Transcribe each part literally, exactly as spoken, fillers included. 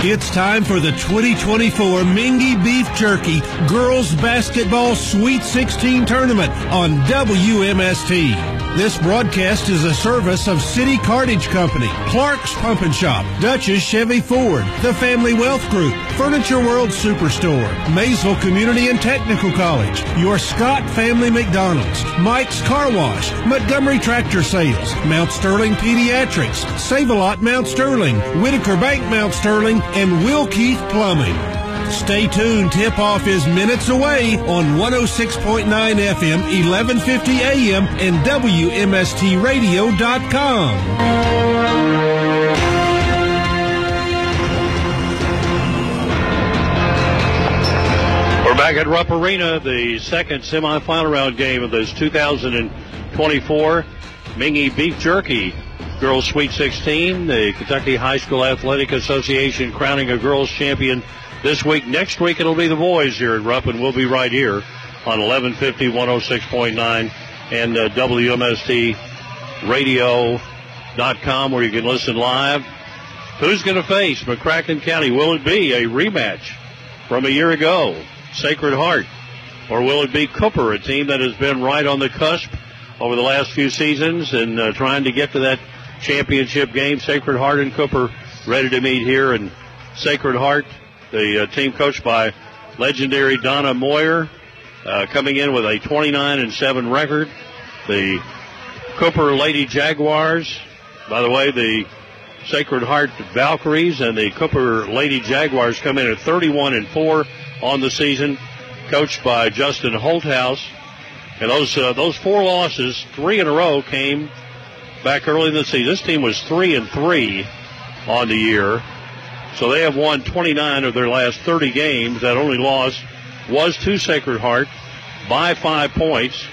It's time for the twenty twenty-four Mingy Beef Jerky Girls Basketball Sweet sixteen Tournament on W M S T. This broadcast is a service of City Cartage Company, Clark's Pump and Shop, Dutch's Chevy Ford, the Family Wealth Group, Furniture World Superstore, Maysville Community and Technical College, your Scott Family McDonald's, Mike's Car Wash, Montgomery Tractor Sales, Mount Sterling Pediatrics, Save-A-Lot Mount Sterling, Whitaker Bank Mount Sterling, and Will Keith Plumbing. Stay tuned. Tip-off is minutes away on one oh six point nine F M, eleven fifty A M, and W M S T radio dot com. We're back at Rupp Arena, the second semifinal round game of this two thousand twenty-four Mingy Beef Jerky Girls Sweet sixteen. The Kentucky High School Athletic Association crowning a girls champion this week. Next week it'll be the boys here at Rupp, and we'll be right here on eleven fifty, one oh six point nine, and uh, W M S T radio dot com, where you can listen live. Who's going to face McCracken County? Will it be a rematch from a year ago, Sacred Heart? Or will it be Cooper, a team that has been right on the cusp over the last few seasons and uh, trying to get to that championship game? Sacred Heart and Cooper ready to meet here, and Sacred Heart, the uh, team coached by legendary Donna Moyer, uh, coming in with a twenty-nine and seven record. The Cooper Lady Jaguars, by the way, the Sacred Heart Valkyries and the Cooper Lady Jaguars come in at thirty-one and four on the season, coached by Justin Holthouse. And those uh, those four losses, three in a row, came back early in the season. This team was three and three on the year. So they have won twenty-nine of their last thirty games. That only loss was to Sacred Heart by five points.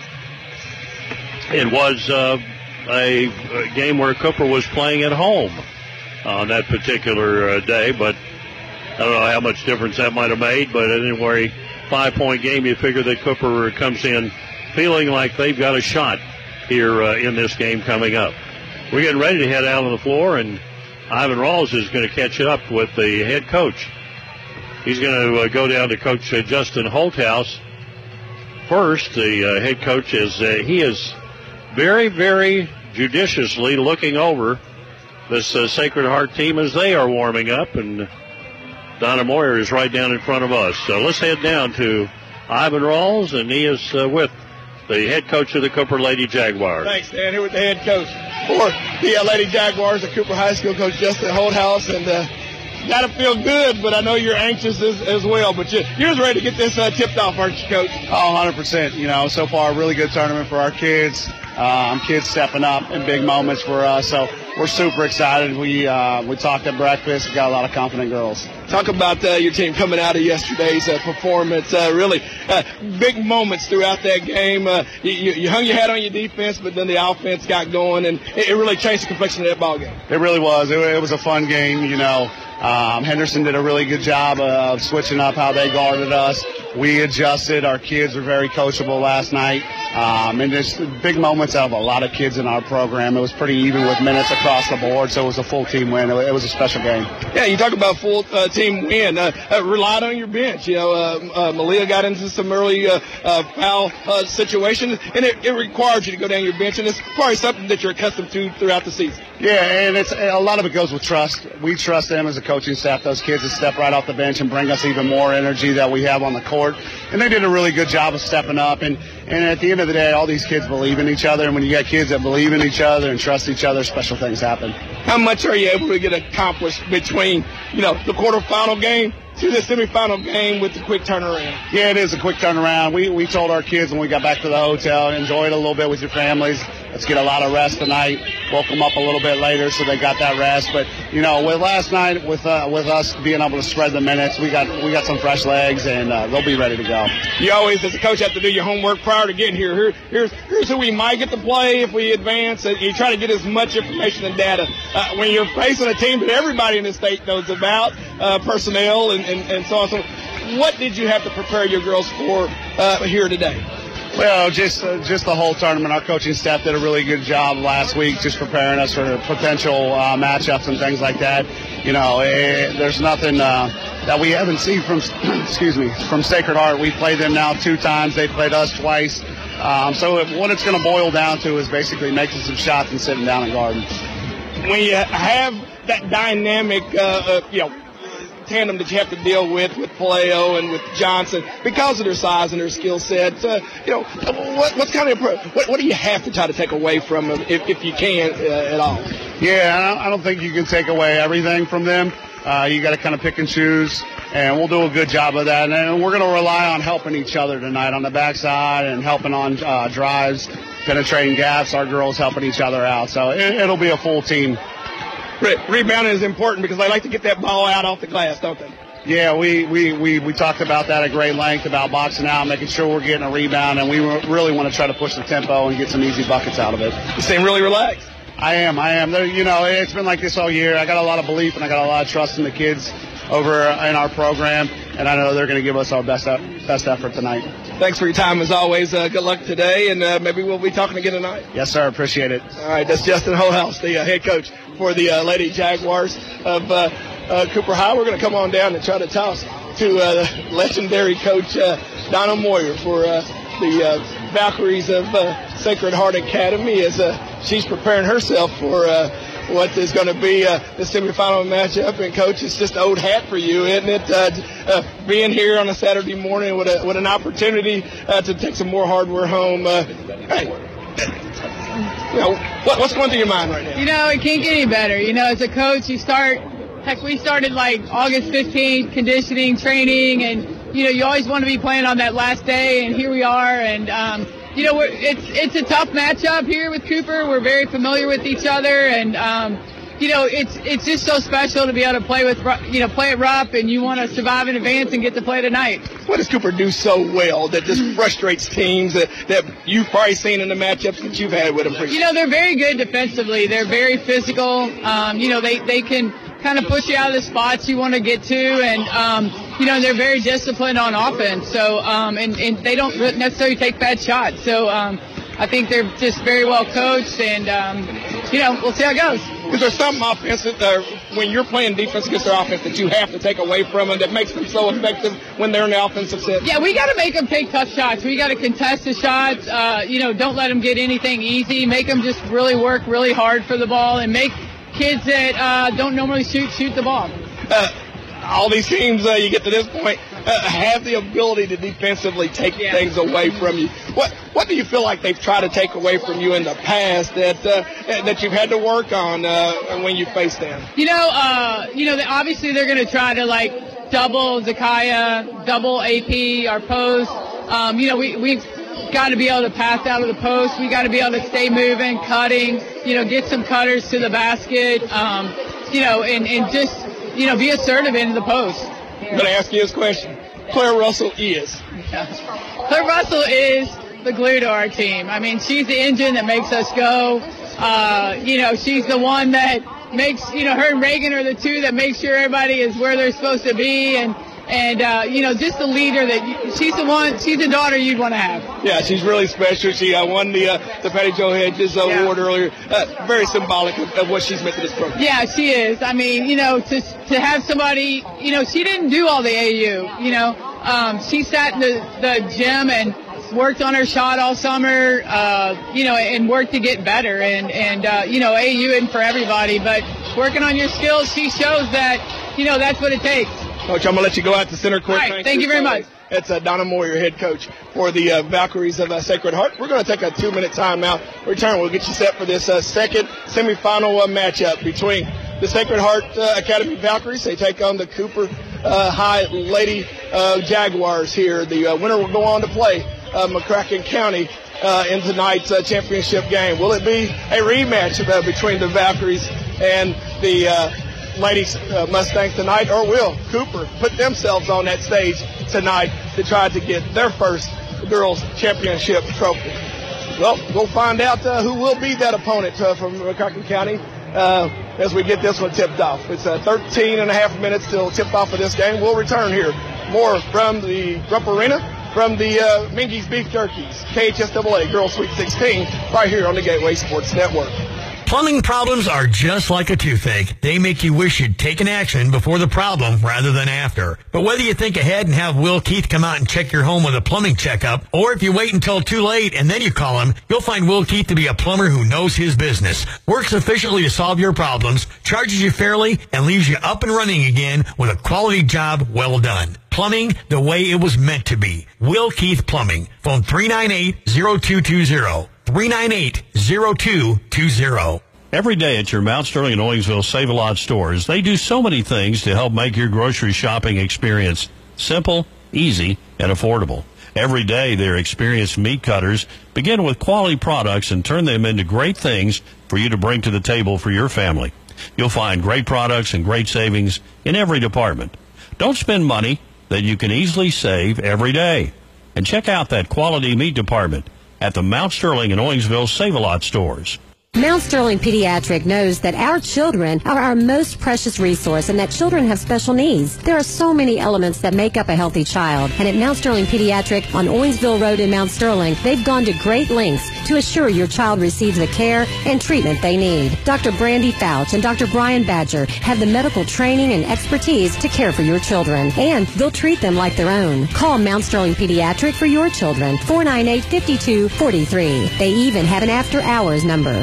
It was uh, a, a game where Cooper was playing at home on that particular uh, day, but I don't know how much difference that might have made. But anyway, five-point game, you figure that Cooper comes in feeling like they've got a shot here uh, in this game coming up. We're getting ready to head out on the floor, and Ivan Rawls is going to catch up with the head coach. He's going to uh, go down to Coach uh, Justin Holthouse first. The uh, head coach is uh, he is very, very judiciously looking over this uh, Sacred Heart team as they are warming up, and Donna Moyer is right down in front of us. So let's head down to Ivan Rawls, and he is uh, with the head coach of the Cooper Lady Jaguars. Thanks, Dan. Here with the head coach for the uh, Lady Jaguars, the Cooper High School coach Justin Holthouse, and uh, got to feel good, but I know you're anxious as, as well. But you, you're just ready to get this uh, tipped off, aren't you, Coach? Oh, one hundred percent. You know, so far, a really good tournament for our kids. Um, kids stepping up in big moments for us, so we're super excited. We uh, we talked at breakfast. We got a lot of confident girls. Talk about uh, your team coming out of yesterday's uh, performance. Uh, really uh, big moments throughout that game. Uh, you, you hung your hat on your defense, but then the offense got going, and it, it really changed the complexion of that ball game. It really was. It, it was a fun game, you know. Um, Henderson did a really good job of switching up how they guarded us. We adjusted. Our kids were very coachable last night. Um, and just big moments out of a lot of kids in our program. It was pretty even with minutes across the board, so it was a full team win. It was a special game. Yeah, you talk about full uh, team win. Uh, uh, relied on your bench. You know, uh, uh, Malia got into some early uh, uh, foul uh, situations, and it, it required you to go down your bench, and it's probably something that you're accustomed to throughout the season. Yeah, and it's a lot of it goes with trust. We trust them as a coaching staff, those kids that step right off the bench and bring us even more energy that we have on the court. And they did a really good job of stepping up. And, and at the end of the day, all these kids believe in each other. And when you got kids that believe in each other and trust each other, special things happen. How much are you able to get accomplished between, you know, the quarterfinal game to the semifinal game with the quick turnaround? Yeah, it is a quick turnaround. We we told our kids when we got back to the hotel, enjoy it a little bit with your families. Let's get a lot of rest tonight. Woke them up a little bit later, so they got that rest. But you know, with last night, with uh, with us being able to spread the minutes, we got we got some fresh legs, and uh, they'll be ready to go. You always, as a coach, have to do your homework prior to getting here. Here, here's here's who we might get to play if we advance. And you try to get as much information and data uh, when you're facing a team that everybody in the state knows about, uh, personnel and, and and so on. So, what did you have to prepare your girls for uh, here today? Well, just uh, just the whole tournament. Our coaching staff did a really good job last week, just preparing us for potential uh, matchups and things like that. You know, it, there's nothing uh, that we haven't seen from excuse me from Sacred Heart. We played them now two times. They played us twice. Um, so it, what it's going to boil down to is basically making some shots and sitting down and guarding. When you have that dynamic, uh, uh, you know, tandem that you have to deal with with Paleo and with Johnson because of their size and their skill set. Uh, you know, what, what's kind of what, what do you have to try to take away from them if, if you can uh, at all? Yeah, I don't, I don't think you can take away everything from them. Uh, you got to kind of pick and choose, and we'll do a good job of that. And we're going to rely on helping each other tonight on the backside and helping on uh, drives, penetrating gaps. Our girls helping each other out, so it, it'll be a full team. Rebounding is important because they like to get that ball out off the glass, don't they? Yeah, we, we, we, we talked about that at great length about boxing out, making sure we're getting a rebound, and we really want to try to push the tempo and get some easy buckets out of it. You seem really relaxed. I am, I am. They're, you know, it's been like this all year. I got a lot of belief and I got a lot of trust in the kids over in our program, and I know they're going to give us our best best effort tonight. Thanks for your time as always. Uh, good luck today, and uh, maybe we'll be talking again tonight. Yes, sir. Appreciate it. All right, that's Justin Hohaus, the uh, head coach for the uh, Lady Jaguars of uh, uh, Cooper High. We're going to come on down and try to toss to uh, legendary coach uh, Donna Moyer for uh, the uh, Valkyries of uh, Sacred Heart Academy as uh, she's preparing herself for uh, what is going to be uh, the semifinal matchup. And, Coach, it's just old hat for you, isn't it? Uh, uh, being here on a Saturday morning with, a, with an opportunity uh, to take some more hardware home. Uh, hey, you know, what, what's going through your mind right now? You know, it can't get any better. You know, as a coach, you start, heck, we started like August fifteenth, conditioning, training, and, you know, you always want to be playing on that last day, and here we are. And, um, you know, we're, it's it's a tough matchup here with Cooper. We're very familiar with each other, and um, you know, it's it's just so special to be able to play with, you know, play at Rupp, and you want to survive in advance and get to play tonight. What does Cooper do so well that just frustrates teams that, that you've probably seen in the matchups that you've had with them? You know, they're very good defensively. They're very physical. Um, you know, they they can kind of push you out of the spots you want to get to, and um, you know, they're very disciplined on offense. So um, and, and they don't necessarily take bad shots. So um, I think they're just very well coached, and um, you know, we'll see how it goes. Is there something offensive uh, when you're playing defense against their offense that you have to take away from them that makes them so effective when they're in the offensive set? Yeah, we got to make them take tough shots. We got to contest the shots. Uh, you know, don't let them get anything easy. Make them just really work really hard for the ball, and make kids that uh, don't normally shoot shoot the ball. Uh, all these teams, uh, you get to this point, uh, have the ability to defensively take yeah. things away from you. What what do you feel like they've tried to take away from you in the past that uh, that you've had to work on uh, when you face them? You know, uh, you know, obviously they're going to try to like double Zakaya, double A P, our post. Um, you know, we we've got to be able to pass out of the post. We got to be able to stay moving, cutting. You know, get some cutters to the basket. Um, you know, and and just you know be assertive into the post. I'm going to ask you this question. Claire Russell is. Yeah. Claire Russell is the glue to our team. I mean, she's the engine that makes us go. Uh, you know, she's the one that makes, you know, her and Reagan are the two that make sure everybody is where they're supposed to be. And, and uh, you know, just the leader that you, she's the one, she's the daughter you'd want to have. Yeah, she's really special. She uh, won the uh, the Patty Jo Hedges uh, yeah. award earlier. Uh, very symbolic of, of what she's meant to this program. Yeah, she is. I mean, you know, to to have somebody, you know, she didn't do all the A U, you know. Um, she sat in the, the gym and worked on her shot all summer, uh, you know, and worked to get better. And, and uh, you know, A U isn't for everybody, but working on your skills, she shows that, you know, that's what it takes. Coach, I'm going to let you go out to center court. All right, thank you very much. It's uh, Donna Moyer, head coach for the uh, Valkyries of uh, Sacred Heart. We're going to take a two-minute timeout. Return, we'll get you set for this uh, second semifinal uh, matchup between the Sacred Heart uh, Academy Valkyries. They take on the Cooper uh, High Lady uh, Jaguars here. The uh, winner will go on to play uh, McCracken County uh, in tonight's uh, championship game. Will it be a rematch uh, between the Valkyries and the uh, Ladies uh, Mustangs tonight, or will Cooper put themselves on that stage tonight to try to get their first girls championship trophy? Well, we'll find out uh, who will be that opponent uh, from McCracken County uh, as we get this one tipped off. It's uh, thirteen and a half minutes till tip off of this game. We'll return here. More from the Rupp Arena from the uh, Mingy's Beef Jerkies, K H S A A Girls Sweet sixteen, right here on the Gateway Sports Network. Plumbing problems are just like a toothache. They make you wish you'd taken action before the problem rather than after. But whether you think ahead and have Will Keith come out and check your home with a plumbing checkup, or if you wait until too late and then you call him, you'll find Will Keith to be a plumber who knows his business, works efficiently to solve your problems, charges you fairly, and leaves you up and running again with a quality job well done. Plumbing the way it was meant to be. Will Keith Plumbing. Phone three nine eight, zero two two zero. three nine eight, zero two two zero. Every day at your Mount Sterling and Owensville Save-A-Lot stores, they do so many things to help make your grocery shopping experience simple, easy, and affordable. Every day, their experienced meat cutters begin with quality products and turn them into great things for you to bring to the table for your family. You'll find great products and great savings in every department. Don't spend money that you can easily save every day. And check out that quality meat department at the Mount Sterling and Owensville Save-A-Lot stores. Mount Sterling Pediatric knows that our children are our most precious resource and that children have special needs. There are so many elements that make up a healthy child. And at Mount Sterling Pediatric on Owensville Road in Mount Sterling, they've gone to great lengths to assure your child receives the care and treatment they need. Doctor Brandy Fouch and Doctor Brian Badger have the medical training and expertise to care for your children. And they'll treat them like their own. Call Mount Sterling Pediatric for your children, four nine eight, five two four three. They even have an after-hours number.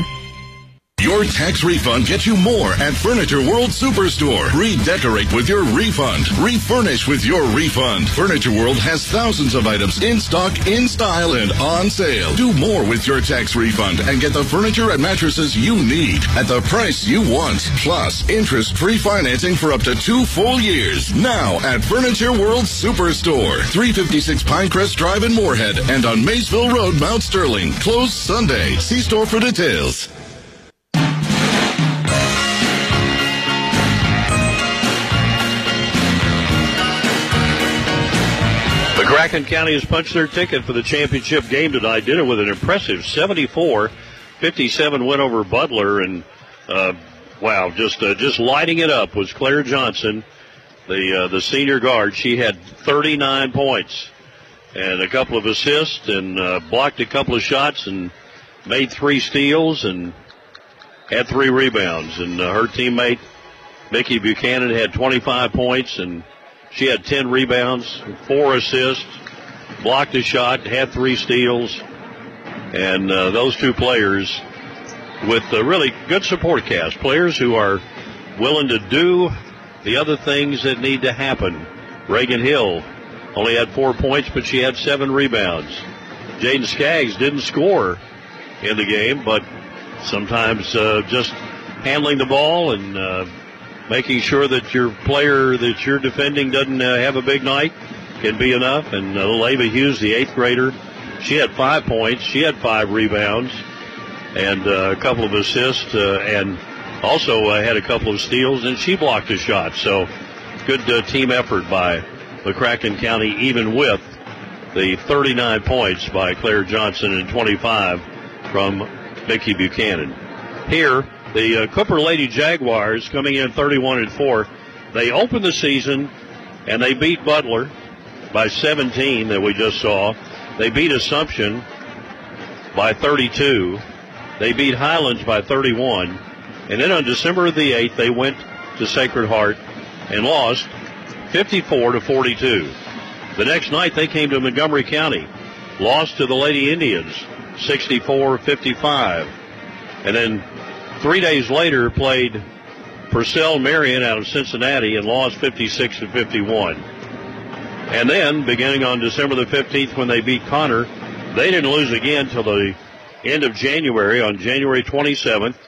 Your tax refund gets you more at Furniture World Superstore. Redecorate with your refund. Refurnish with your refund. Furniture World has thousands of items in stock, in style, and on sale. Do more with your tax refund and get the furniture and mattresses you need at the price you want. Plus, interest-free financing for up to two full years. Now at Furniture World Superstore. three fifty-six Pinecrest Drive in Moorhead and on Maysville Road, Mount Sterling. Closed Sunday. See store for details. Cracken County has punched their ticket for the championship game tonight. Did it with an impressive seventy-four fifty-seven win over Butler. And, uh, wow, just uh, just lighting it up was Claire Johnson, the uh, the senior guard. She had thirty-nine points and a couple of assists and uh, blocked a couple of shots and made three steals and had three rebounds. And uh, her teammate, Mickey Buchanan, had twenty-five points and she had ten rebounds, four assists, blocked a shot, had three steals. And uh, those two players with a really good support cast, players who are willing to do the other things that need to happen. Reagan Hill only had four points, but she had seven rebounds. Jaden Skaggs didn't score in the game, but sometimes uh, just handling the ball and uh, making sure that your player that you're defending doesn't uh, have a big night can be enough. And uh, Leva Hughes, the eighth grader, she had five points. She had five rebounds and uh, a couple of assists uh, and also uh, had a couple of steals, and she blocked a shot. So good uh, team effort by McCracken County, even with the thirty-nine points by Claire Johnson and twenty-five from Mickey Buchanan. Here, the uh, Cooper Lady Jaguars coming in thirty-one and four. They opened the season and they beat Butler by seventeen that we just saw. They beat Assumption by thirty-two. They beat Highlands by thirty-one. And then on December the eighth, they went to Sacred Heart and lost fifty-four to forty-two. The next night, they came to Montgomery County, lost to the Lady Indians sixty-four fifty-five. And then three days later, played Purcell Marion out of Cincinnati and lost fifty-six to fifty-one. And then, beginning on December the fifteenth, when they beat Connor, they didn't lose again till the end of January. On January twenty-seventh,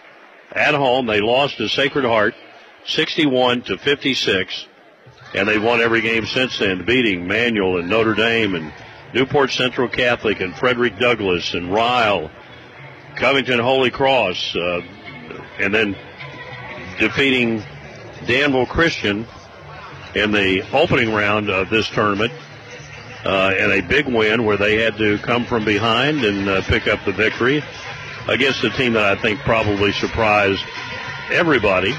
at home, they lost to Sacred Heart sixty-one to fifty-six. And they've won every game since then, beating Manual and Notre Dame and Newport Central Catholic and Frederick Douglass and Ryle, Covington Holy Cross, uh, and then defeating Danville Christian in the opening round of this tournament, uh, and a big win where they had to come from behind and uh, pick up the victory against a team that I think probably surprised everybody.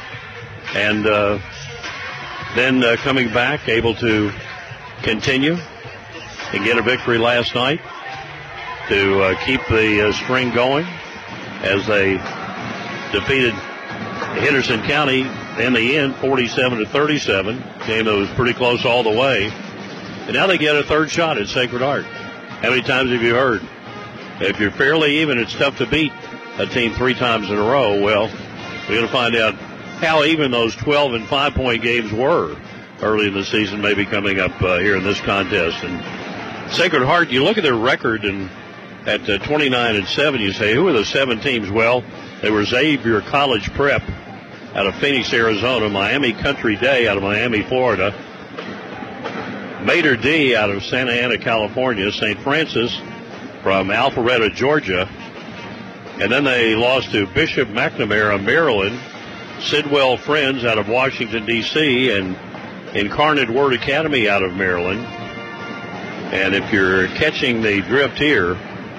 And uh, then uh, coming back, able to continue and get a victory last night to uh, keep the uh, string going as they defeated Henderson County in the end, forty-seven to thirty-seven. Game that was pretty close all the way. And now they get a third shot at Sacred Heart. How many times have you heard? If you're fairly even, it's tough to beat a team three times in a row. Well, we're going to find out how even those twelve and five point games were early in the season, maybe coming up uh, here in this contest. And Sacred Heart, you look at their record and at uh, twenty-nine and seven, you say, who are the seven teams? Well, they were Xavier College Prep out of Phoenix, Arizona, Miami Country Day out of Miami, Florida, Mater D out of Santa Ana, California, Saint Francis from Alpharetta, Georgia, and then they lost to Bishop McNamara, Maryland, Sidwell Friends out of Washington, D C, and Incarnate Word Academy out of Maryland. And if you're catching the drift here,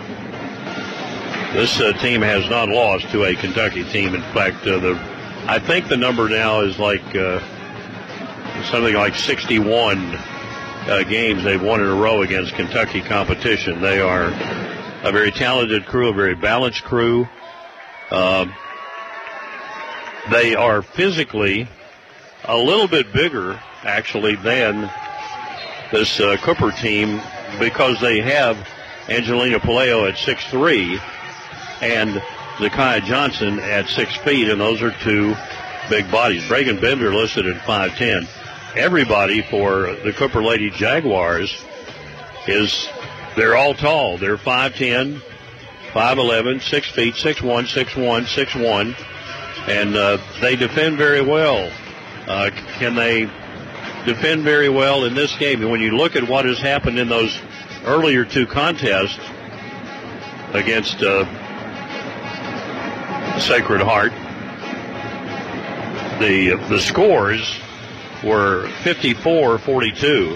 this uh, team has not lost to a Kentucky team. In fact, uh, the I think the number now is like uh, something like sixty-one uh, games they've won in a row against Kentucky competition. They are a very talented crew, a very balanced crew. Uh, they are physically a little bit bigger, actually, than this uh, Cooper team, because they have Angelina Palaio at six three and Zakiah Johnson at six feet, and those are two big bodies. Bregan Bender listed at five ten. Everybody for the Cooper Lady Jaguars is, they're all tall. They're five ten, five eleven, six feet, six one, six one, six one, and uh, they defend very well. Uh, can they defend very well in this game? And when you look at what has happened in those earlier two contests against uh, Sacred Heart, the the scores were fifty-four forty-two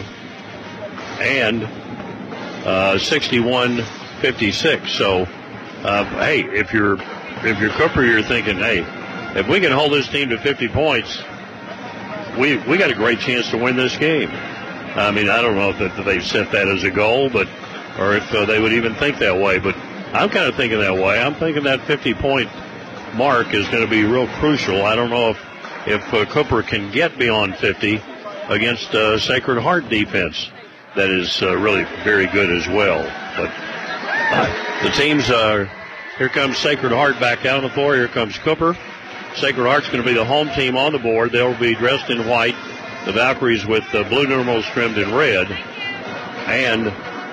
and uh, sixty-one fifty-six. So, uh, hey, if you're if you're Cooper, you're thinking, hey, if we can hold this team to fifty points, we we got a great chance to win this game. I mean, I don't know if that they've set that as a goal, but or if uh, they would even think that way. But I'm kind of thinking that way. I'm thinking that fifty-point mark is going to be real crucial. I don't know if if uh, Cooper can get beyond fifty against uh, Sacred Heart defense that is uh, really very good as well. But uh, the teams are, here comes Sacred Heart back down the floor. Here comes Cooper. Sacred Heart's going to be the home team on the board. They'll be dressed in white. The Valkyries with uh, blue numerals trimmed in red. And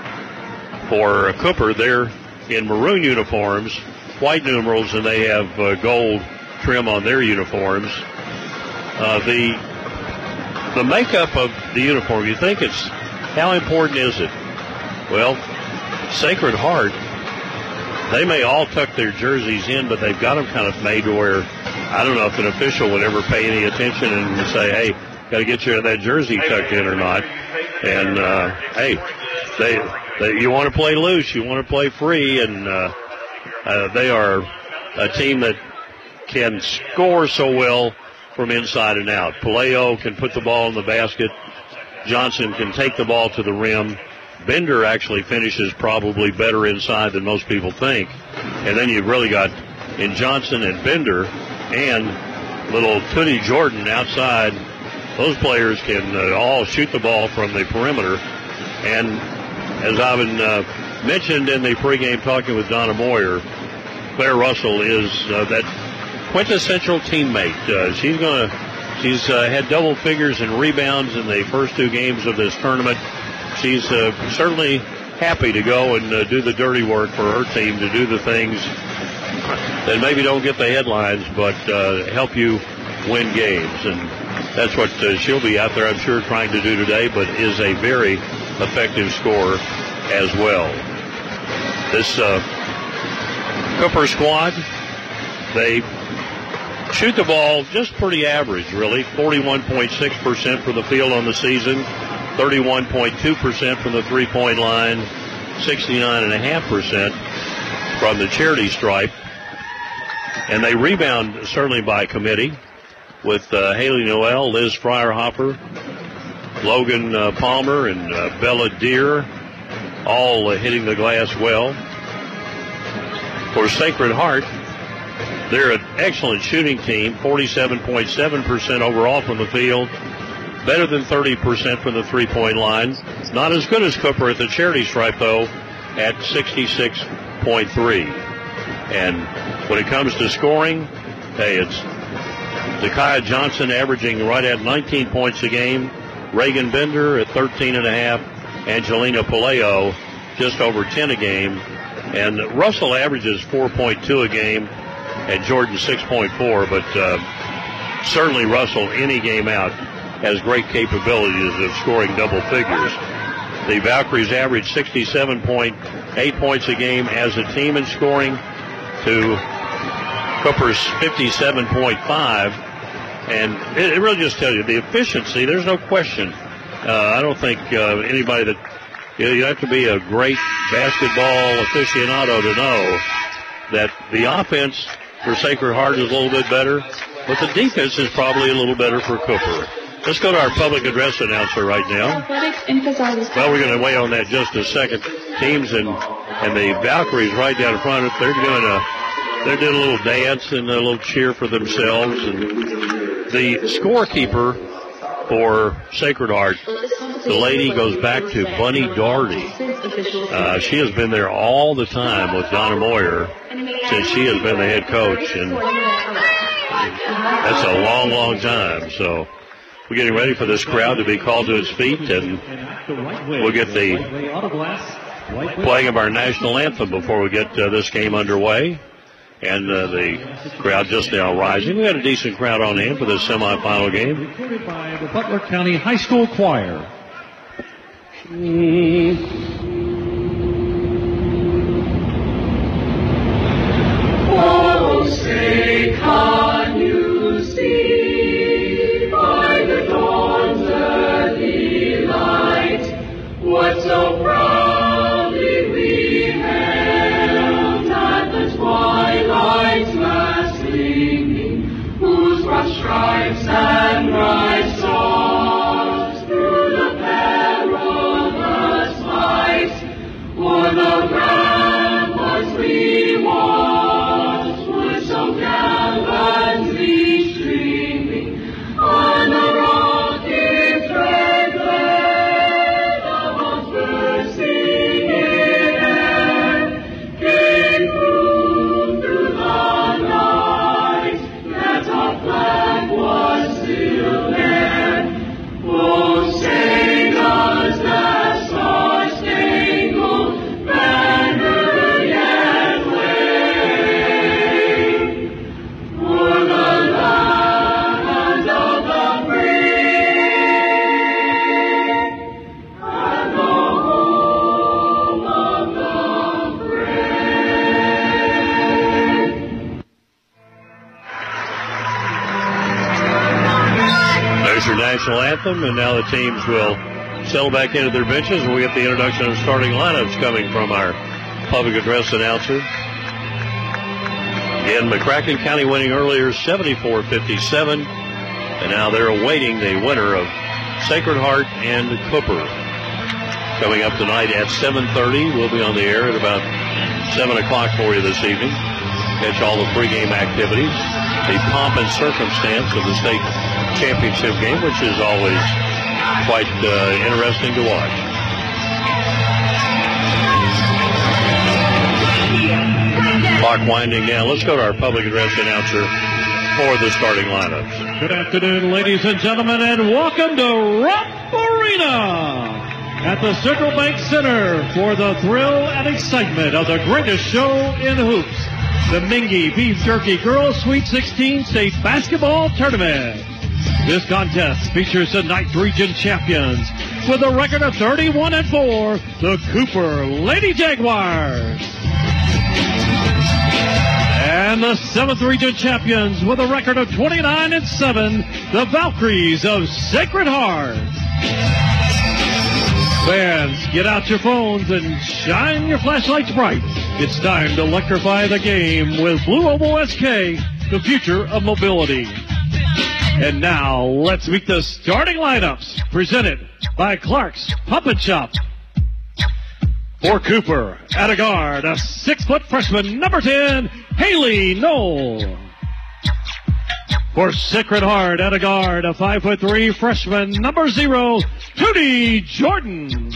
for Cooper, they're in maroon uniforms, white numerals, and they have uh, gold trim on their uniforms. Uh, the the makeup of the uniform, you think it's, how important is it? Well, Sacred Heart, they may all tuck their jerseys in, but they've got them kind of made to where I don't know if an official would ever pay any attention and say, hey, got to get you that jersey tucked in or not. And, uh, hey, they, they you want to play loose, you want to play free, and uh, uh, they are a team that can score so well from inside and out. Palaio can put the ball in the basket. Johnson can take the ball to the rim. Bender actually finishes probably better inside than most people think. And then you've really got in Johnson and Bender and little Tootie Jordan outside. Those players can uh, all shoot the ball from the perimeter. And as I've been, uh, mentioned in the pregame talking with Donna Moyer, Claire Russell is uh, that quintessential teammate. Uh, she's going to, she's uh, had double figures in rebounds in the first two games of this tournament. She's uh, certainly happy to go and uh, do the dirty work for her team, to do the things that maybe don't get the headlines, but uh, help you win games. And that's what uh, she'll be out there, I'm sure, trying to do today, but is a very effective scorer as well. This uh, Cooper squad, they shoot the ball just pretty average, really. forty-one point six percent for the field on the season, thirty-one point two percent from the three-point line, sixty-nine point five percent from the charity stripe. And they rebound certainly by committee with uh, Haley Noel, Liz Freierhofer, Logan uh, Palmer, and uh, Bella Deer, all uh, hitting the glass well. For Sacred Heart, they're an excellent shooting team, forty-seven point seven percent overall from the field, better than thirty percent from the three-point line. Not as good as Cooper at the charity stripe, though, at sixty-six point three. And when it comes to scoring, hey, it's Zakiah Johnson averaging right at nineteen points a game, Reagan Bender at thirteen and a half, Angelina Palaio just over ten a game, and Russell averages four point two a game, and Jordan six point four, but uh, certainly Russell, any game out, has great capabilities of scoring double figures. The Valkyries average sixty-seven point eight points a game as a team in scoring to Cooper's fifty-seven point five, and it, it really just tells you the efficiency. There's no question. Uh, I don't think uh, anybody that you, know, you have to be a great basketball aficionado to know that the offense for Sacred Heart is a little bit better, but the defense is probably a little better for Cooper. Let's go to our public address announcer right now. Well, we're going to wait on that just a second. Teams and and the Valkyries right down in front of it, they're doing a they're doing a little dance and a little cheer for themselves. And the scorekeeper for Sacred Heart, the lady goes back to Bunny Doherty. Uh, she has been there all the time with Donna Moyer since she has been the head coach, and that's a long, long time. So we're getting ready for this crowd to be called to its feet, and we'll get the playing of our national anthem before we get uh, this game underway. And uh, the crowd just now rising. We had a decent crowd on hand for this semifinal game. Recorded by the Butler County High School Choir. Oh, say, can you see by the dawn's early light what so proudly we hailed at the twilight's last gleaming, whose rough stripes and bright stars through the perilous fight o'er the ramparts we watched were so gallantly streaming on the rocket's red glare. The hawks bursting in air came through through the night that our flag was still there. Oh, say does that star-spangled banner yet wave o'er the land of the free and the home of the brave? There's your national anthem, and now the teams will settle back into their benches, and we get the introduction of starting lineups coming from our public address announcer. Again, McCracken County winning earlier seventy-four fifty-seven, and now they're awaiting the winner of Sacred Heart and Cooper. Coming up tonight at seven thirty, we'll be on the air at about seven o'clock for you this evening. Catch all the pregame activities, the pomp and circumstance of the state championship game, which is always quite uh, interesting to watch. Clock winding down. Let's go to our public address announcer for the starting lineups. Good afternoon, ladies and gentlemen, and welcome to Rupp Arena at the Central Bank Center for the thrill and excitement of the greatest show in hoops, the Mingy Beef Jerky Girls Sweet sixteen State Basketball Tournament. This contest features the ninth Region champions with a record of thirty-one and four, the Cooper Lady Jaguars. And the seventh Region champions with a record of twenty-nine and seven, the Valkyries of Sacred Heart. Fans, get out your phones and shine your flashlights bright. It's time to electrify the game with Blue Oval S K, the future of mobility. And now, let's meet the starting lineups, presented by Clark's Puppet Shop. For Cooper, at a guard, a six-foot freshman, number ten, Haley Knoll. For Sacred Heart, at a guard, a five foot three freshman, number zero, Tootie Jordan.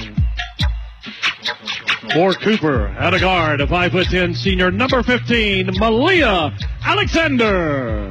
For Cooper, at a guard, a five foot ten senior, number fifteen, Malia Alexander.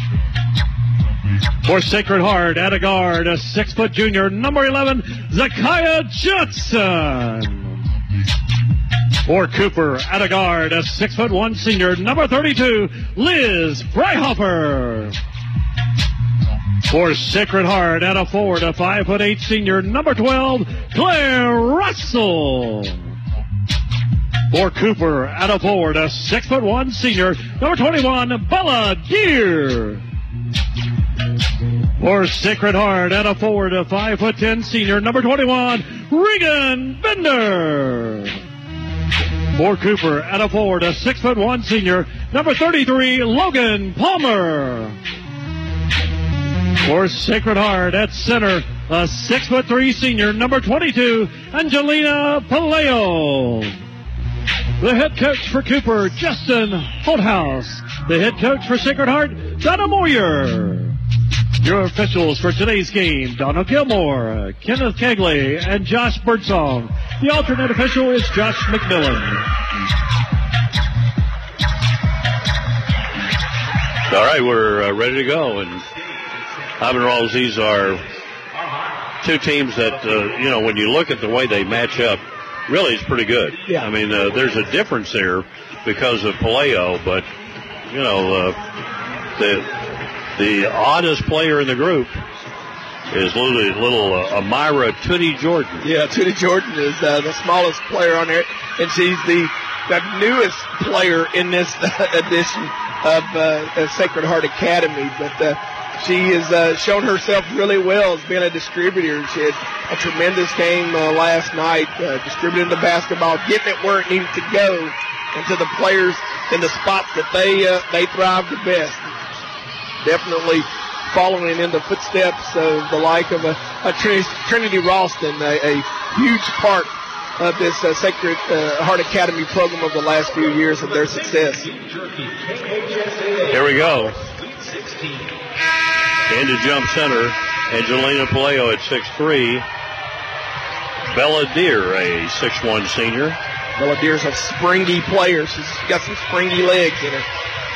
For Sacred Heart, at a guard, a six foot junior, number eleven, Zakiah Johnson. For Cooper, at a guard, a six foot one senior, number thirty-two, Liz Freihofer. For Sacred Heart, at a forward, a five foot eight senior, number twelve, Claire Russell. For Cooper, at a forward, a six foot one senior, number twenty-one, Bella Deer. For Sacred Heart, at a forward, a five foot ten senior, number twenty-one, Regan Bender. For Cooper, at a forward, a six foot one senior, number thirty-three, Logan Palmer. For Sacred Heart, at center, a six foot three senior, number twenty-two, Angelina Paleo. The head coach for Cooper, Justin Holthouse. The head coach for Sacred Heart, Donna Moyer. Your officials for today's game, Donald Gilmore, Kenneth Kegley, and Josh Birdsong. The alternate official is Josh McMillan. All right, we're uh, ready to go. And Ivan Rawls, these are two teams that, uh, you know, when you look at the way they match up, really it's pretty good. Yeah. I mean, uh, there's a difference there because of Paleo, but, you know, uh, the the oddest player in the group is little, little uh, Amira Tootie Jordan. Yeah, Tootie Jordan is uh, the smallest player on there, and she's the, the newest player in this edition of uh, Sacred Heart Academy. But uh, she has uh, shown herself really well as being a distributor. She had a tremendous game uh, last night, uh, distributing the basketball, getting it where it needed to go, and to the players in the spots that they uh, they thrive the best. Definitely following in the footsteps of the like of a, a Trinity Ralston, a, a huge part of this uh, Sacred uh, Heart Academy program of the last few years of their success. Here we go. Into jump center, Angelina Paleo at six three. Bella Deer, a six one senior. Bella Deer's a springy player. She's got some springy legs in her.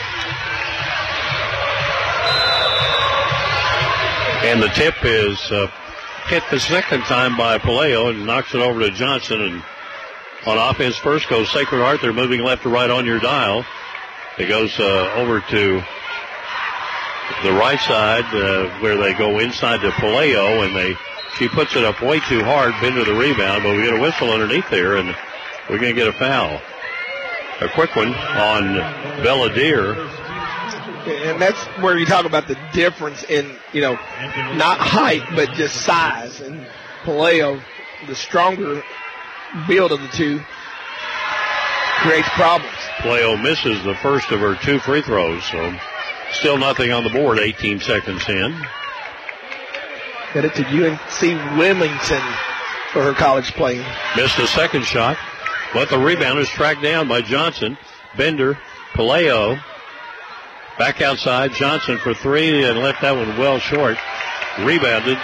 And the tip is uh, hit the second time by Paleo and knocks it over to Johnson. And on offense first goes Sacred Heart. They're moving left to right on your dial. It goes uh, over to the right side uh, where they go inside to Paleo, and they she puts it up way too hard, Bender the rebound, but we get a whistle underneath there, and we're going to get a foul. A quick one on Bella Deer. And that's where you talk about the difference in, you know, not height, but just size. And Paleo, the stronger build of the two, creates problems. Paleo misses the first of her two free throws, so still nothing on the board, eighteen seconds in. Headed to U N C Wilmington for her college playing. Missed a second shot, but the rebound is tracked down by Johnson. Bender, Paleo. Back outside, Johnson for three and left that one well short. Rebounded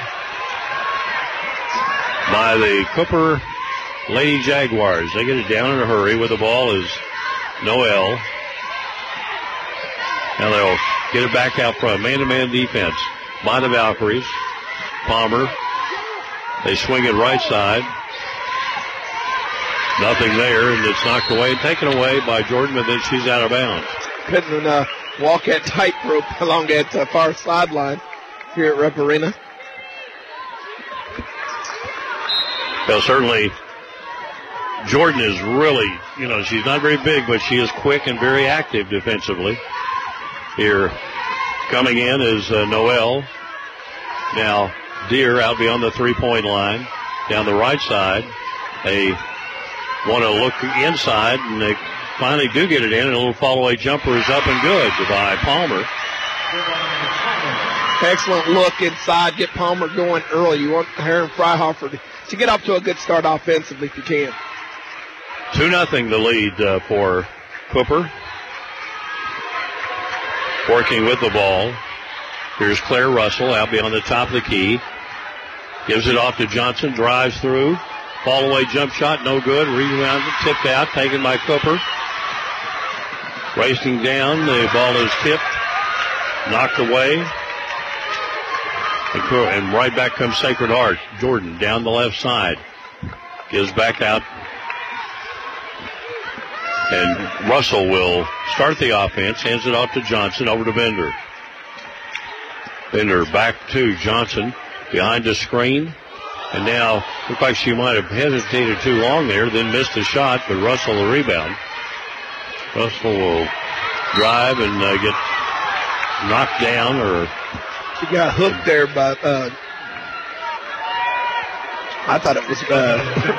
by the Cooper Lady Jaguars. They get it down in a hurry. With the ball is Noel. Now they'll get it back out front. Man-to-man defense by the Valkyries. Palmer. They swing it right side. Nothing there, and it's knocked away and taken away by Jordan, but then she's out of bounds. Couldn't uh, walk that tightrope along that uh, far sideline here at Rupp Arena. Well, certainly Jordan is really, you know, she's not very big, but she is quick and very active defensively. Here coming in is uh, Noel. Now Deer out beyond the three-point line. Down the right side. They want to look inside, and they finally do get it in, and a little follow-away jumper is up and good by Palmer. Excellent look inside. Get Palmer going early. You want Heron Freihofer to, to get off to a good start offensively if you can. two nothing the lead uh, for Cooper. Working with the ball. Here's Claire Russell out beyond the top of the key. Gives it off to Johnson. Drives through. Fall away jump shot. No good. Rebound. Tipped out. Taken by Cooper. Racing down. The ball is tipped. Knocked away. And right back comes Sacred Heart. Jordan down the left side. Gives back out. And Russell will start the offense. Hands it off to Johnson. Over to Bender. Bender back to Johnson. Behind the screen. And now, looked like she might have hesitated too long there. Then missed a shot. But Russell will rebound. Russell will drive and uh, get knocked down. Or she got hooked there by... Uh, I thought it was. Uh,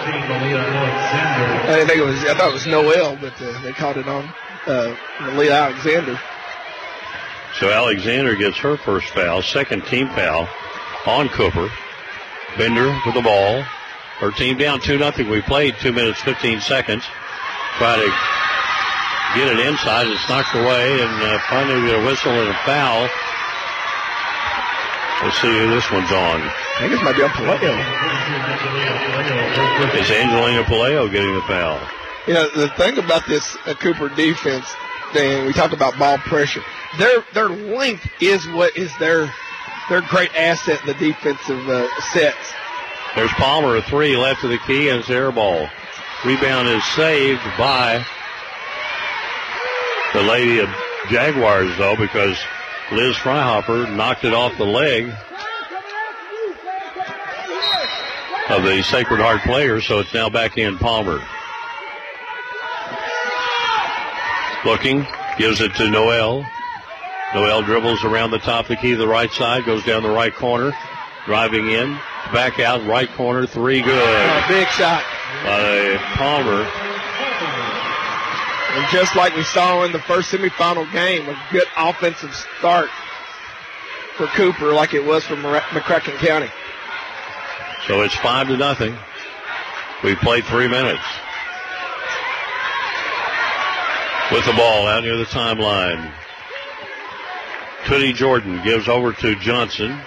I didn't think it was. I thought it was Noel, but uh, they called it on uh, Malia Alexander. So Alexander gets her first foul, second team foul on Cooper. Bender with the ball. Her team down two nothing. We played two minutes fifteen seconds. Try to get it inside. It's knocked away, and uh, finally we get a whistle and a foul. Let's see who this one's on. I think it might be on Palaio. It's Angelina Palaio getting the foul. You know, the thing about this uh, Cooper defense thing, we talk about ball pressure. Their their length is what is their their great asset in the defensive uh, sets. There's Palmer, a three left of the key, and it's air ball. Rebound is saved by the Lady of Jaguars, though, because Liz Freihopper knocked it off the leg of the Sacred Heart player, so it's now back in Palmer. Looking, gives it to Noel. Noel dribbles around the top of the key to the right side, goes down the right corner, driving in, back out, right corner, three good. Oh, big shot. By Palmer. And just like we saw in the first semifinal game, a good offensive start for Cooper like it was for McCracken County. So it's five to nothing. We've played three minutes. With the ball out near the timeline. Tootie Jordan gives over to Johnson.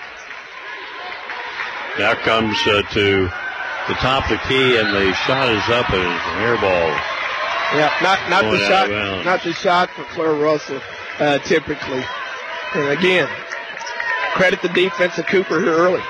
Now comes uh, to the top of the key, and the shot is up, and it's an air ball. Yeah, not not the shot, not the shot for Claire Russell, uh, typically. And again, credit the defense of Cooper here early.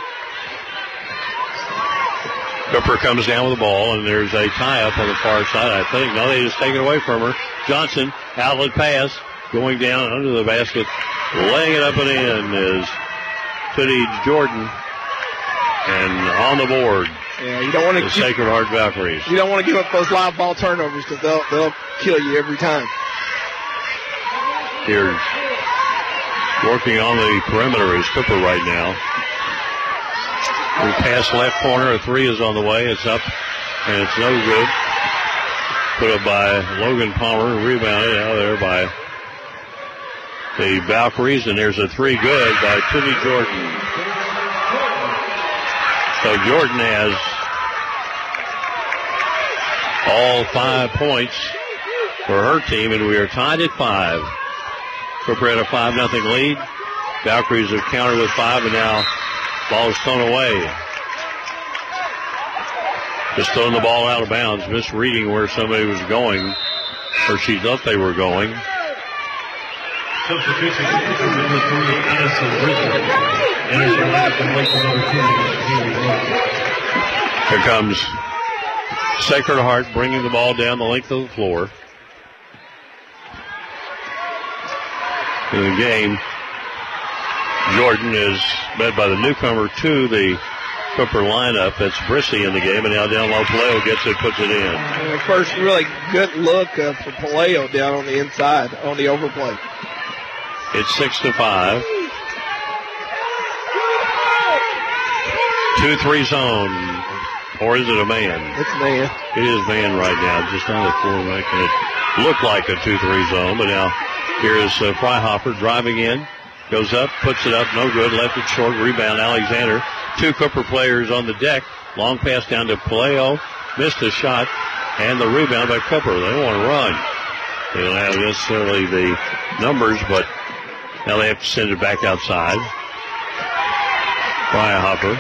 Cooper comes down with the ball, and there's a tie-up on the far side, I think. No, they just take it away from her. Johnson, outlet pass, going down under the basket. Laying it up and in is Tootie Jordan. And on the board, yeah, you don't want to the Sacred Heart Valkyries. You don't want to give up those live ball turnovers because they'll, they'll kill you every time. Here, working on the perimeter is Cooper right now. We pass left corner. A three is on the way. It's up, and it's no good. Put up by Logan Palmer. Rebounded out there by the Valkyries, and there's a three good by Tootie Jordan. So Jordan has all five points for her team, and we are tied at five. Cooper had a five nothing lead. Valkyries have countered with five, and now ball's thrown away. Just throwing the ball out of bounds, misreading where somebody was going, or she thought they were going. Substitution for number three, Addison Rizzo. Enters the lineup and waits another two minutes. Here comes Sacred Heart bringing the ball down the length of the floor. In the game, Jordan is led by the newcomer to the Cooper lineup. That's Brissy in the game, and now down low, Palaio gets it, puts it in. And the first really good look uh, for Palaio down on the inside on the overplay. It's six to five. Two three zone, or is it a man? It's man. It is man right now, just on the floor, making it look like a two three zone. But now here is uh, Freihopper driving in, goes up, puts it up, no good, left it short. Rebound, Alexander. Two Cooper players on the deck. Long pass down to Palaio, missed a shot. And the rebound by Cooper. They want to run. They don't have necessarily the numbers, but now they have to send it back outside. Freihopper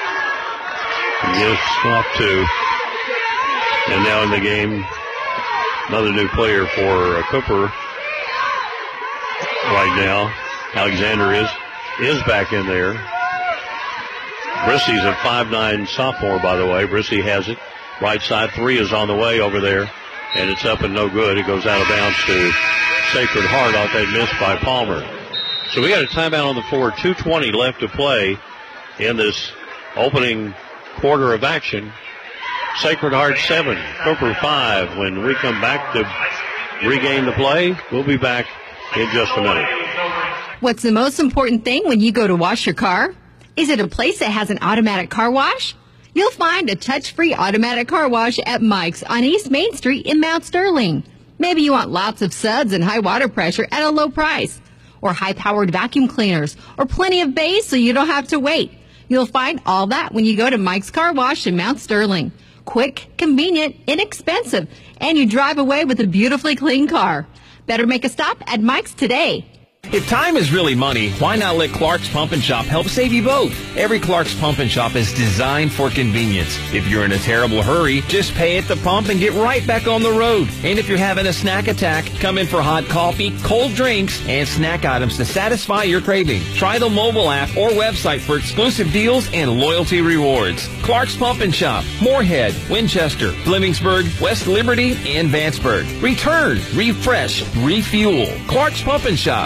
gets off two. And now in the game, another new player for uh, Cooper right now. Alexander is is back in there. Brissey's a five nine sophomore, by the way. Brissey has it. Right side three is on the way over there. And it's up and no good. It goes out of bounds to Sacred Heart off that miss by Palmer. So we got a timeout on the floor. two twenty left to play in this opening quarter of action. Sacred Heart seven, Cooper five. When we come back to regain the play, we'll be back in just a minute. What's the most important thing when you go to wash your car? Is it a place that has an automatic car wash? You'll find a touch-free automatic car wash at Mike's on East Main Street in Mount Sterling. Maybe you want lots of suds and high water pressure at a low price, or high-powered vacuum cleaners, or plenty of bays so you don't have to wait. You'll find all that when you go to Mike's Car Wash in Mount Sterling. Quick, convenient, inexpensive, and you drive away with a beautifully clean car. Better make a stop at Mike's today. If time is really money, why not let Clark's Pump and Shop help save you both? Every Clark's Pump and Shop is designed for convenience. If you're in a terrible hurry, just pay at the pump and get right back on the road. And if you're having a snack attack, come in for hot coffee, cold drinks, and snack items to satisfy your craving. Try the mobile app or website for exclusive deals and loyalty rewards. Clark's Pump and Shop, Moorhead, Winchester, Flemingsburg, West Liberty, and Vanceburg. Return, refresh, refuel. Clark's Pump and Shop.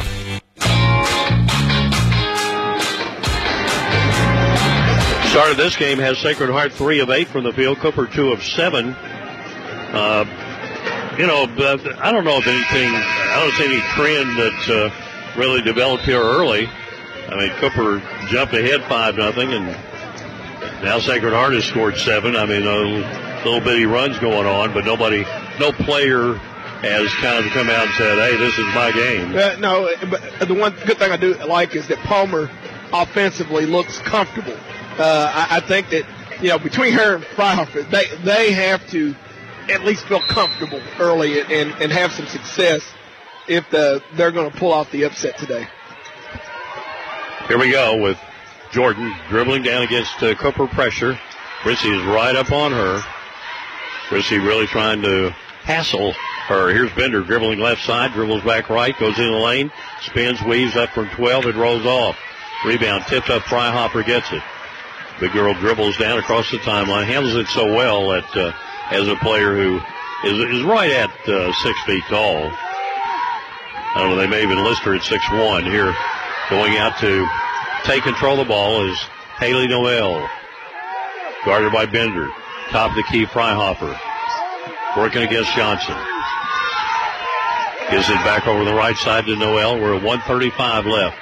Start of this game has Sacred Heart three of eight from the field, Cooper two of seven. Uh, you know, I don't know if anything, I don't see any trend that uh, really developed here early. I mean, Cooper jumped ahead five nothing, and now Sacred Heart has scored seven. I mean, a little bitty runs going on, but nobody, no player has kind of come out and said, hey, this is my game. Uh, no, but the one good thing I do like is that Palmer offensively looks comfortable. Uh, I, I think that, you know, between her and Freihopper, they, they have to at least feel comfortable early and, and have some success if the, they're going to pull off the upset today. Here we go with Jordan dribbling down against uh, Cooper pressure. Brissey is right up on her. Brissey really trying to hassle her. Here's Bender dribbling left side, dribbles back right, goes in the lane, spins, weaves up from twelve, it rolls off. Rebound, tipped up, Freihopper gets it. The girl dribbles down across the timeline, handles it so well that uh, as a player who is, is right at uh, six feet tall. I don't know, they may even list her at six one. Here, going out to take control of the ball is Haley Noel. Guarded by Bender. Top of the key, Freihopper. Working against Johnson. Gives it back over the right side to Noel. We're at one thirty-five left.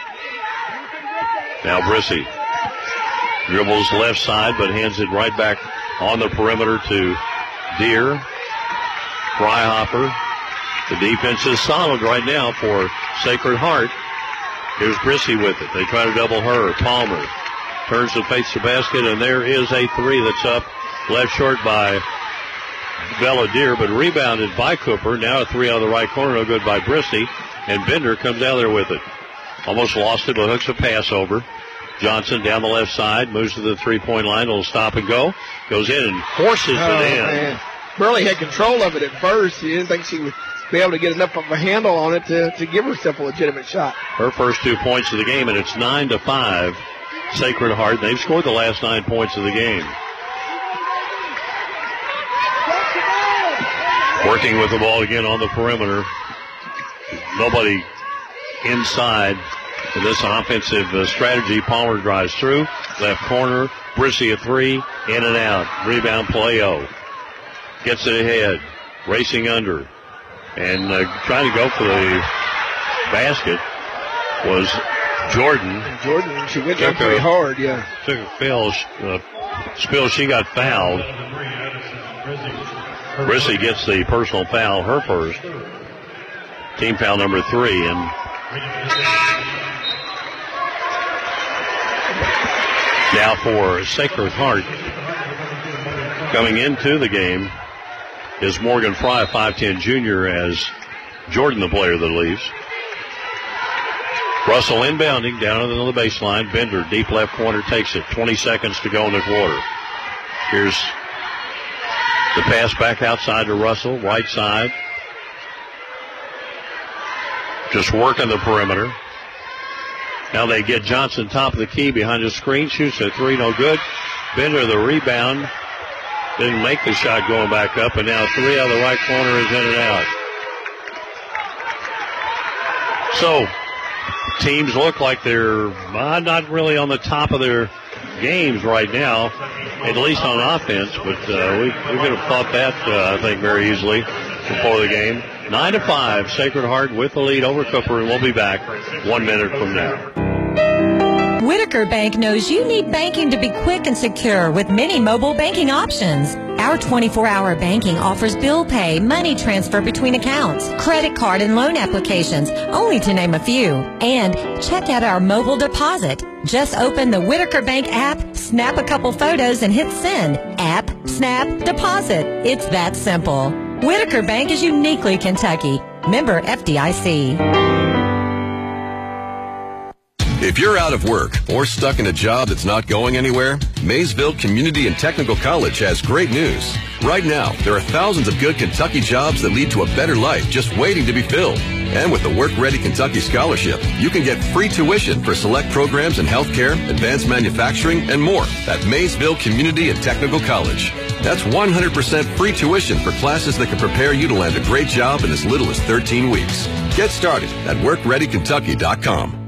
Now Brissey dribbles left side, but hands it right back on the perimeter to Deere. Freihopper. The defense is solid right now for Sacred Heart. Here's Brissey with it. They try to double her. Palmer turns to face the basket, and there is a three that's up. Left short by Bella Deere, but rebounded by Cooper. Now a three on the right corner, no good by Brissey. And Bender comes out there with it. Almost lost it, but hooks a pass over. Johnson down the left side, moves to the three-point line. It'll stop and go. Goes in and forces oh, it in. Man. Burley had control of it at first. She didn't think she would be able to get enough of a handle on it to, to give herself a legitimate shot. Her first two points of the game, and it's nine to five. Sacred Heart. They've scored the last nine points of the game. Working with the ball again on the perimeter. Nobody inside. In this offensive uh, strategy, Palmer drives through. Left corner, Brissey a three, in and out. Rebound, Paleo. Gets it ahead, racing under. And uh, trying to go for the basket was Jordan. Jordan, she went down pretty hard, yeah. Took a fail, uh, spill, she got fouled. Brissey gets the personal foul, her first. Team foul number three, and now for Sacred Heart coming into the game is Morgan Fry, a five ten junior, as Jordan the player that leaves. Russell inbounding down on the baseline. Bender, deep left corner, takes it. twenty seconds to go in the quarter. Here's the pass back outside to Russell, right side. Just working the perimeter. Now they get Johnson top of the key behind the screen. Shoots a three, no good. Bender the rebound. Didn't make the shot going back up, and now three out of the right corner is in and out. So, teams look like they're uh, not really on the top of their games right now, at least on offense, but uh, we, we could have thought that, uh, I think, very easily before the game. Nine to five, Sacred Heart with the lead over Cooper, and we'll be back one minute from now. Whitaker Bank knows you need banking to be quick and secure with many mobile banking options. Our twenty-four hour banking offers bill pay, money transfer between accounts, credit card and loan applications, only to name a few. And check out our mobile deposit. Just open the Whitaker Bank app, snap a couple photos, and hit send. App, snap, deposit. It's that simple. Whitaker Bank is uniquely Kentucky. Member F D I C. If you're out of work or stuck in a job that's not going anywhere, Maysville Community and Technical College has great news. Right now, there are thousands of good Kentucky jobs that lead to a better life just waiting to be filled. And with the Work Ready Kentucky Scholarship, you can get free tuition for select programs in healthcare, advanced manufacturing, and more at Maysville Community and Technical College. That's one hundred percent free tuition for classes that can prepare you to land a great job in as little as thirteen weeks. Get started at work ready kentucky dot com.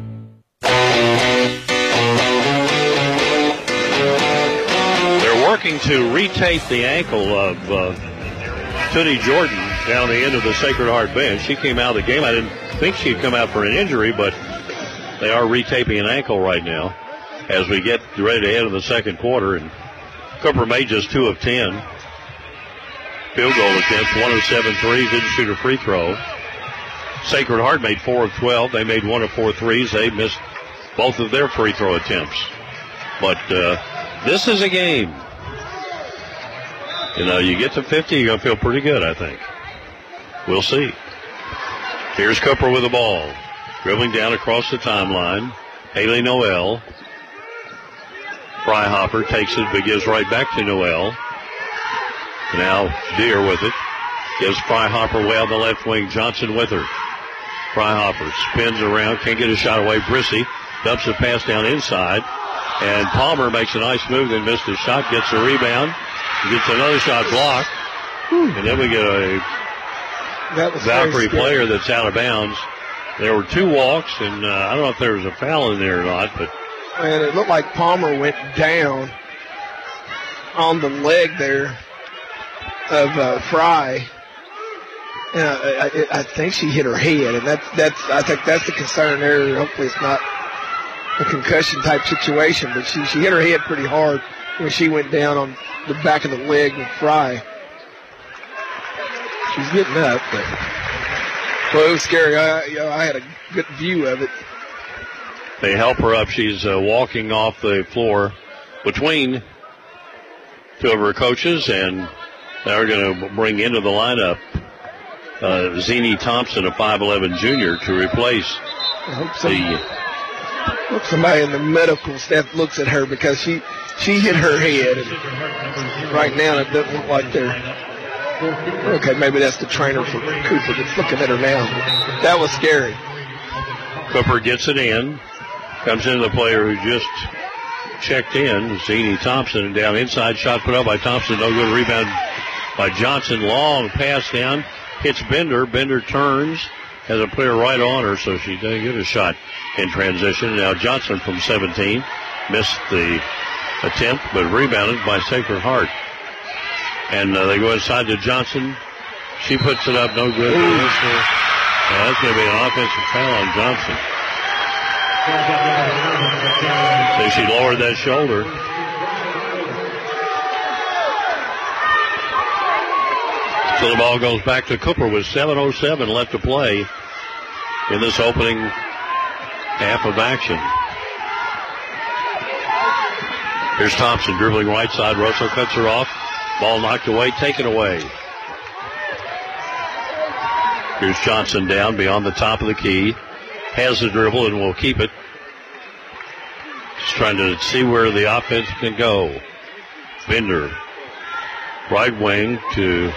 Working to retape the ankle of uh, Toonie Jordan down the end of the Sacred Heart bench. She came out of the game. I didn't think she'd come out for an injury, but they are retaping an ankle right now as we get ready to head in the second quarter. And Cooper made just two of ten. Field goal attempts, one of seven threes, didn't shoot a free throw. Sacred Heart made four of twelve. They made one of four threes. They missed both of their free throw attempts. But uh, this is a game. You know, you get to fifty, you're going to feel pretty good, I think. We'll see. Here's Cooper with the ball. Dribbling down across the timeline. Haley Noel. Freihopper takes it, but gives right back to Noel. Now Deere with it. Gives Freihopper way on the left wing. Johnson with her. Freihopper spins around, can't get a shot away. Brissy dumps the pass down inside. And Palmer makes a nice move, then missed his shot, gets a rebound. He gets another shot blocked. Whew. And then we get a that was Valkyrie player that's out of bounds. There were two walks, and uh, I don't know if there was a foul in there or not, but and it looked like Palmer went down on the leg there of uh, Fry. And I, I, I think she hit her head, and that's that's I think that's the concern there. Hopefully, it's not a concussion type situation, but she she hit her head pretty hard when she went down on the back of the leg with Fry. She's getting up, but well, it was scary. I, you know, I had a good view of it. They help her up. She's uh, walking off the floor between two of her coaches, and they're going to bring into the lineup uh, Zini Thompson, a five eleven junior, to replace I hope so. the. Hope somebody in the medical staff looks at her because she she hit her head. And right now, it doesn't look like they're. Okay, maybe that's the trainer for Cooper that's looking at her now. That was scary. Cooper gets it in. Comes into the player who just checked in, Zini Thompson, and down inside. Shot put up by Thompson. No good. Rebound by Johnson. Long pass down. Hits Bender. Bender turns. Has a player right on her, so she didn't get a shot in transition. Now Johnson from seventeen missed the attempt, but rebounded by Sacred Heart. And uh, they go inside to Johnson. She puts it up, no good. Yeah, that's going to be an offensive foul on Johnson. So she lowered that shoulder. So the ball goes back to Cooper with seven oh seven left to play in this opening half of action. Here's Thompson dribbling right side. Russell cuts her off. Ball knocked away, taken away. Here's Johnson down beyond the top of the key. Has the dribble and will keep it. Just trying to see where the offense can go. Bender, right wing to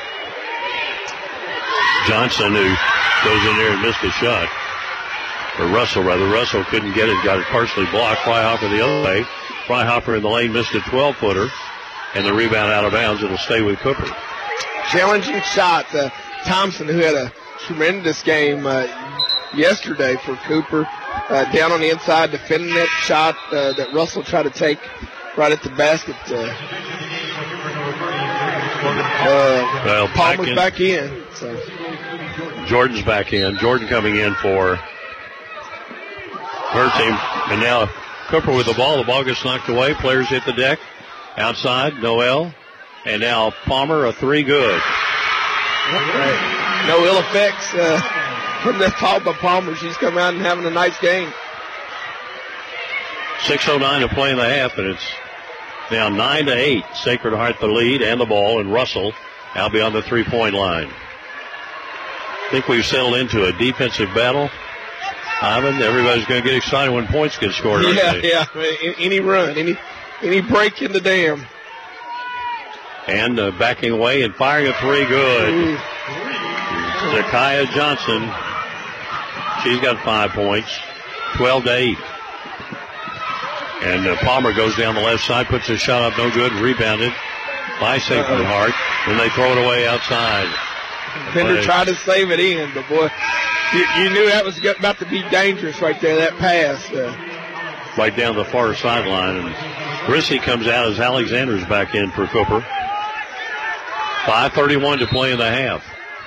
Johnson, who goes in there and missed a shot. Or Russell, rather. Russell couldn't get it, got it partially blocked. Freihopper the other way. Freihopper in the lane missed a twelve-footer. And the rebound out of bounds. It'll stay with Cooper. Challenging shot. Uh, Thompson, who had a tremendous game uh, yesterday for Cooper, uh, down on the inside, defending that shot uh, that Russell tried to take right at the basket. Uh, uh, well, Palmer's back in. back in. So. Jordan's back in. Jordan coming in for her team. And now Cooper with the ball. The ball gets knocked away. Players hit the deck. Outside, Noel. And now Palmer, a three good. Right. No ill effects uh, from that foul by Palmer. She's come out and having a nice game. six oh nine to play in the half, and it's now nine to eight. Sacred Heart the lead and the ball, and Russell out beyond the three-point line. I think we've settled into a defensive battle. Ivan, everybody's going to get excited when points get scored. Yeah, yeah. Any run, any any break in the dam. And uh, backing away and firing a three good. Zakiya Johnson. She's got five points. twelve to eight. And uh, Palmer goes down the left side, puts a shot up, no good, rebounded by Sacred Heart. And they throw it away outside. Bender But, tried to save it in, but boy, you, you knew that was about to be dangerous right there, that pass. Uh, right down the far sideline. And Grissy comes out as Alexander's back in for Cooper. five thirty-one to play in the half.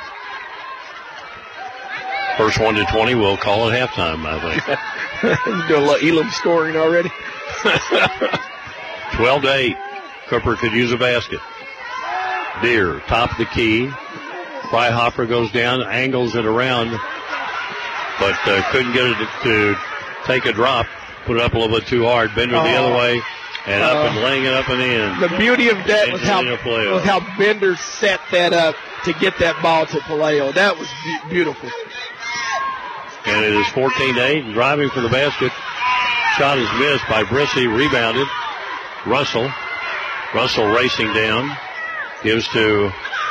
First one to twenty, we'll call it halftime, I think. You do a little Elam scoring already. twelve to eight. Cooper could use a basket. Deere, top of the key. Freihopper goes down, angles it around, but uh, couldn't get it to, to take a drop. Put it up a little bit too hard. Bender the Oh. other way, and up Uh, and laying it up and in. The beauty of that was how, Angelina Paleo. was how Bender set that up to get that ball to Paleo. That was be- beautiful. And it is fourteen to eight. Driving for the basket. Shot is missed by Brissy. Rebounded. Russell. Russell racing down. Gives to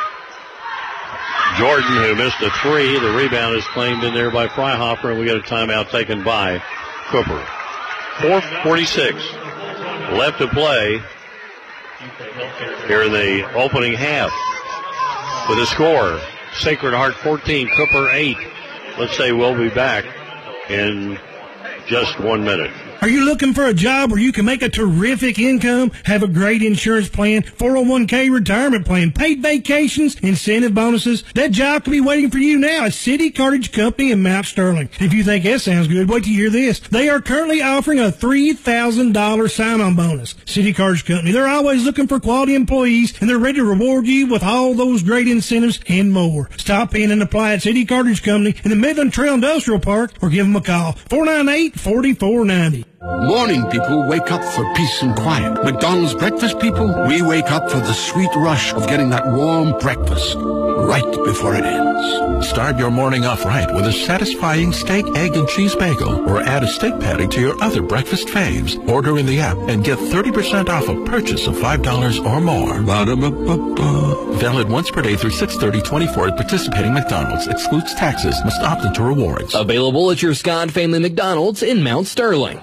Jordan, who missed a three. The rebound is claimed in there by Freihopper, and we got a timeout taken by Cooper. four forty-six left to play here in the opening half. With a score, Sacred Heart fourteen, Cooper eight. Let's say we'll be back in just one minute. Are you looking for a job where you can make a terrific income, have a great insurance plan, four oh one k retirement plan, paid vacations, incentive bonuses? That job could be waiting for you now at City Cartage Company in Mount Sterling. If you think that sounds good, wait till you hear this. They are currently offering a three thousand dollars sign-on bonus. City Cartage Company, they're always looking for quality employees, and they're ready to reward you with all those great incentives and more. Stop in and apply at City Cartage Company in the Midland Trail Industrial Park, or give them a call, four nine eight, four four nine zero. Morning people wake up for peace and quiet. McDonald's breakfast people, we wake up for the sweet rush of getting that warm breakfast right before it ends. Start your morning off right with a satisfying steak, egg, and cheese bagel, or add a steak patty to your other breakfast faves. Order in the app and get thirty percent off a purchase of five dollars or more. Ba-da-ba-ba-ba. Valid once per day through six thirty twenty-four at participating McDonald's. Excludes taxes. Must opt into rewards. Available at your Scott Family McDonald's in Mount Sterling.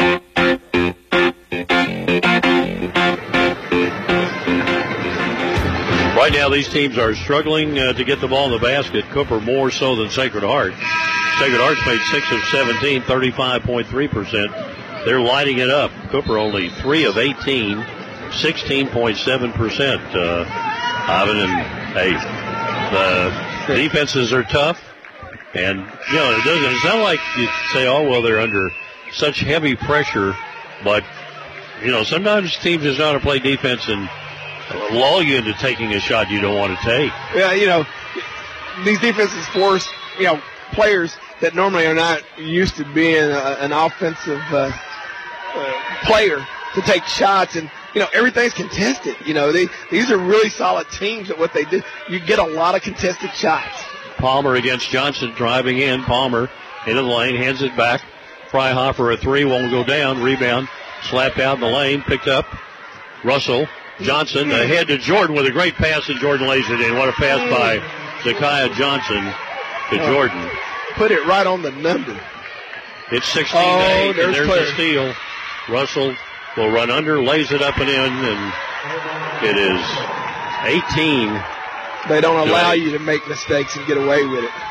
Right now, these teams are struggling uh, to get the ball in the basket. Cooper more so than Sacred Heart. Sacred Heart's made six of seventeen, thirty-five point three percent. They're lighting it up. Cooper only three of eighteen, sixteen point seven percent. Uh, Ivan, and hey, the defenses are tough. And, you know, it doesn't, it's not like you say, oh, well, they're under such heavy pressure. But, you know, sometimes teams just know how to play defense and lull you into taking a shot you don't want to take. Yeah, you know, these defenses force, you know, players that normally are not used to being a, an offensive uh, uh, player to take shots, and you know everything's contested. You know, they, these are really solid teams at what they do. You get a lot of contested shots. Palmer against Johnson, driving in. Palmer into the lane, hands it back. Freihoffer a three, won't go down. Rebound, slapped out in the lane, picked up. Russell, Johnson, ahead to Jordan with a great pass, and Jordan lays it in. What a pass by Zakiah Johnson to Jordan. Put it right on the number. It's sixteen oh, to eight, there's and there's clear. a steal. Russell will run under, lays it up and in, and it is eighteen. They don't allow you to make mistakes and get away with it.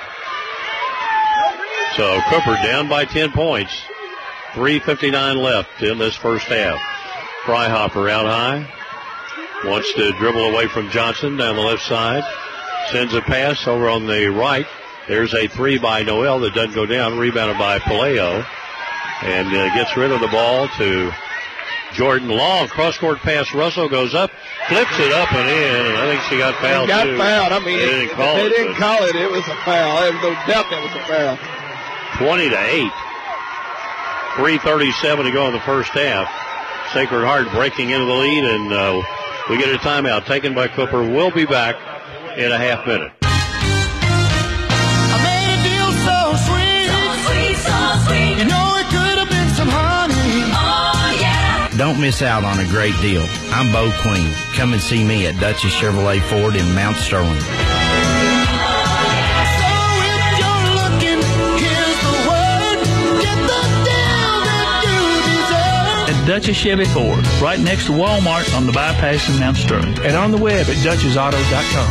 So Cooper down by ten points. three fifty-nine left in this first half. Freihoffer out high. Wants to dribble away from Johnson down the left side. Sends a pass over on the right. There's a three by Noel that doesn't go down. Rebounded by Paleo. And uh, gets rid of the ball to Jordan. Long cross-court pass. Russell goes up, flips it up and in, and I think she got fouled Got too. fouled. I mean, they didn't call they it. didn't call it. It was a foul. There was no doubt that was a foul. twenty to eight. three thirty-seven to go in the first half. Sacred Heart breaking into the lead, and uh, we get a timeout taken by Cooper. We'll be back in a half minute. I made it feel so sweet. So sweet, so sweet. You know it could have been some honey. Oh, yeah. Don't miss out on a great deal. I'm Bo Queen. Come and see me at Dutchess Chevrolet Ford in Mount Sterling. Dutchess Chevy Ford, right next to Walmart on the bypass in Mount Sterling. And on the web at Dutchess Auto dot com.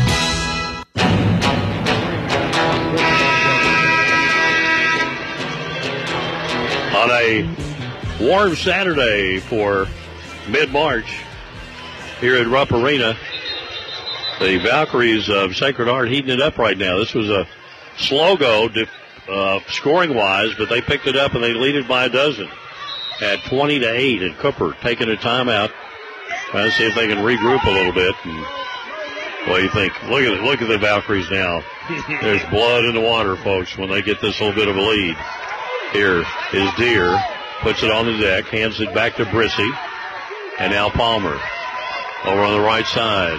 On a warm Saturday for mid-March here at Rupp Arena, the Valkyries of Sacred Heart heating it up right now. This was a slow go uh, scoring-wise, but they picked it up and they lead it by a dozen. At twenty to eight, and Cooper taking a timeout, trying to see if they can regroup a little bit. And what do you think? Look at it, look at the Valkyries now. There's blood in the water, folks, when they get this little bit of a lead. Here is Deere, puts it on the deck, hands it back to Brissy, and now Palmer over on the right side.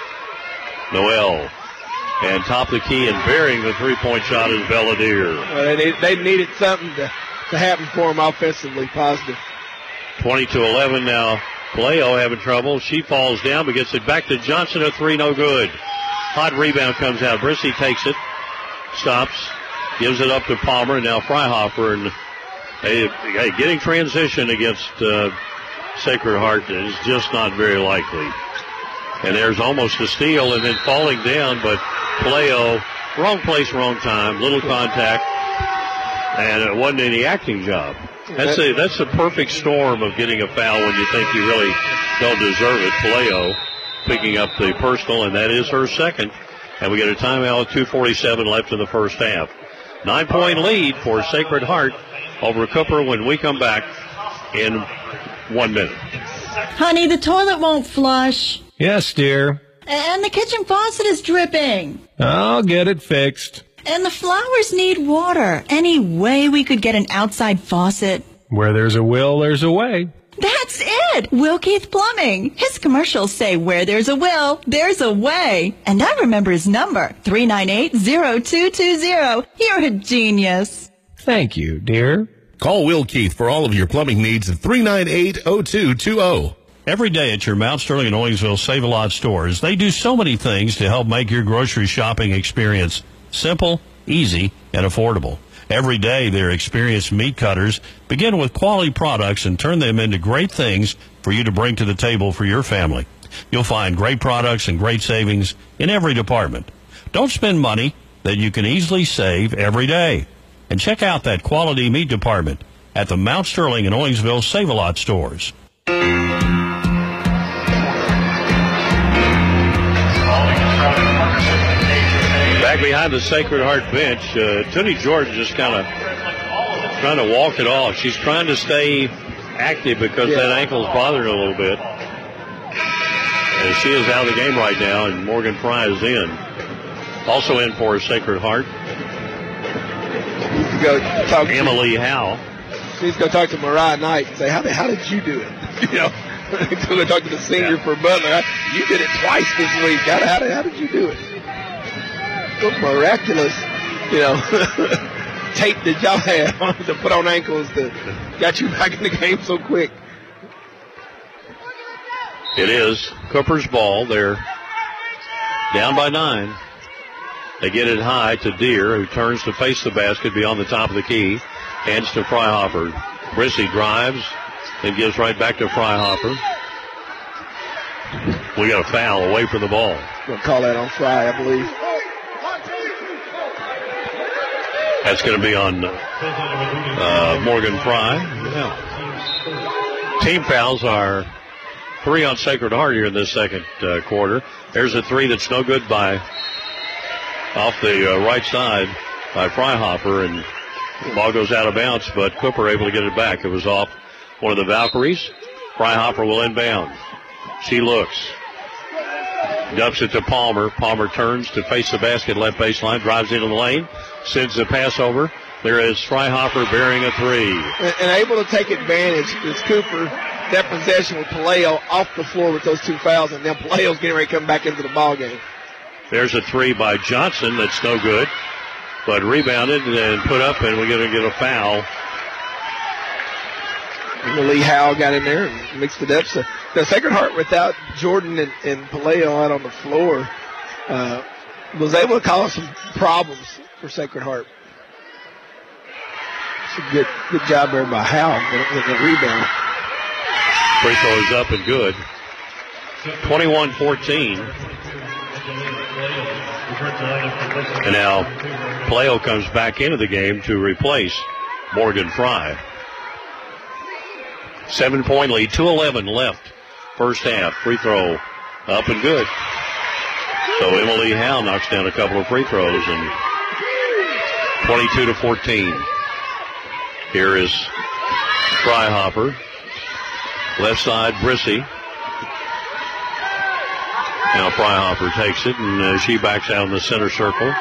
Noel, and top of the key and burying the three-point shot is Belladere. Well, they, need, they needed something to. to happen for him offensively, positive. twenty to eleven now. Paleo having trouble. She falls down but gets it back to Johnson. A three, no good. Hot rebound comes out. Brissy takes it, stops, gives it up to Palmer, and now Freihoffer. And hey, hey, getting transition against uh, Sacred Heart is just not very likely. And there's almost a steal and then falling down, but Paleo, wrong place, wrong time, little contact. And it wasn't any acting job. That's a that's a perfect storm of getting a foul when you think you really don't deserve it. Paleo picking up the personal, and that is her second. And we get a timeout with two forty-seven left in the first half. Nine-point lead for Sacred Heart over Cooper when we come back in one minute. Honey, the toilet won't flush. Yes, dear. And the kitchen faucet is dripping. I'll get it fixed. And the flowers need water. Any way we could get an outside faucet? Where there's a will, there's a way. That's it! Will Keith Plumbing. His commercials say where there's a will, there's a way. And I remember his number, three nine eight, zero two two zero. You're a genius. Thank you, dear. Call Will Keith for all of your plumbing needs at three nine eight, zero two two zero. Every day at your Mount Sterling and Owensville Save-A-Lot stores, they do so many things to help make your grocery shopping experience simple, easy, and affordable. Every day, their experienced meat cutters begin with quality products and turn them into great things for you to bring to the table for your family. You'll find great products and great savings in every department. Don't spend money that you can easily save every day. And check out that quality meat department at the Mount Sterling and Owensville Save-A-Lot stores. Back behind the Sacred Heart bench, uh, Toonie Jordan just kind of trying to walk it off. She's trying to stay active because yeah. that ankle's bothering her a little bit. And she is out of the game right now, and Morgan Fry is in. Also in for Sacred Heart. Go talk to Emily Howe. She's going to talk to Mariah Knight and say, how did, how did you do it? You know, going to talk to the senior yeah. for Butler. You did it twice this week. How, how, did, how did you do it? what miraculous, you know, tape did y'all have to put on ankles that got you back in the game so quick? It is Cooper's ball. They're down by nine. They get it high to Deere, who turns to face the basket beyond the top of the key. Hands to Freihopper. Brissy drives and gives right back to Freihopper. We got a foul away from the ball. We'll call that on Fry, I believe. That's going to be on uh, Morgan Fry. Yeah. Team fouls are three on Sacred Heart here in this second uh, quarter. There's a three that's no good by off the uh, right side by Freihopper, and the ball goes out of bounds, but Cooper able to get it back. It was off one of the Valkyries. Freihopper will inbound. She looks. Dumps it to Palmer. Palmer turns to face the basket, left baseline, drives into the lane, sends the pass over. There is Freihopper bearing a three. And, and able to take advantage is Cooper. That possession with Paleo off the floor with those two fouls, and then Paleo's getting ready to come back into the ball game. There's a three by Johnson that's no good, but rebounded and put up, and we're going to get a foul. And Lee Howell got in there and mixed it up. So the Sacred Heart, without Jordan and, and Paleo out on the floor, uh, was able to cause some problems for Sacred Heart. It's a good, good job there by Howell with the rebound. Free throw is up and good. twenty-one fourteen. And now Paleo comes back into the game to replace Morgan Fry. Seven-point lead, two eleven left. First half, free throw up and good. So Emily Howe knocks down a couple of free throws, and twenty-two to fourteen. Here is Freihopper. Left side, Brissy. Now Freihopper takes it, and uh, she backs out in the center circle.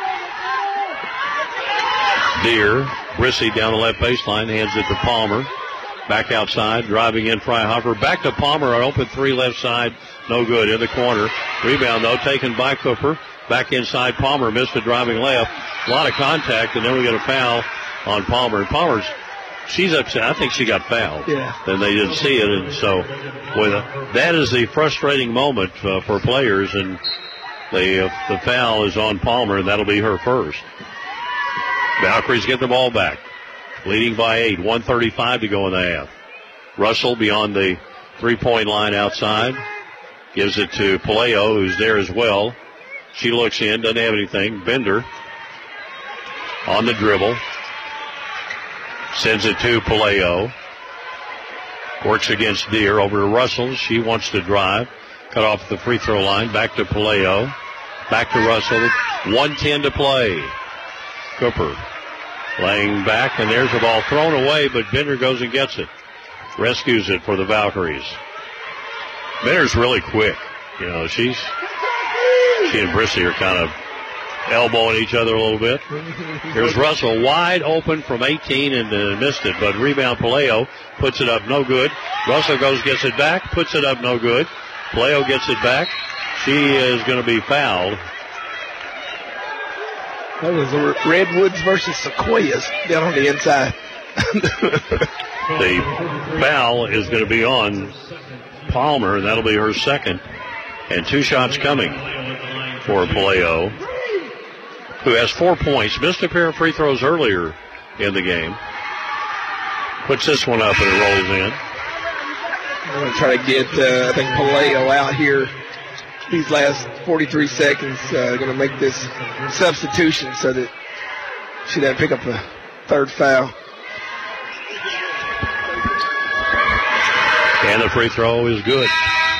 Deere, Brissy down the left baseline, hands it to Palmer. Back outside, driving in Freihopper. Back to Palmer, an open three left side. No good, in the corner. Rebound, though, taken by Cooper. Back inside, Palmer missed a driving left. A lot of contact, and then we get a foul on Palmer. And Palmer's, she's upset. I think she got fouled. Yeah. And they didn't see it, and so with a, that is the frustrating moment uh, for players, and the, uh, the foul is on Palmer, and that'll be her first. Valkyries get the ball back. Leading by eight, one thirty-five to go in the half. Russell beyond the three-point line outside. Gives it to Paleo, who's there as well. She looks in, doesn't have anything. Bender on the dribble. Sends it to Paleo. Works against Deere over to Russell. She wants to drive. Cut off the free throw line. Back to Paleo. Back to Russell. one ten to play. Cooper laying back, and there's the ball thrown away, but Bender goes and gets it. Rescues it for the Valkyries. Bender's really quick. You know, she's, she and Brissy are kind of elbowing each other a little bit. Here's Russell wide open from eighteen and uh, missed it, but rebound Paleo puts it up, no good. Russell goes, gets it back, puts it up, no good. Paleo gets it back. She is going to be fouled. That was the Redwoods versus Sequoias down on the inside. The foul is going to be on Palmer, and that'll be her second. And two shots coming for Paleo, who has four points. Missed a pair of free throws earlier in the game. Puts this one up, and it rolls in. I'm going to try to get, uh, I think, Paleo out here these last forty-three seconds. Uh, going to make this substitution so that she doesn't pick up a third foul. And the free throw is good.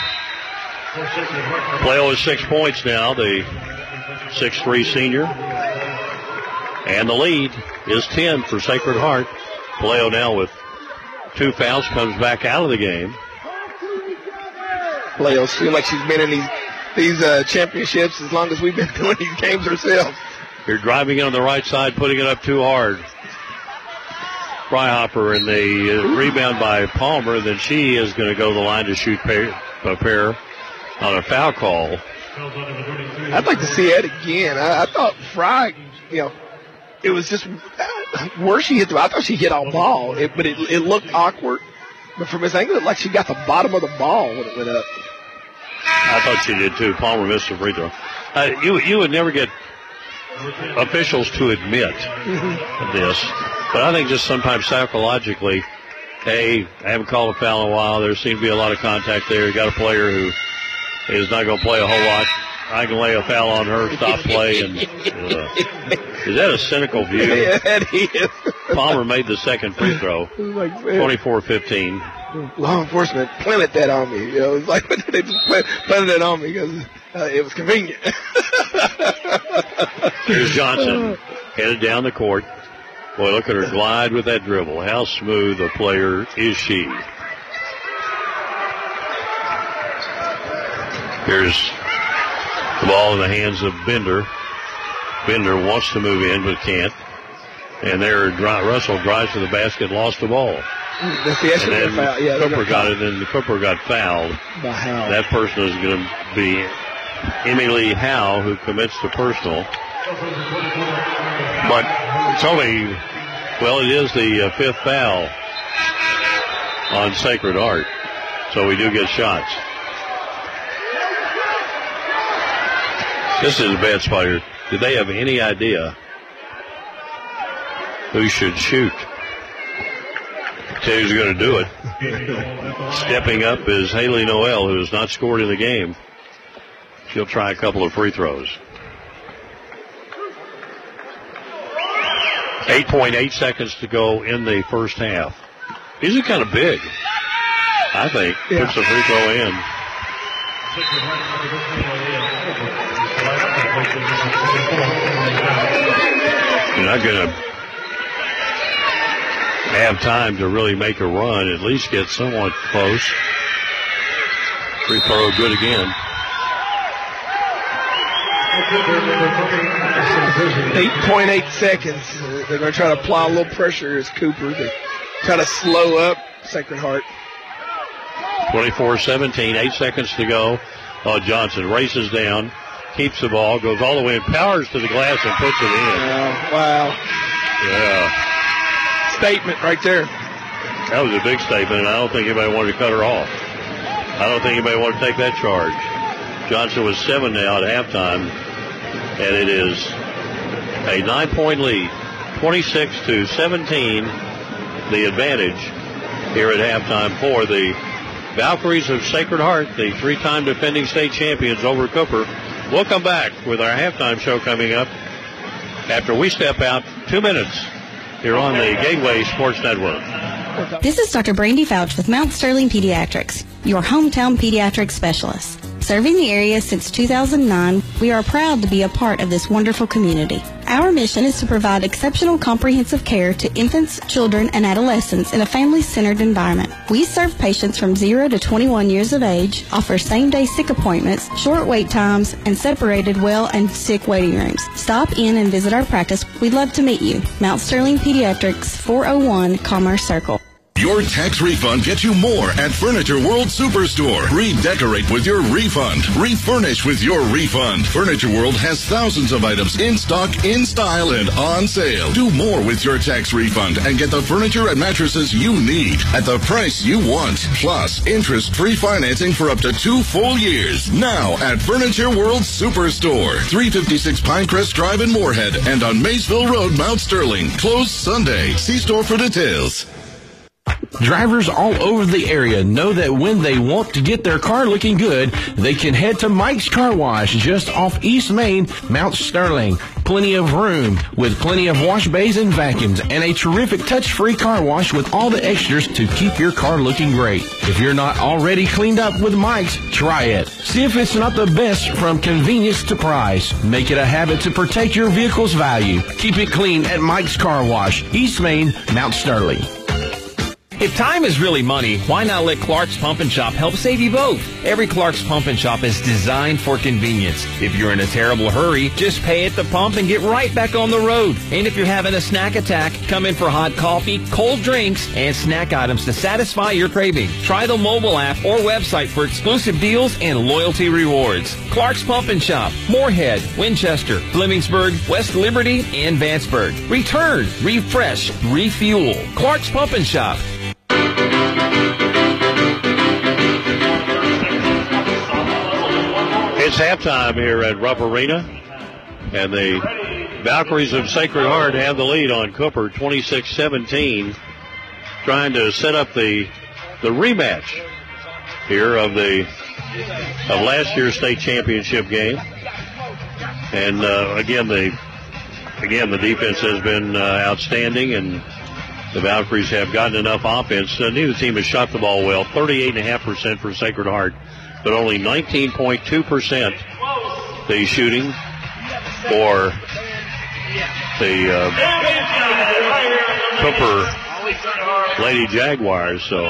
Paleo has six points now, the six three senior. And the lead is ten for Sacred Heart. Paleo now with two fouls comes back out of the game. Paleo seems like she's been in these these uh, championships as long as we've been doing these games ourselves. You're driving in on the right side, putting it up too hard. Freihopper, and the uh, rebound by Palmer. Then she is going to go to the line to shoot pair, a pair on a foul call. I'd like to see that again. I, I thought Fry, you know, it was just where she hit the. I thought she hit all ball, it, but it, it looked awkward. But from his angle, it looked like she got the bottom of the ball when it went up. I thought she did too. Palmer missed a free throw. Uh, you you would never get officials to admit mm-hmm. this, but I think just sometimes psychologically, hey, I haven't called a foul in a while. There seems to be a lot of contact there. You got a player who is not going to play a whole lot. I can lay a foul on her, stop play, and uh, is that a cynical view? Yeah, that is. Palmer made the second free throw, twenty-four fifteen. Law enforcement planted that on me. You know, it's like they just planted it on me because uh, it was convenient. Here's Johnson headed down the court. Boy, look at her glide with that dribble. How smooth a player is she? Here's the ball in the hands of Bender. Bender wants to move in but can't. And there, Russell drives to the basket, lost the ball. That's the and then foul. Yeah, Cooper got it, and Cooper got fouled. By Howe. That person is going to be Emily Howe, who commits the personal. But it's only, well, it is the uh, fifth foul on Sacred Heart. So we do get shots. This is a bad spot here. Did they have any idea who should shoot? Tell you who's going to do it. Stepping up is Haley Noel, who has not scored in the game. She'll try a couple of free throws. eight point eight seconds to go in the first half. These are kind of big, I think. Yeah. Puts the free throw in. You're not going to have time to really make a run, at least get somewhat close. Free throw good again. eight point eight seconds. They're going to try to apply a little pressure as Cooper to try to slow up Sacred Heart. twenty-four seventeen, eight seconds to go. Oh, Johnson races down, keeps the ball, goes all the way and powers to the glass and puts it in. Uh, wow. Yeah. Statement right there. That was a big statement, and I don't think anybody wanted to cut her off. I don't think anybody wanted to take that charge. Johnson was seven now at halftime, and it is a nine-point lead, twenty-six to seventeen, the advantage here at halftime for the Valkyries of Sacred Heart, the three-time defending state champions over Cooper. We'll come back with our halftime show coming up after we step out. Two minutes here on the Gateway Sports Network. This is Doctor Brandy Fouch with Mount Sterling Pediatrics, your hometown pediatric specialist. Serving the area since two thousand nine, we are proud to be a part of this wonderful community. Our mission is to provide exceptional comprehensive care to infants, children, and adolescents in a family-centered environment. We serve patients from zero to twenty-one years of age, offer same-day sick appointments, short wait times, and separated well and sick waiting rooms. Stop in and visit our practice. We'd love to meet you. Mount Sterling Pediatrics, four oh one Commerce Circle. Your tax refund gets you more at Furniture World Superstore. Redecorate with your refund. Refurnish with your refund. Furniture World has thousands of items in stock, in style, and on sale. Do more with your tax refund and get the furniture and mattresses you need at the price you want. Plus, interest-free financing for up to two full years. Now at Furniture World Superstore. three fifty-six Pinecrest Drive in Moorhead and on Maysville Road, Mount Sterling. Closed Sunday. See store for details. Drivers all over the area know that when they want to get their car looking good, they can head to Mike's Car Wash just off East Main, Mount Sterling. Plenty of room with plenty of wash bays and vacuums and a terrific touch-free car wash with all the extras to keep your car looking great. If you're not already cleaned up with Mike's, try it. See if it's not the best from convenience to price. Make it a habit to protect your vehicle's value. Keep it clean at Mike's Car Wash, East Main, Mount Sterling. If time is really money, why not let Clark's Pump and Shop help save you both? Every Clark's Pump and Shop is designed for convenience. If you're in a terrible hurry, just pay at the pump and get right back on the road. And if you're having a snack attack, come in for hot coffee, cold drinks, and snack items to satisfy your craving. Try the mobile app or website for exclusive deals and loyalty rewards. Clark's Pump and Shop, Moorhead, Winchester, Flemingsburg, West Liberty, and Vanceburg. Return, refresh, refuel. Clark's Pump and Shop. It's halftime here at Rupp Arena, and the Valkyries of Sacred Heart have the lead on Cooper, twenty-six seventeen, trying to set up the the rematch here of the of last year's state championship game. And uh, again, the again the defense has been uh, outstanding, and the Valkyries have gotten enough offense. Uh, neither team has shot the ball well. thirty-eight point five percent for Sacred Heart, but only nineteen point two percent the shooting for the uh, Cooper Lady Jaguars. So,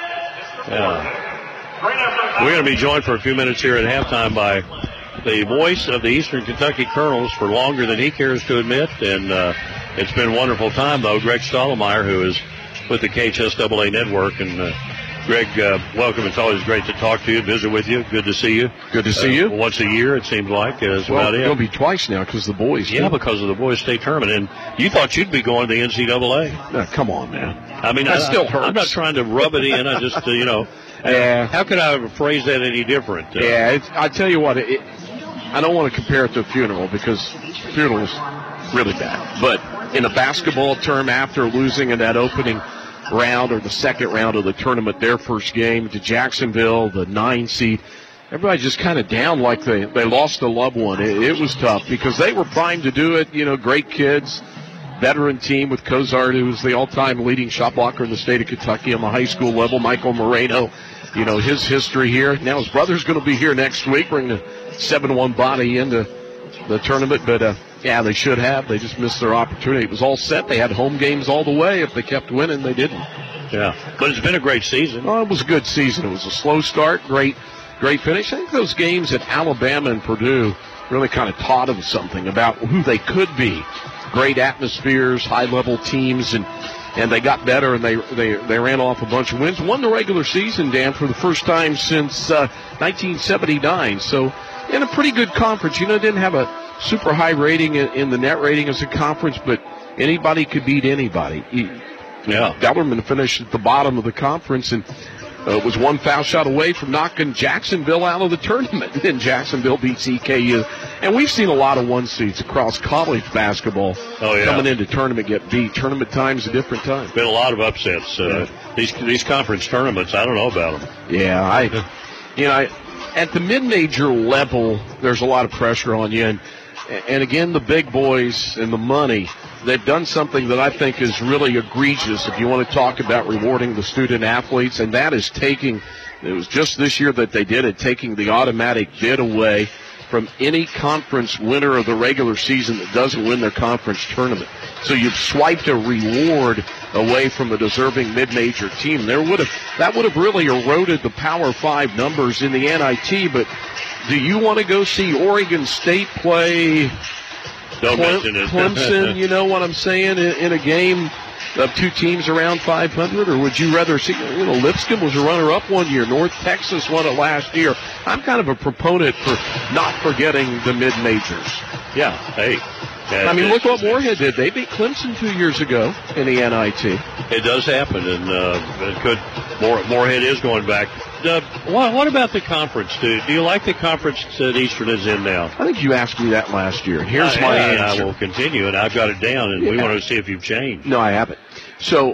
yeah. We're going to be joined for a few minutes here at halftime by the voice of the Eastern Kentucky Colonels for longer than he cares to admit, and uh, it's been a wonderful time, though. Greg Stottlemyre, who is with the K H S A A Network, and uh, Greg, uh, welcome. It's always great to talk to you, visit with you. Good to see you. Good to see uh, you. Once a year, it seems like. Is well, about it. It'll be twice now because the boys. Yeah, too. because of the boys' state tournament. And you thought you'd be going to the N C double A. No, come on, man. I mean, that I, still hurts. I'm not trying to rub it in. I just, uh, you know, yeah. How could I phrase that any different? Uh, yeah, it's, I tell you what, it, I don't want to compare it to a funeral because funeral is really bad. But in a basketball term, after losing in that opening round or the second round of the tournament, their first game to Jacksonville, the nine seed, everybody just kind of down like they, they lost a loved one. It, it was tough because they were primed to do it. You know, great kids, veteran team with Cozart, who's the all-time leading shot blocker in the state of Kentucky on the high school level. Michael Moreno, you know, his history here. Now his brother's going to be here next week, bring the seven one body into the tournament. But, uh, yeah, they should have. They just missed their opportunity. It was all set. They had home games all the way. If they kept winning, they didn't. Yeah, but it's been a great season. Oh, it was a good season. It was a slow start, great, great finish. I think those games at Alabama and Purdue really kind of taught them something about who they could be. Great atmospheres, high-level teams, and and they got better, and they, they they ran off a bunch of wins. Won the regular season, Dan, for the first time since uh, nineteen seventy-nine. So in a pretty good conference. You know, didn't have a super high rating in, in the net rating as a conference, but anybody could beat anybody. Yeah. Dellerman finished at the bottom of the conference and uh, was one foul shot away from knocking Jacksonville out of the tournament. And Jacksonville beats E K U. And we've seen a lot of one seeds across college basketball oh, yeah. coming into tournament get beat. Tournament time's a different time. Been a lot of upsets. Uh, yeah. These these conference tournaments, I don't know about them. Yeah, I, you know, I, at the mid-major level, there's a lot of pressure on you. And, and again, the big boys and the money, they've done something that I think is really egregious if you want to talk about rewarding the student athletes, and that is taking, it was just this year that they did it, taking the automatic bid away from any conference winner of the regular season that doesn't win their conference tournament. So you've swiped a reward away from a deserving mid-major team. There would have that would have really eroded the Power Five numbers in the N I T. But do you want to go see Oregon State play Don't Cle- mention it. Clemson? You know what I'm saying, in, in a game of two teams around five hundred, or would you rather see, you know, Lipscomb was a runner-up one year. North Texas won it last year. I'm kind of a proponent for not forgetting the mid-majors. Yeah, hey. Yeah, I mean, it, look what Moorhead did. They beat Clemson two years ago in the N I T. It does happen, and uh, it could. More, Moorhead is going back. Uh, what, what about the conference? Do, do you like the conference that Eastern is in now? I think you asked me that last year. Here's I, my and answer. I will continue, and I've got it down, and yeah. we want to see if you've changed. No, I haven't. So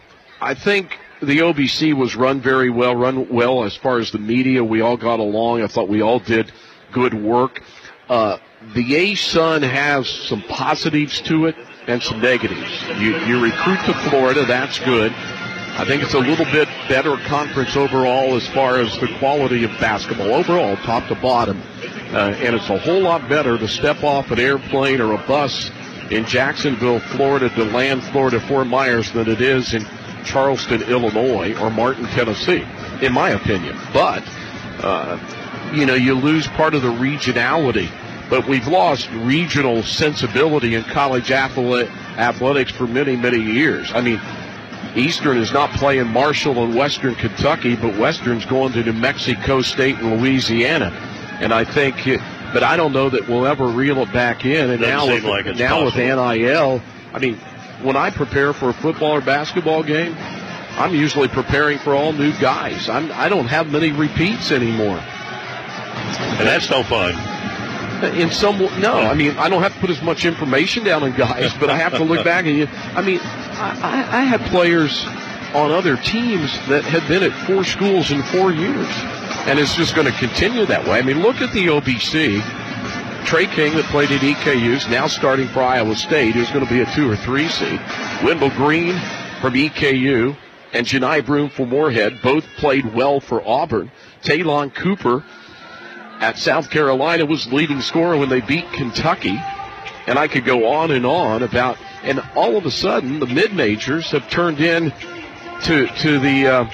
I think the O B C was run very well, run well as far as the media. We all got along. I thought we all did good work. Uh, the A-Sun has some positives to it and some negatives. You, you recruit to Florida, that's good. I think it's a little bit better conference overall as far as the quality of basketball overall, top to bottom. Uh, and it's a whole lot better to step off an airplane or a bus in Jacksonville, Florida, to land Florida Fort Myers than it is in Charleston, Illinois, or Martin, Tennessee, in my opinion. But, uh, you know, you lose part of the regionality. But we've lost regional sensibility in college athletics for many, many years. I mean, Eastern is not playing Marshall and Western Kentucky, but Western's going to New Mexico State and Louisiana. And I think, it, but I don't know that we'll ever reel it back in. And now, with, like it's now with possible. N I L, I mean, when I prepare for a football or basketball game, I'm usually preparing for all new guys. I'm, I don't have many repeats anymore. And that's no fun. In some, no, I mean, I don't have to put as much information down on guys, but I have to look back at you. I mean, I, I had players on other teams that had been at four schools in four years, and it's just going to continue that way. I mean, look at the O B C. Trey King, that played at E K U, is now starting for Iowa State. He's going to be a two or three seed. Wendell Green from E K U and Janai Broom from Moorhead both played well for Auburn. Taylon Cooper at South Carolina was leading scorer when they beat Kentucky. And I could go on and on about, and all of a sudden the mid-majors have turned in to to the uh,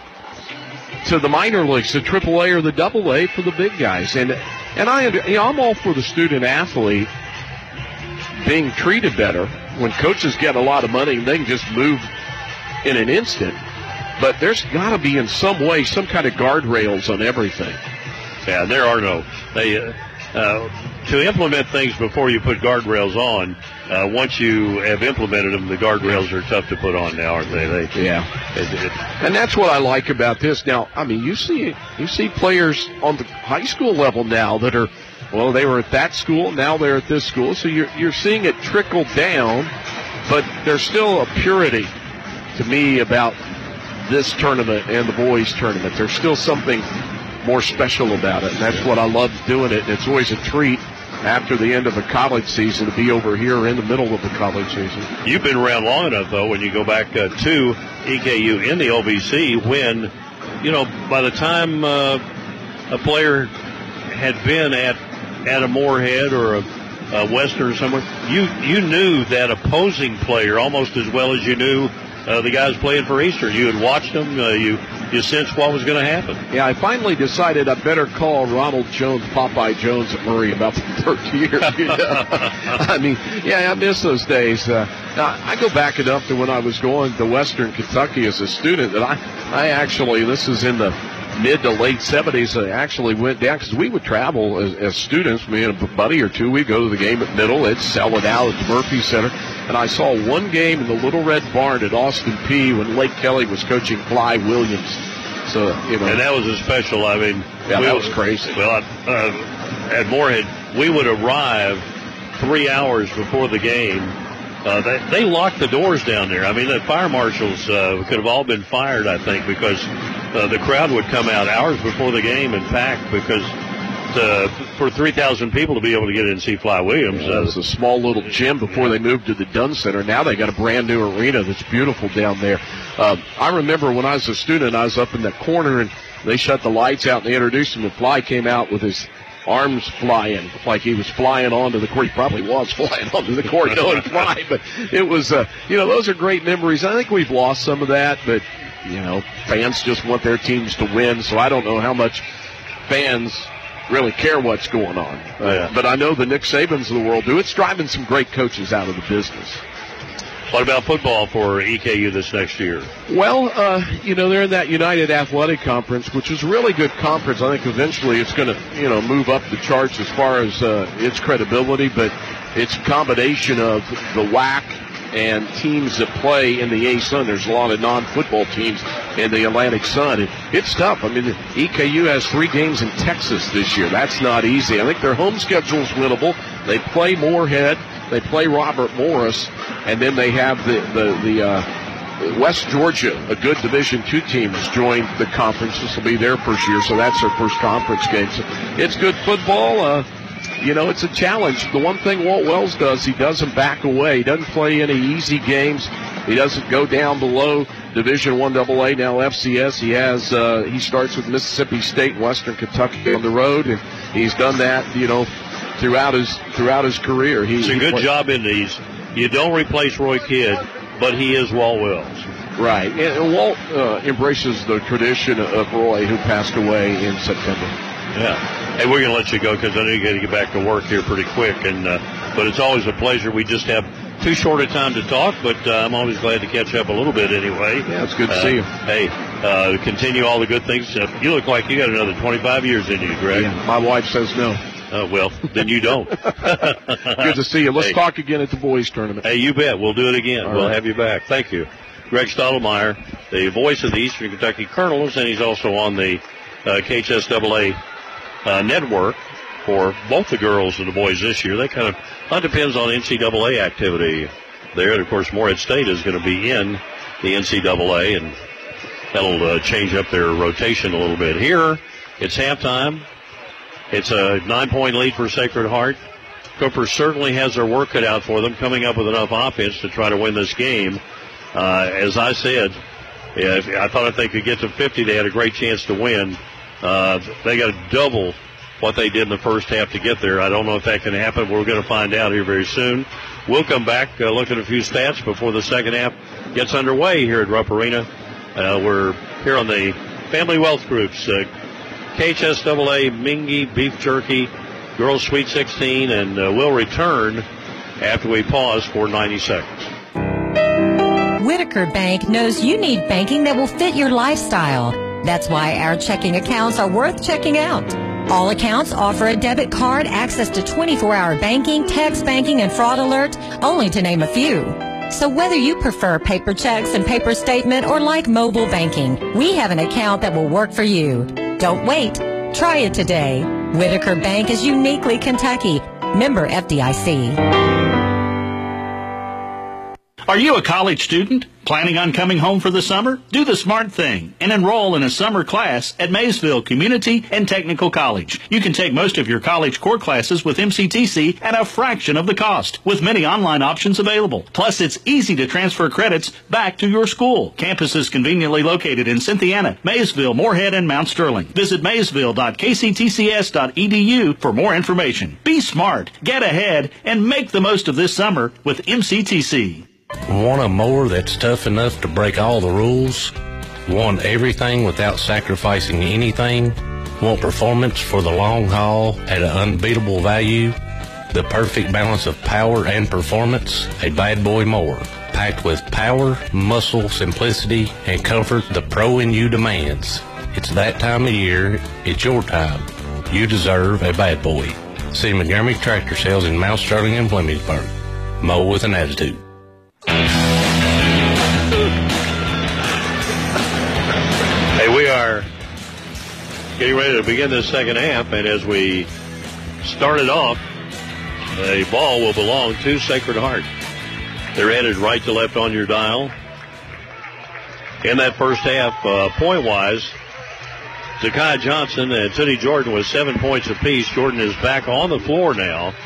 to the minor leagues, the triple A or the double A for the big guys. And and I, you know, I'm all for the student athlete being treated better. When coaches get a lot of money, they can just move in an instant. But there's got to be in some way some kind of guardrails on everything. Yeah, there are no. They uh, uh, to implement things before you put guardrails on. Uh, once you have implemented them, the guardrails are tough to put on now, aren't they? they yeah, it, it, and that's what I like about this. Now, I mean, you see, you see players on the high school level now that are, well, they were at that school, now they're at this school, so you're you're seeing it trickle down, but there's still a purity to me about this tournament and the boys tournament. There's still something more special about it, and that's what I love doing it. And it's always a treat after the end of a college season to be over here in the middle of the college season. You've been around long enough, though, when you go back uh, to E K U in the O B C, when, you know, by the time uh, a player had been at at a Moorhead or a, a Western or somewhere, you you knew that opposing player almost as well as you knew Uh, the guys playing for Eastern. You had watched them. Uh, you you sensed what was going to happen. Yeah, I finally decided I better call Ronald Jones, Popeye Jones at Murray about the third year. You know? I mean, yeah, I miss those days. Uh, now, I go back enough to when I was going to Western Kentucky as a student that I, I actually, this is in the mid to late seventies, I actually went down because we would travel as, as students, me and a buddy or two. We'd go to the game at Middle. They'd sell it out at the Murphy Center. And I saw one game in the Little Red Barn at Austin Peay when Lake Kelly was coaching Fly Williams. So, you know. And that was a special, I mean. Yeah, we, that was crazy. Well, uh, at Moorhead, we would arrive three hours before the game. Uh, they, they locked the doors down there. I mean, the fire marshals uh, could have all been fired, I think, because uh, the crowd would come out hours before the game and pack because uh, for three thousand people to be able to get in and see Fly Williams. Yeah, it was a small little gym before they moved to the Dunn Center. Now they got a brand new arena that's beautiful down there. Uh, I remember when I was a student, I was up in the corner and they shut the lights out and they introduced him, and Fly came out with his arms flying, like he was flying onto the court. He probably was flying onto the court, knowing Fly, but it was, uh, you know, those are great memories. I think we've lost some of that, but, you know, fans just want their teams to win, so I don't know how much fans really care what's going on. Uh, yeah. But I know the Nick Sabans of the world do. It's driving some great coaches out of the business. What about football for E K U this next year? Well, uh, you know, they're in that United Athletic Conference, which is a really good conference. I think eventually it's going to, you know, move up the charts as far as uh, its credibility, but it's a combination of the W A C and teams that play in the A-Sun. There's a lot of non-football teams in the Atlantic Sun. And it's tough. I mean, E K U has three games in Texas this year. That's not easy. I think their home schedule is winnable. They play Moorhead. They play Robert Morris. And then they have the, the, the uh, West Georgia, a good Division two team, has joined the conference. This will be their first year, so that's their first conference game. So it's good football. Uh, You know, it's a challenge. The one thing Walt Wells does, he doesn't back away. He doesn't play any easy games. He doesn't go down below Division One Double A, now F C S. He has uh, he starts with Mississippi State and Western Kentucky on the road, and he's done that, you know, throughout his throughout his career. He, it's a good play- job in these. You don't replace Roy Kidd, but he is Walt Wells. Right. And, and Walt uh, embraces the tradition of Roy, who passed away in September. Yeah. Hey, we're going to let you go because I know you got to get back to work here pretty quick. And uh, but it's always a pleasure. We just have too short a time to talk, but uh, I'm always glad to catch up a little bit anyway. Yeah, it's good to uh, see you. Hey, uh, continue all the good things. Uh, you look like you got another twenty-five years in you, Greg. Yeah, my wife says no. Uh, well, then you don't. Good to see you. Let's hey. talk again at the boys tournament. Hey, you bet. We'll do it again. All we'll right. have you back. Thank you. Greg Stottlemyre, the voice of the Eastern Kentucky Colonels, and he's also on the uh, K H S A A uh, network for both the girls and the boys this year. They kind of, that depends on N C double A activity there. And, of course, Morehead State is going to be in the N C double A, and that'll uh, change up their rotation a little bit. Here, it's halftime. It's a nine-point lead for Sacred Heart. Cooper certainly has their work cut out for them, coming up with enough offense to try to win this game. Uh, as I said, if, I thought if they could get to fifty, they had a great chance to win. Uh, they got to double what they did in the first half to get there. I don't know if that can happen. We're going to find out here very soon. We'll come back, uh, look at a few stats before the second half gets underway here at Rupp Arena. Uh, we're here on the Family Wealth Group's uh, K H S A A Mingy Beef Jerky Girls Sweet sixteen, and uh, we'll return after we pause for ninety seconds. Whitaker Bank knows you need banking that will fit your lifestyle. That's why our checking accounts are worth checking out. All accounts offer a debit card, access to twenty-four hour banking, text banking, and fraud alert, only to name a few. So whether you prefer paper checks and paper statement or like mobile banking, we have an account that will work for you. Don't wait. Try it today. Whitaker Bank is uniquely Kentucky. Member F D I C. Are you a college student planning on coming home for the summer? Do the smart thing and enroll in a summer class at Maysville Community and Technical College. You can take most of your college core classes with M C T C at a fraction of the cost, with many online options available. Plus, it's easy to transfer credits back to your school. Campus is conveniently located in Cynthiana, Maysville, Moorhead, and Mount Sterling. Visit maysville dot k c t c s dot e d u for more information. Be smart, get ahead, and make the most of this summer with M C T C. Want a mower that's tough enough to break all the rules? Want everything without sacrificing anything? Want performance for the long haul at an unbeatable value? The perfect balance of power and performance? A Bad Boy mower. Packed with power, muscle, simplicity, and comfort the pro in you demands. It's that time of year. It's your time. You deserve a Bad Boy. See Montgomery Tractor Sales in Mount Sterling and Flemingsburg. Mow with an attitude. Hey, we are getting ready to begin this second half, and as we started off, the ball will belong to Sacred Heart. They're headed right to left on your dial. In that first half, uh, point-wise, Zakai Johnson and Tootie Jordan with seven points apiece. Jordan is back on the floor now.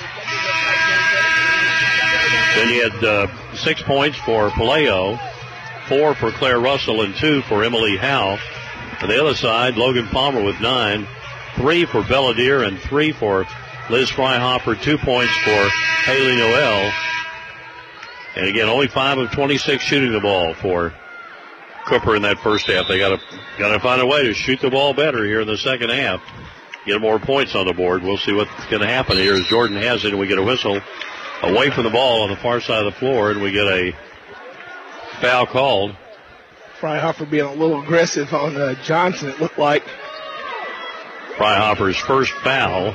Then he had uh, six points for Paleo, four for Claire Russell, and two for Emily Howe. On the other side, Logan Palmer with nine, three for Belladere, and three for Liz Freihopper, two points for Haley Noel. And again, only five of twenty-six shooting the ball for Cooper in that first half. They got to got to find a way to shoot the ball better here in the second half, get more points on the board. We'll see what's going to happen here as Jordan has it, and we get a whistle away from the ball on the far side of the floor, and we get a foul called. Freihopper being a little aggressive on uh, Johnson, it looked like. Freihopper's first foul.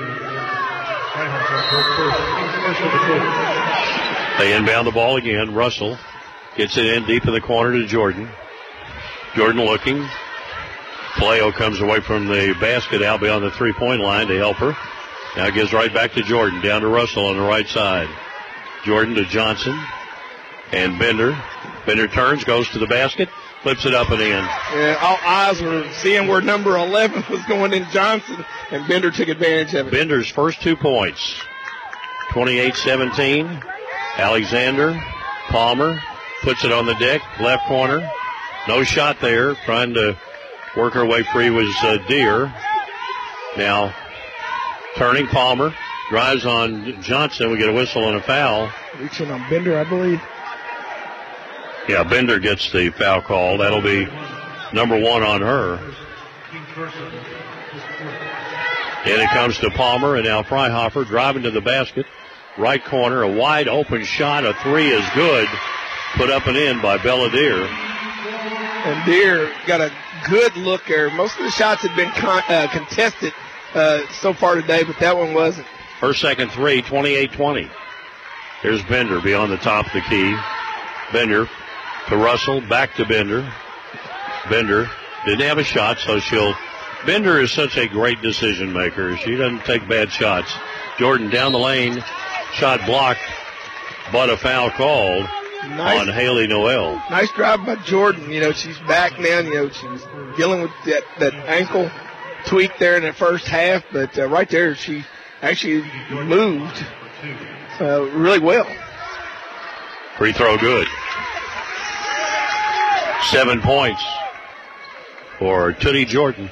They inbound the ball again. Russell gets it in deep in the corner to Jordan. Jordan looking. Paleo comes away from the basket out beyond the three-point line to help her. Now gives right back to Jordan, down to Russell on the right side. Jordan to Johnson and Bender. Bender turns, goes to the basket, flips it up and in. Yeah, all eyes were seeing where number eleven was going in Johnson, and Bender took advantage of it. Bender's first two points. twenty-eight seventeen. Alexander, Palmer puts it on the deck, left corner. No shot there. Trying to work her way free was uh, Deere. Now turning, Palmer drives on Johnson. We get a whistle and a foul. Reaching on Bender, I believe. Yeah, Bender gets the foul call. That'll be number one on her. And it comes to Palmer, and now Freihoffer driving to the basket. Right corner, a wide open shot. A three is good. Put up and in by Belladere. And Deere got a good look there. Most of the shots had been con- uh, contested uh, so far today, but that one wasn't. Her second three, twenty-eight twenty. Here's Bender beyond the top of the key. Bender to Russell, back to Bender. Bender didn't have a shot, so she'll... Bender is such a great decision maker. She doesn't take bad shots. Jordan down the lane, shot blocked, but a foul called nice, on Haley Noel. Nice drive by Jordan. You know, she's back now. You know, she was dealing with that, that ankle tweak there in the first half, but uh, right there she actually moved uh, really well. Free throw good. Seven points for Tootie Jordan.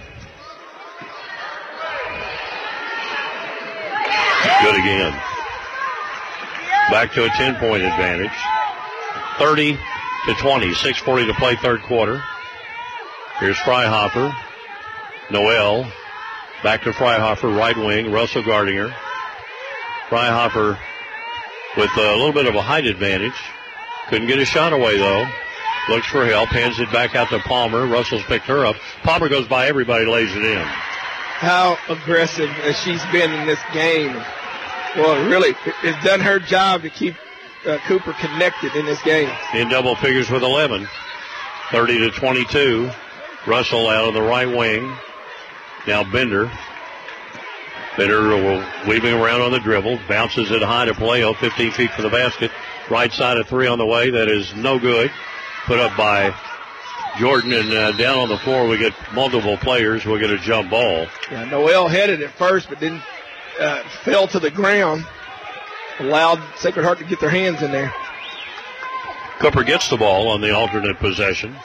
Good again. Back to a ten-point advantage. thirty to twenty. six forty to play third quarter. Here's Freihoffer. Noel. Back to Freihoffer, right wing. Russell guarding her. Freihoffer with a little bit of a height advantage. Couldn't get a shot away, though. Looks for help. Hands it back out to Palmer. Russell's picked her up. Palmer goes by everybody, lays it in. How aggressive has she's been in this game. Well, really, it's done her job to keep uh, Cooper connected in this game. In double figures with eleven. thirty to twenty-two. Russell out of the right wing. Now Bender. Bender weaving around on the dribble. Bounces it high to Paleo. fifteen feet from the basket. Right side of three on the way. That is no good. Put up by Jordan, and uh, down on the floor we get multiple players. We'll get a jump ball. Yeah, Noel headed it first, but then uh, fell to the ground. Allowed Sacred Heart to get their hands in there. Cooper gets the ball on the alternate possession.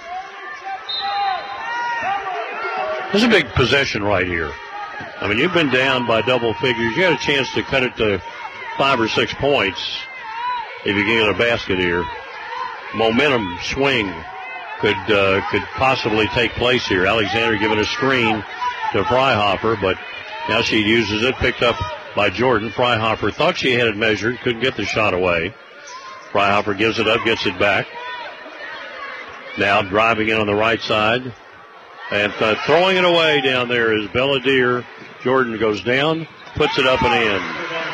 There's a big possession right here. I mean, you've been down by double figures. You had a chance to cut it to five or six points if you can get a basket here. Momentum swing could uh, could possibly take place here. Alexander giving a screen to Freihoffer, but now she uses it, picked up by Jordan. Freihoffer thought she had it measured, couldn't get the shot away. Freihoffer gives it up, gets it back. Now driving in on the right side. And uh, throwing it away down there is Belladere. Jordan goes down, puts it up and in.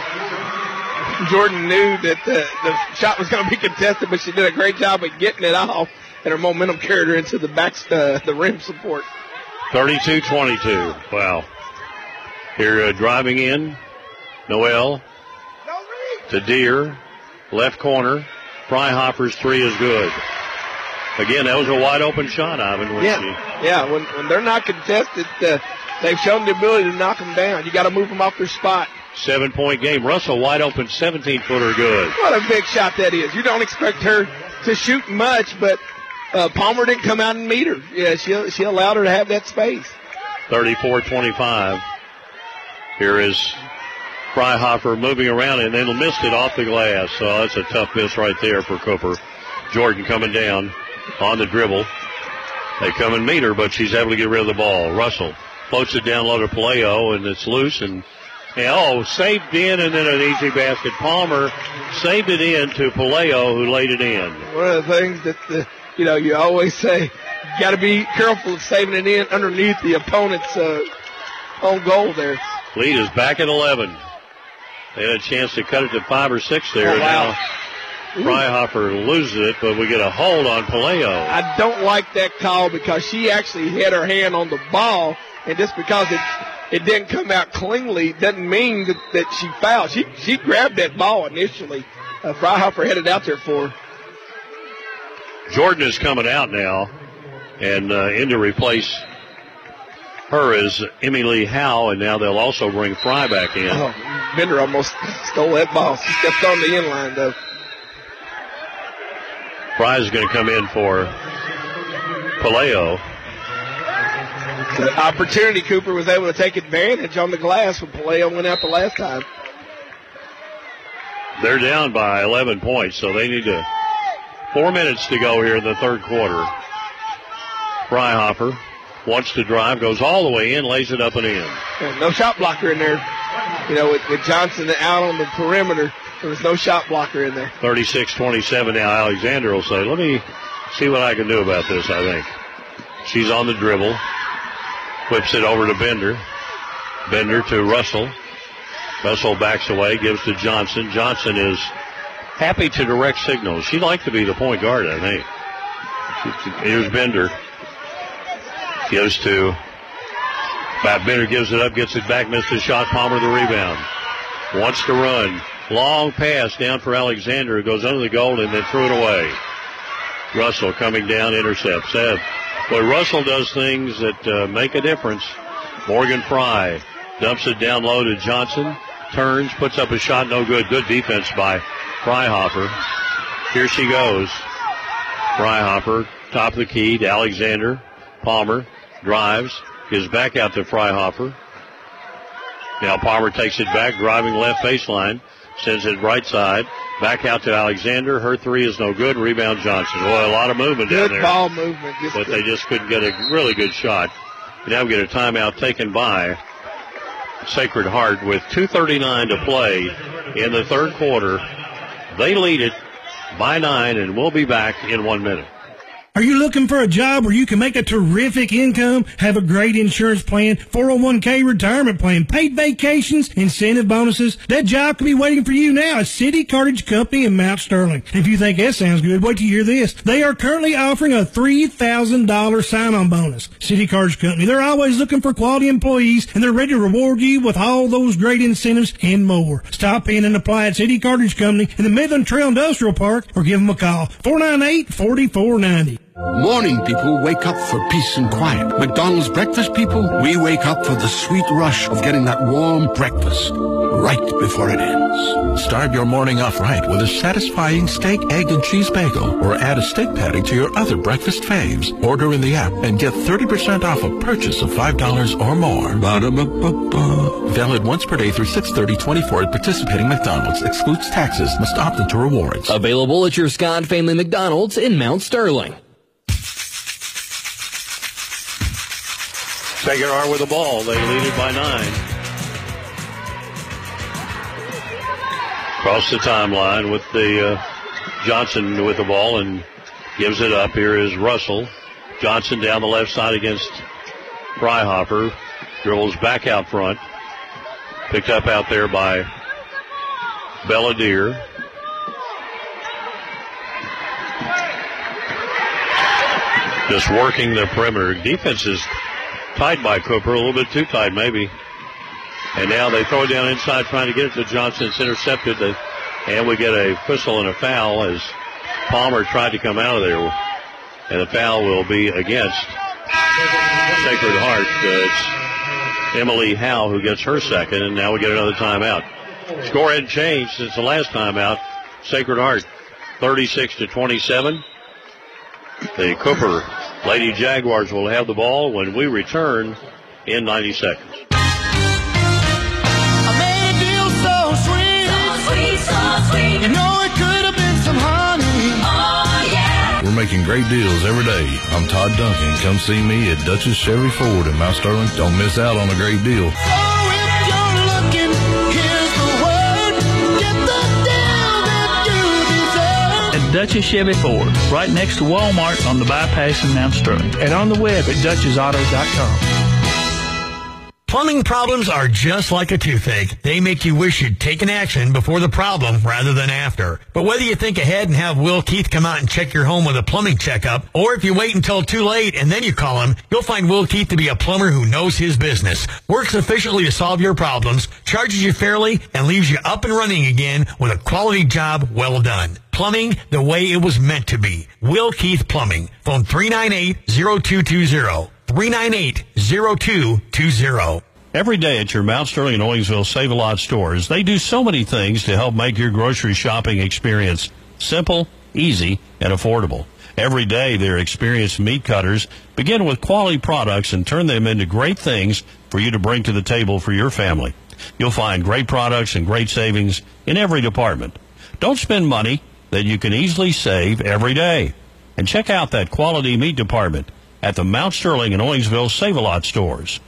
Jordan knew that the, the shot was going to be contested, but she did a great job of getting it off, and her momentum carried her into the back, uh, the rim support. thirty-two twenty-two. Wow. Here uh, driving in, Noel to Deere, left corner. Freihoffer's three is good. Again, that was a wide open shot, Ivan. When yeah, she... yeah. When when they're not contested, uh, they've shown the ability to knock them down. You got to move them off their spot. Seven-point game. Russell wide open, seventeen-footer good. What a big shot that is. You don't expect her to shoot much, but uh, Palmer didn't come out and meet her. Yeah, she she allowed her to have that space. thirty-four twenty-five. Here is Freihoffer moving around, and then missed it off the glass. So that's a tough miss right there for Cooper. Jordan coming down on the dribble. They come and meet her, but she's able to get rid of the ball. Russell floats it down low to Paleo, and it's loose, and And, oh, saved in and then an easy basket. Palmer saved it in to Paleo, who laid it in. One of the things that, the, you know, you always say, you got to be careful of saving it in underneath the opponent's uh, own goal there. Lead is back at eleven. They had a chance to cut it to five or six there. Oh, wow. Now Freihoffer loses it, but we get a hold on Paleo. I don't like that call because she actually had her hand on the ball, and just because it it didn't come out cleanly doesn't mean that, that she fouled. She she grabbed that ball initially. Uh, Freihoffer had it out there for her. Jordan is coming out now, and uh, in to replace her is Emmy Lee Howe, and now they'll also bring Fry back in. Oh, Bender almost stole that ball. She stepped on the end line, though. Fry is going to come in for Paleo. The opportunity, Cooper was able to take advantage on the glass when Paleo went out the last time. They're down by eleven points, so they need to Four minutes to go here in the third quarter. Freihoffer wants to drive, goes all the way in, lays it up and in. Yeah, no shot blocker in there. You know, with, with Johnson out on the perimeter, there was no shot blocker in there. thirty-six twenty-seven now. Alexander will say, let me see what I can do about this, I think. She's on the dribble. Whips it over to Bender. Bender to Russell. Russell backs away, gives to Johnson. Johnson is happy to direct signals. She'd like to be the point guard, I think. Here's Bender. Gives to Bob Bender, gives it up, gets it back, missed his shot. Palmer the rebound. Wants to run. Long pass down for Alexander, who goes under the goal and then threw it away. Russell coming down, intercepts. Uh, boy, Russell does things that uh, make a difference. Morgan Fry dumps it down low to Johnson. Turns, puts up a shot, no good. Good defense by Freihoffer. Here she goes. Freihoffer, top of the key to Alexander. Palmer drives, gives back out to Freihoffer. Now Palmer takes it back, driving left baseline, sends it right side. Back out to Alexander. Her three is no good. Rebound Johnson. Boy, a lot of movement good down there. Good ball movement. Just but good. They just couldn't get a really good shot. Now we get a timeout taken by Sacred Heart with two thirty-nine to play in the third quarter. They lead it by nine, and we'll be back in one minute. Are you looking for a job where you can make a terrific income, have a great insurance plan, four oh one k retirement plan, paid vacations, incentive bonuses? That job could be waiting for you now at City Cartage Company in Mount Sterling. If you think that sounds good, wait till you hear this. They are currently offering a three thousand dollars sign-on bonus. City Cartage Company, they're always looking for quality employees, and they're ready to reward you with all those great incentives and more. Stop in and apply at City Cartage Company in the Midland Trail Industrial Park or give them a call. four nine eight, four four nine zero. Morning people wake up for peace and quiet. McDonald's breakfast people, we wake up for the sweet rush of getting that warm breakfast right before it ends. Start your morning off right with a satisfying steak, egg, and cheese bagel, or add a steak patty to your other breakfast faves. Order in the app and get thirty percent off a purchase of five dollars or more. Ba-da-ba-ba-ba. Valid once per day through six thirty twenty-four at participating McDonald's. Excludes taxes. Must opt into rewards. Available at your Scott Family McDonald's in Mount Sterling. Sacred Heart with the ball. They lead it by nine. Across the timeline with the uh, Johnson with the ball and gives it up. Here is Russell. Johnson down the left side against Freihoffer. Dribbles back out front. Picked up out there by Belladier. Just working the perimeter. Defense is tied by Cooper, a little bit too tight maybe. And now they throw it down inside trying to get it to Johnson. It's intercepted, and we get a whistle and a foul as Palmer tried to come out of there. And the foul will be against Sacred Heart. Uh, it's Emily Howe who gets her second, and now we get another timeout. Score hadn't changed since the last timeout. Sacred Heart thirty-six to twenty-seven. The Cooper Lady Jaguars will have the ball when we return in ninety seconds. I made a deal so sweet, so sweet, so sweet. You know it could have been some honey. Oh yeah. We're making great deals every day. I'm Todd Duncan. Come see me at Dutchess Chevy Ford in Mount Sterling. Don't miss out on a great deal. So if you're looking, here's the word. Get the deal that you deserve. At Dutchess Chevy Ford, right next to Walmart on the bypass in Mount Sterling. And on the web at Dutchess Auto dot com. Plumbing problems are just like a toothache. They make you wish you'd taken action before the problem rather than after. But whether you think ahead and have Will Keith come out and check your home with a plumbing checkup, or if you wait until too late and then you call him, you'll find Will Keith to be a plumber who knows his business, works efficiently to solve your problems, charges you fairly, and leaves you up and running again with a quality job well done. Plumbing the way it was meant to be. Will Keith Plumbing. Phone three nine eight, zero two two zero. three nine eight, zero two two zero. Every day at your Mount Sterling and Owensville Save-A-Lot stores, they do so many things to help make your grocery shopping experience simple, easy, and affordable. Every day, their experienced meat cutters begin with quality products and turn them into great things for you to bring to the table for your family. You'll find great products and great savings in every department. Don't spend money that you can easily save every day. And check out that quality meat department at the Mount Sterling and Owensville Save-A-Lot stores.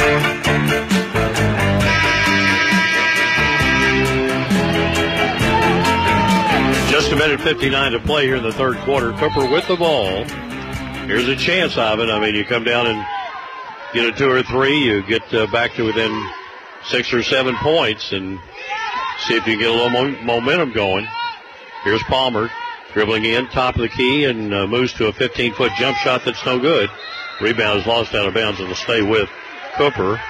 Just a minute fifty-nine to play here in the third quarter. Cooper with the ball. Here's a chance of it. I mean, you come down and get a two or three, you get uh, back to within six or seven points and see if you can get a little mo- momentum going. Here's Palmer dribbling in, top of the key, and uh, moves to a fifteen-foot jump shot that's no good. Rebound is lost out of bounds and will stay with Cooper.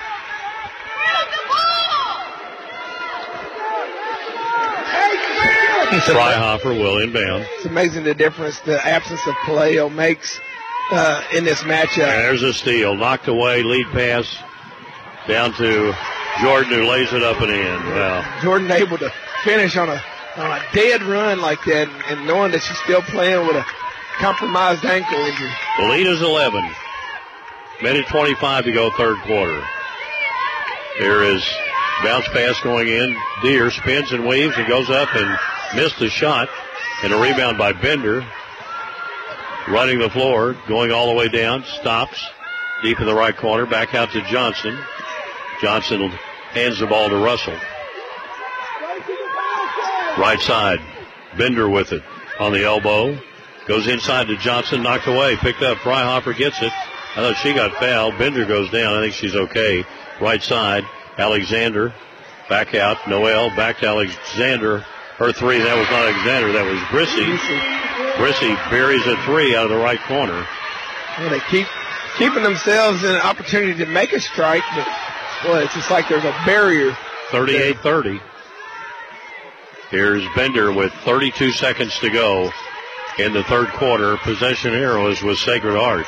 Freihoffer will inbound. It's amazing the difference the absence of Paleo makes uh, in this matchup. And there's a steal. Knocked away, lead pass down to Jordan, who lays it up and in. Wow. Jordan able to finish on a, on a dead run like that, and knowing that she's still playing with a compromised ankle injury. The lead is eleven. Minute twenty-five to go, third quarter. Here is bounce pass going in. Deere spins and weaves and goes up and missed the shot. And a rebound by Bender. Running the floor, going all the way down. Stops deep in the right corner. Back out to Johnson. Johnson hands the ball to Russell. Right side. Bender with it on the elbow. Goes inside to Johnson. Knocked away. Picked up. Freihoffer gets it. I thought she got fouled. Bender goes down. I think she's okay. Right side. Alexander. Back out. Noel. Back to Alexander. Her three. That was not Alexander. That was Brissy. Brissy buries a three out of the right corner. Well, they keep keeping themselves in an opportunity to make a strike, but well, it's just like there's a barrier. thirty-eight thirty. Here's Bender with thirty-two seconds to go in the third quarter. Possession arrows with Sacred Heart.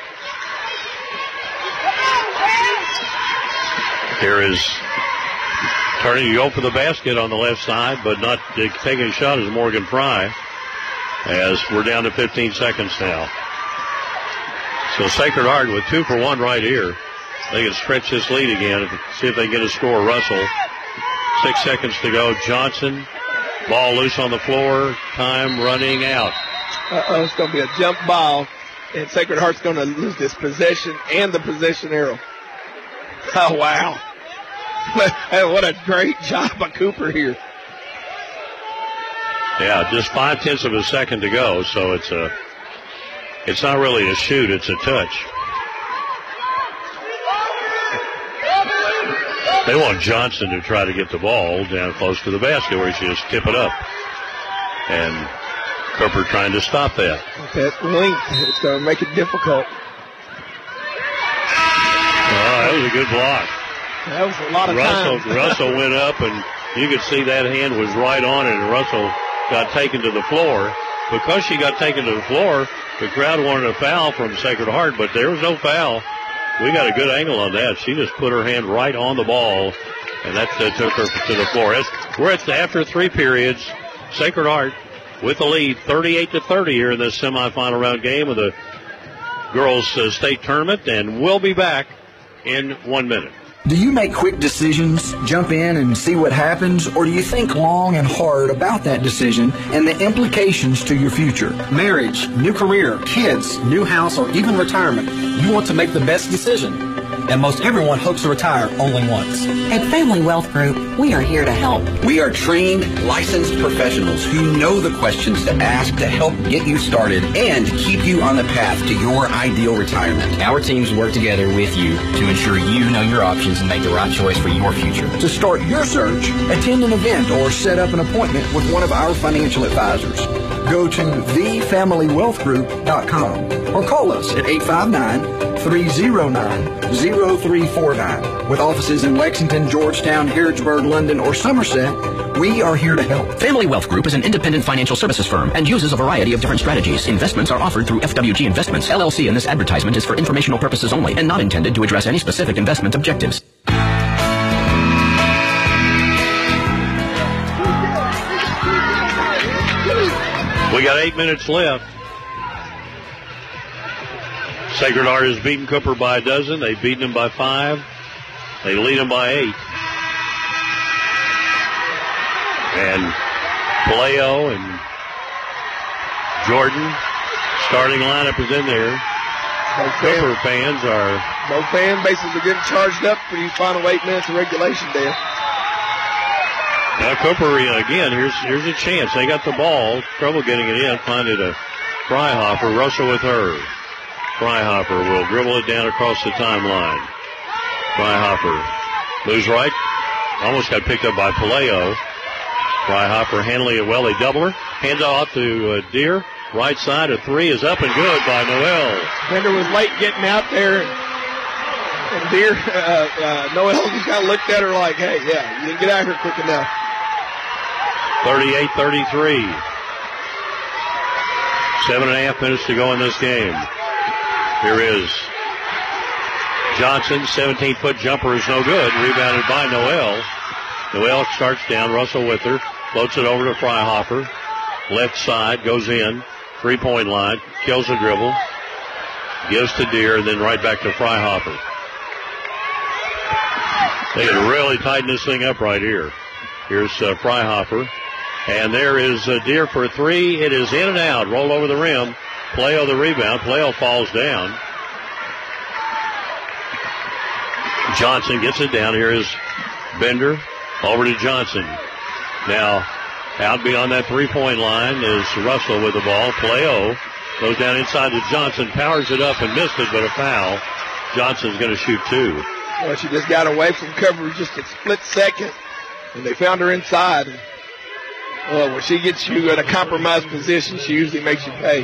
Here is turning to go for the basket on the left side, but not taking a shot is Morgan Fry, as we're down to fifteen seconds now. So Sacred Heart with two for one right here. They can stretch this lead again, see if they can get a score. Russell, six seconds to go. Johnson, ball loose on the floor, time running out. Uh-oh, it's going to be a jump ball, and Sacred Heart's going to lose this possession and the possession arrow. Oh, wow. What a great job by Cooper here. Yeah, just five tenths of a second to go, so it's a, it's not really a shoot, it's a touch. They want Johnson to try to get the ball down close to the basket where he should just tip it up. And Cooper trying to stop that. That length, it's going to make it difficult. Oh, that was a good block. That was a lot of Russell, time. Russell went up, and you could see that hand was right on it, and Russell got taken to the floor. Because she got taken to the floor, the crowd wanted a foul from Sacred Heart, but there was no foul. We got a good angle on that. She just put her hand right on the ball, and that uh, took her to the floor. As we're at the, after three periods. Sacred Heart with the lead, thirty-eight to thirty here in this semifinal round game of the girls' uh, state tournament, and we'll be back in one minute. Do you make quick decisions, jump in and see what happens, or do you think long and hard about that decision and the implications to your future? Marriage, new career, kids, new house, or even retirement. You want to make the best decision. And most everyone hopes to retire only once. At Family Wealth Group, we are here to help. We are trained, licensed professionals who know the questions to ask to help get you started and keep you on the path to your ideal retirement. Our teams work together with you to ensure you know your options and make the right choice for your future. To start your search, attend an event or set up an appointment with one of our financial advisors. Go to the family wealth group dot com or call us at eight five nine, three oh nine, oh three four nine. With offices in Lexington, Georgetown, Harrodsburg, London, or Somerset, we are here to help. Family Wealth Group is an independent financial services firm and uses a variety of different strategies. Investments are offered through F W G Investments, L L C, and this advertisement is for informational purposes only and not intended to address any specific investment objectives. We got eight minutes left. Sacred Heart has beaten Cooper by a dozen. They've beaten them by five. They lead them by eight. And Paleo and Jordan, starting lineup is in there. Both Cooper fans are... Both fan bases are getting charged up for these final eight minutes of regulation there. Now Cooper, again, here's here's a chance. They got the ball. Trouble getting it in. Find it a Freihopper. Russell with her. Freihopper will dribble it down across the timeline. Freihopper moves right. Almost got picked up by Paleo. Freihopper handling it well. They double her. Hands off to uh, Deer. Right side, a three is up and good by Noel. Bender was late getting out there. And Deer, uh, uh, Noel just kind of looked at her like, hey, yeah, you didn't get out here quick enough. thirty-eight thirty-three. Seven and a half minutes to go in this game. Here is Johnson. seventeen-foot jumper is no good. Rebounded by Noel. Noel starts down. Russell with her. Floats it over to Freihopper. Left side, goes in. Three-point line. Kills the dribble. Gives to Deer, and then right back to Freihopper. They can really tighten this thing up right here. Here's uh, Freihopper. And there is uh, Deer for three. It is in and out. Roll over the rim. Paleo the rebound. Paleo falls down. Johnson gets it down. Here is Bender. Over to Johnson. Now, out beyond that three-point line is Russell with the ball. Paleo goes down inside to Johnson. Powers it up and missed it, but a foul. Johnson's going to shoot two. Well, she just got away from coverage just a split second, and they found her inside. Well, when she gets you in a compromised position, she usually makes you pay.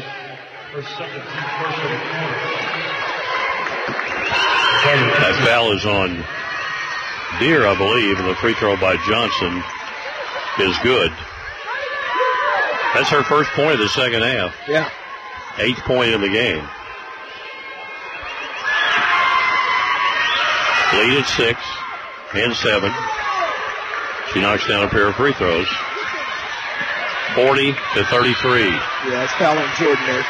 That foul is on Deer, I believe, and the free throw by Johnson is good. That's her first point of the second half. Yeah. Eighth point in the game. Lead at six and seven. She knocks down a pair of free throws. forty to thirty-three. Yeah, it's foul on Jordan there.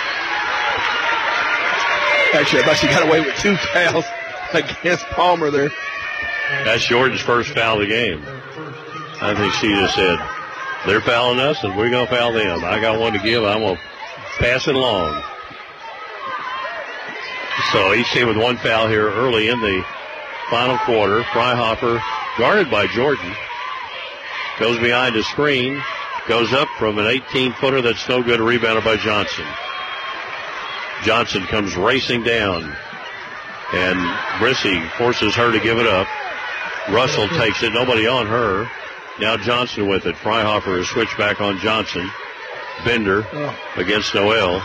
Actually, I thought she got away with two fouls against Palmer there. That's Jordan's first foul of the game. I think she just said, they're fouling us and we're going to foul them. I got one to give. I'm going to pass it along. So each team with one foul here early in the final quarter. Freihopper guarded by Jordan. Goes behind a screen. Goes up from an eighteen-footer that's no good. Rebounded by Johnson. Johnson comes racing down. And Brissy forces her to give it up. Russell takes it. Nobody on her. Now Johnson with it. Freihopper has switched back on Johnson. Bender against Noel.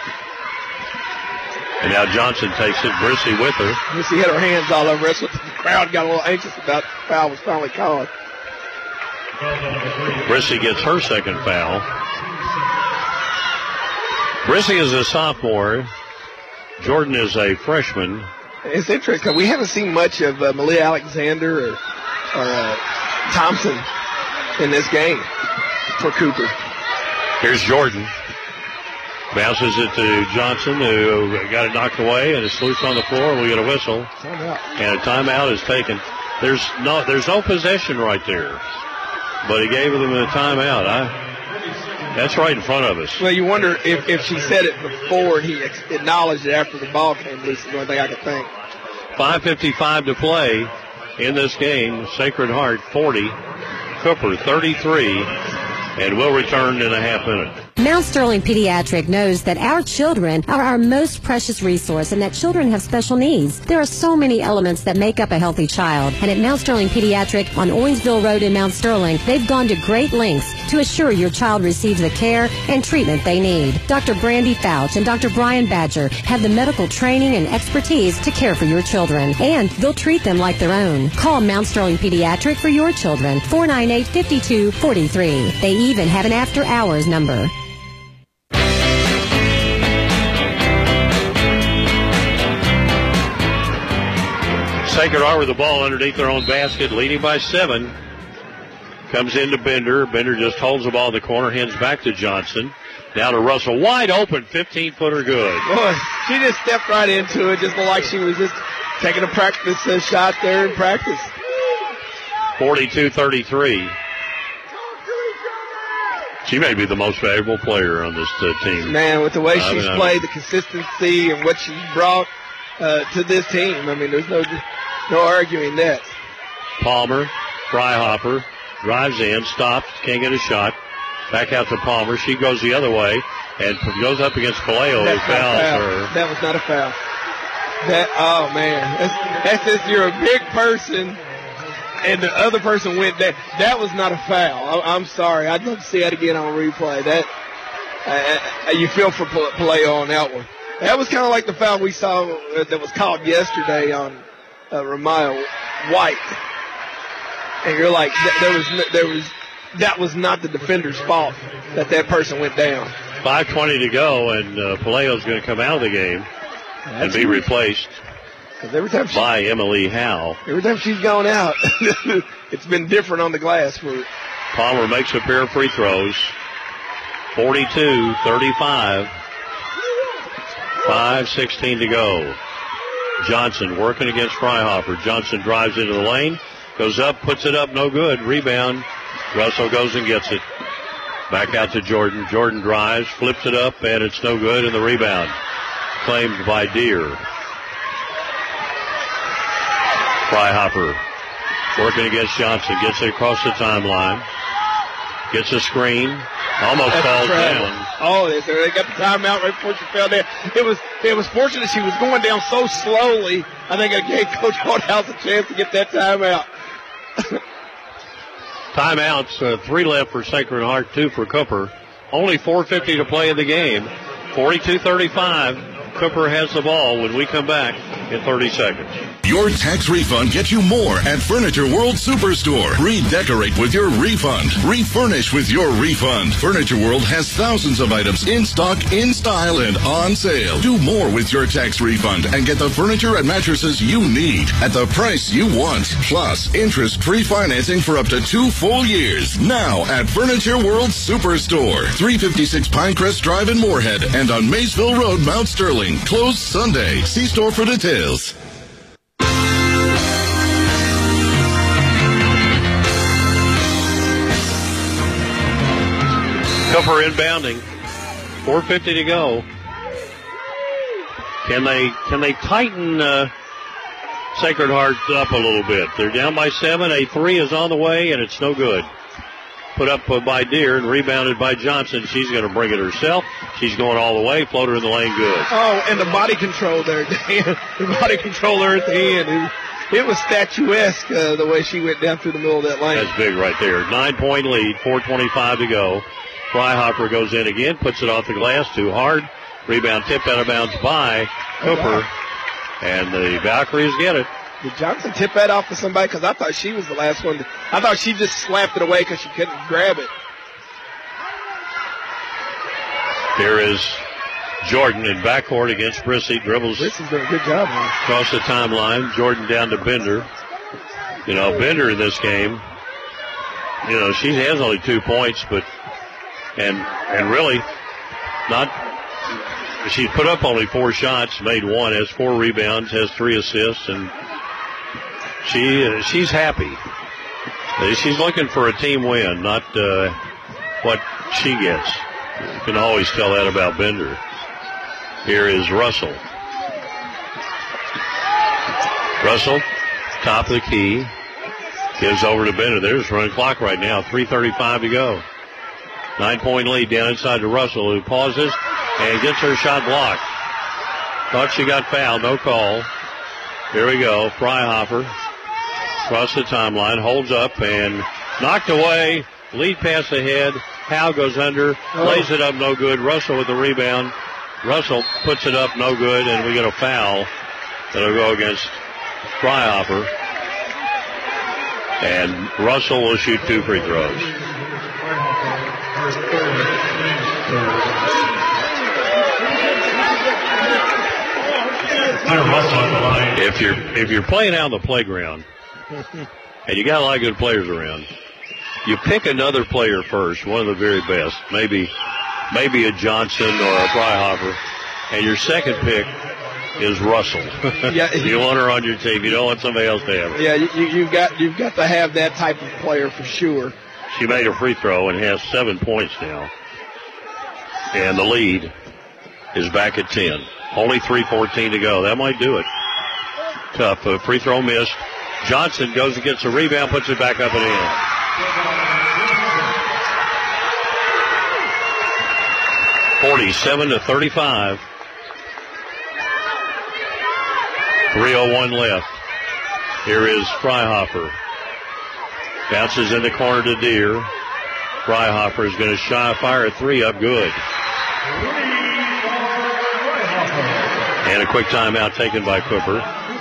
And now Johnson takes it. Brissy with her. Brissy had her hands all over us. The crowd got a little anxious about the foul was finally called. Brissy gets her second foul. Brissy is a sophomore. Jordan is a freshman. It's interesting. We haven't seen much of uh, Malia Alexander or, or uh, Thompson in this game for Cooper. Here's Jordan. Bounces it to Johnson, who got it knocked away, and it's loose on the floor. We get a whistle, Timeout. and a timeout is taken. There's no, there's no possession right there, but he gave them a timeout. I, that's right in front of us. Well, you wonder if, if she said it before and he ex- acknowledged it after the ball came loose. Is the only thing I could think. five fifty-five to play in this game. Sacred Heart forty, Cooper thirty-three, and we'll return in a half minute. Mount Sterling Pediatric knows that our children are our most precious resource and that children have special needs. There are so many elements that make up a healthy child. And at Mount Sterling Pediatric on Owensville Road in Mount Sterling, they've gone to great lengths to assure your child receives the care and treatment they need. Doctor Brandy Fouch and Doctor Brian Badger have the medical training and expertise to care for your children. And they'll treat them like their own. Call Mount Sterling Pediatric for your children, four nine eight, five two four three. They even have an after-hours number. Sacred Heart with the ball underneath their own basket, leading by seven. Comes into Bender. Bender just holds the ball in the corner, hands back to Johnson. Now to Russell. Wide open, fifteen-footer good. Boy, she just stepped right into it, just looked like she was just taking a practice uh, shot there in practice. forty-two thirty-three. She may be the most valuable player on this uh, team. Man, with the way uh, she's I mean, played, the consistency, and what she's brought uh, to this team, I mean, there's no no arguing that. Palmer, Freihopper, drives in, stops, can't get a shot. Back out to Palmer. She goes the other way and goes up against Kaleo, who fouls foul. her. That was not a foul. That oh man, that's, that's if you're a big person and the other person went that. That was not a foul. I, I'm sorry. I'd love to see that again on replay. That uh, you feel for Paleo on that one. That was kind of like the foul we saw uh, that was called yesterday on uh, Ramaya White. And you're like, th- there was there was that was not the defender's fault that that person went down. five twenty to go, and uh, Paleo's going to come out of the game and be replaced every time she, by Emily Howe. Every time she's gone out, it's been different on the glass. For Palmer makes a pair of free throws. forty-two thirty-five. five sixteen to go. Johnson working against Freihopper. Johnson drives into the lane, goes up, puts it up, no good. Rebound. Russell goes and gets it. Back out to Jordan. Jordan drives, flips it up, and it's no good. And the rebound claimed by Deere. Freihopper working against Johnson. Gets it across the timeline. Gets a screen. Almost That's falls incredible. down. Oh, they, they got the timeout right before she fell down. It was it was fortunate she was going down so slowly. I think it gave Coach Hardhouse a chance to get that timeout. Timeouts, uh, three left for Sacred Heart, two for Cooper. Only four fifty to play in the game. forty-two thirty-five. Cooper has the ball when we come back in thirty seconds. Your tax refund gets you more at Furniture World Superstore. Redecorate with your refund. Refurnish with your refund. Furniture World has thousands of items in stock, in style, and on sale. Do more with your tax refund and get the furniture and mattresses you need at the price you want. Plus, interest-free financing for up to two full years. Now at Furniture World Superstore. three fifty-six Pinecrest Drive in Moorhead and on Maysville Road, Mount Sterling. Closed Sunday. See store for details. Cooper inbounding. four fifty to go. Can they can they tighten uh, Sacred Heart up a little bit? They're down by seven. A three is on the way, and it's no good. Put up uh, by Deere and rebounded by Johnson. She's going to bring it herself. She's going all the way. Floater in the lane, good. Oh, and the body control there, Dan. The body control there at the end. It, it was statuesque uh, the way she went down through the middle of that lane. That's big right there. Nine-point lead, four twenty-five to go. Freihopper goes in again, puts it off the glass too hard. Rebound tipped out of bounds by Cooper. And the Valkyries get it. Did Johnson tip that off to somebody? Because I thought she was the last one. To, I thought she just slapped it away because she couldn't grab it. Here is Jordan in backcourt against Brissy. Dribbles. Brissy's doing a good job, man. Across the timeline. Jordan down to Bender. You know, Bender in this game, you know, she has only two points, but, and, and really not, she put up only four shots, made one, has four rebounds, has three assists, and she uh, she's happy. She's looking for a team win, not uh, what she gets. You can always tell that about Bender. Here is Russell. Russell, top of the key, gives over to Bender. There's running clock right now, three thirty-five to go. Nine-point lead down inside to Russell, who pauses and gets her shot blocked. Thought she got fouled, no call. Here we go, Freihopper. Across the timeline, holds up and knocked away. Lead pass ahead. Howe goes under, oh. lays it up, no good. Russell with the rebound. Russell puts it up, no good, and we get a foul that'll go against Freihopper. And Russell will shoot two free throws. If you're if you're playing out on the playground and you got a lot of good players around, you pick another player first, one of the very best, maybe maybe a Johnson or a Freihopper, and your second pick is Russell. Yeah, you want her on your team. You don't want somebody else to have her. Yeah, you, you've got you've got to have that type of player for sure. She made a free throw and has seven points now. And the lead is back at ten. Only three fourteen to go. That might do it. Tough. A free throw missed. Johnson goes and gets a rebound, puts it back up and in. forty-seven to thirty-five. three oh one left. Here is Freihoffer. Bounces in the corner to Deere. Freihoffer is going to shy fire a three up good. And a quick timeout taken by Cooper.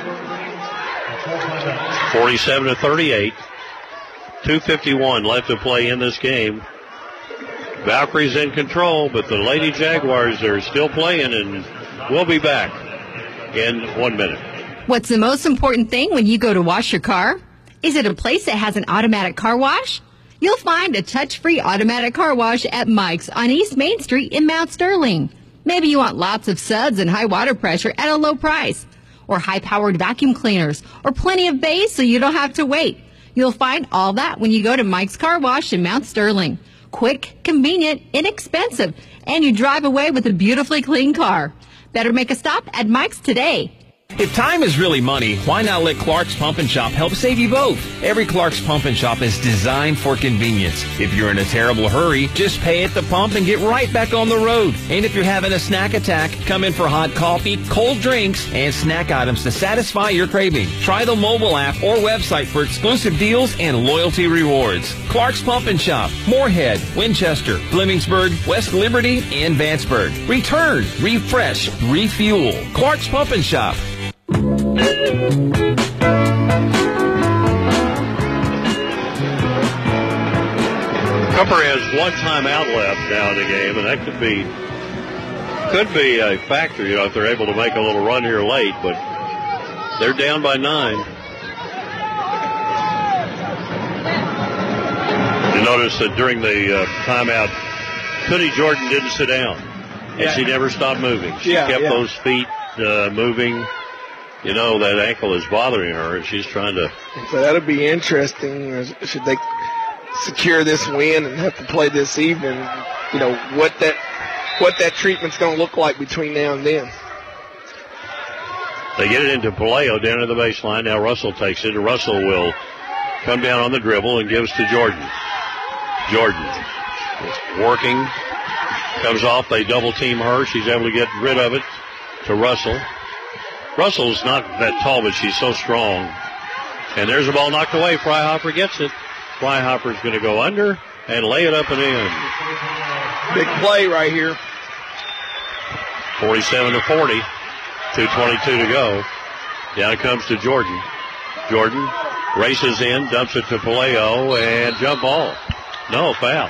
forty-seven to thirty-eight. two fifty-one left to play in this game. Valkyrie's in control, but the Lady Jaguars are still playing, and we'll be back in one minute. What's the most important thing when you go to wash your car? Is it a place that has an automatic car wash? You'll find a touch-free automatic car wash at Mike's on East Main Street in Mount Sterling. Maybe you want lots of suds and high water pressure at a low price, or high-powered vacuum cleaners, or plenty of bays so you don't have to wait. You'll find all that when you go to Mike's Car Wash in Mount Sterling. Quick, convenient, inexpensive, and you drive away with a beautifully clean car. Better make a stop at Mike's today. If time is really money, why not let Clark's Pump and Shop help save you both? Every Clark's Pump and Shop is designed for convenience. If you're in a terrible hurry, just pay at the pump and get right back on the road. And if you're having a snack attack, come in for hot coffee, cold drinks, and snack items to satisfy your craving. Try the mobile app or website for exclusive deals and loyalty rewards. Clark's Pump and Shop, Moorhead, Winchester, Flemingsburg, West Liberty, and Vanceburg. Return, refresh, refuel. Clark's Pump and Shop. Cooper has one timeout left now in the game, and that could be could be a factor, you know, if they're able to make a little run here late, but they're down by nine. You notice that during the uh, timeout, Tootie Jordan didn't sit down, and yeah. she never stopped moving. She yeah, kept yeah. those feet uh, moving. You know, that ankle is bothering her, and she's trying to... So that'll be interesting. Should they secure this win and have to play this evening, you know, what that what that treatment's going to look like between now and then. They get it into Palaio down to the baseline. Now Russell takes it, and Russell will come down on the dribble and gives to Jordan. Jordan working, comes off. They double-team her. She's able to get rid of it to Russell. Russell's not that tall, but she's so strong. And there's the ball knocked away. Freihoffer gets it. Freihoffer's going to go under and lay it up and in. Big play right here. forty-seven to forty. two twenty-two to go. Down it comes to Jordan. Jordan races in, dumps it to Palaio, and jump ball. No, foul.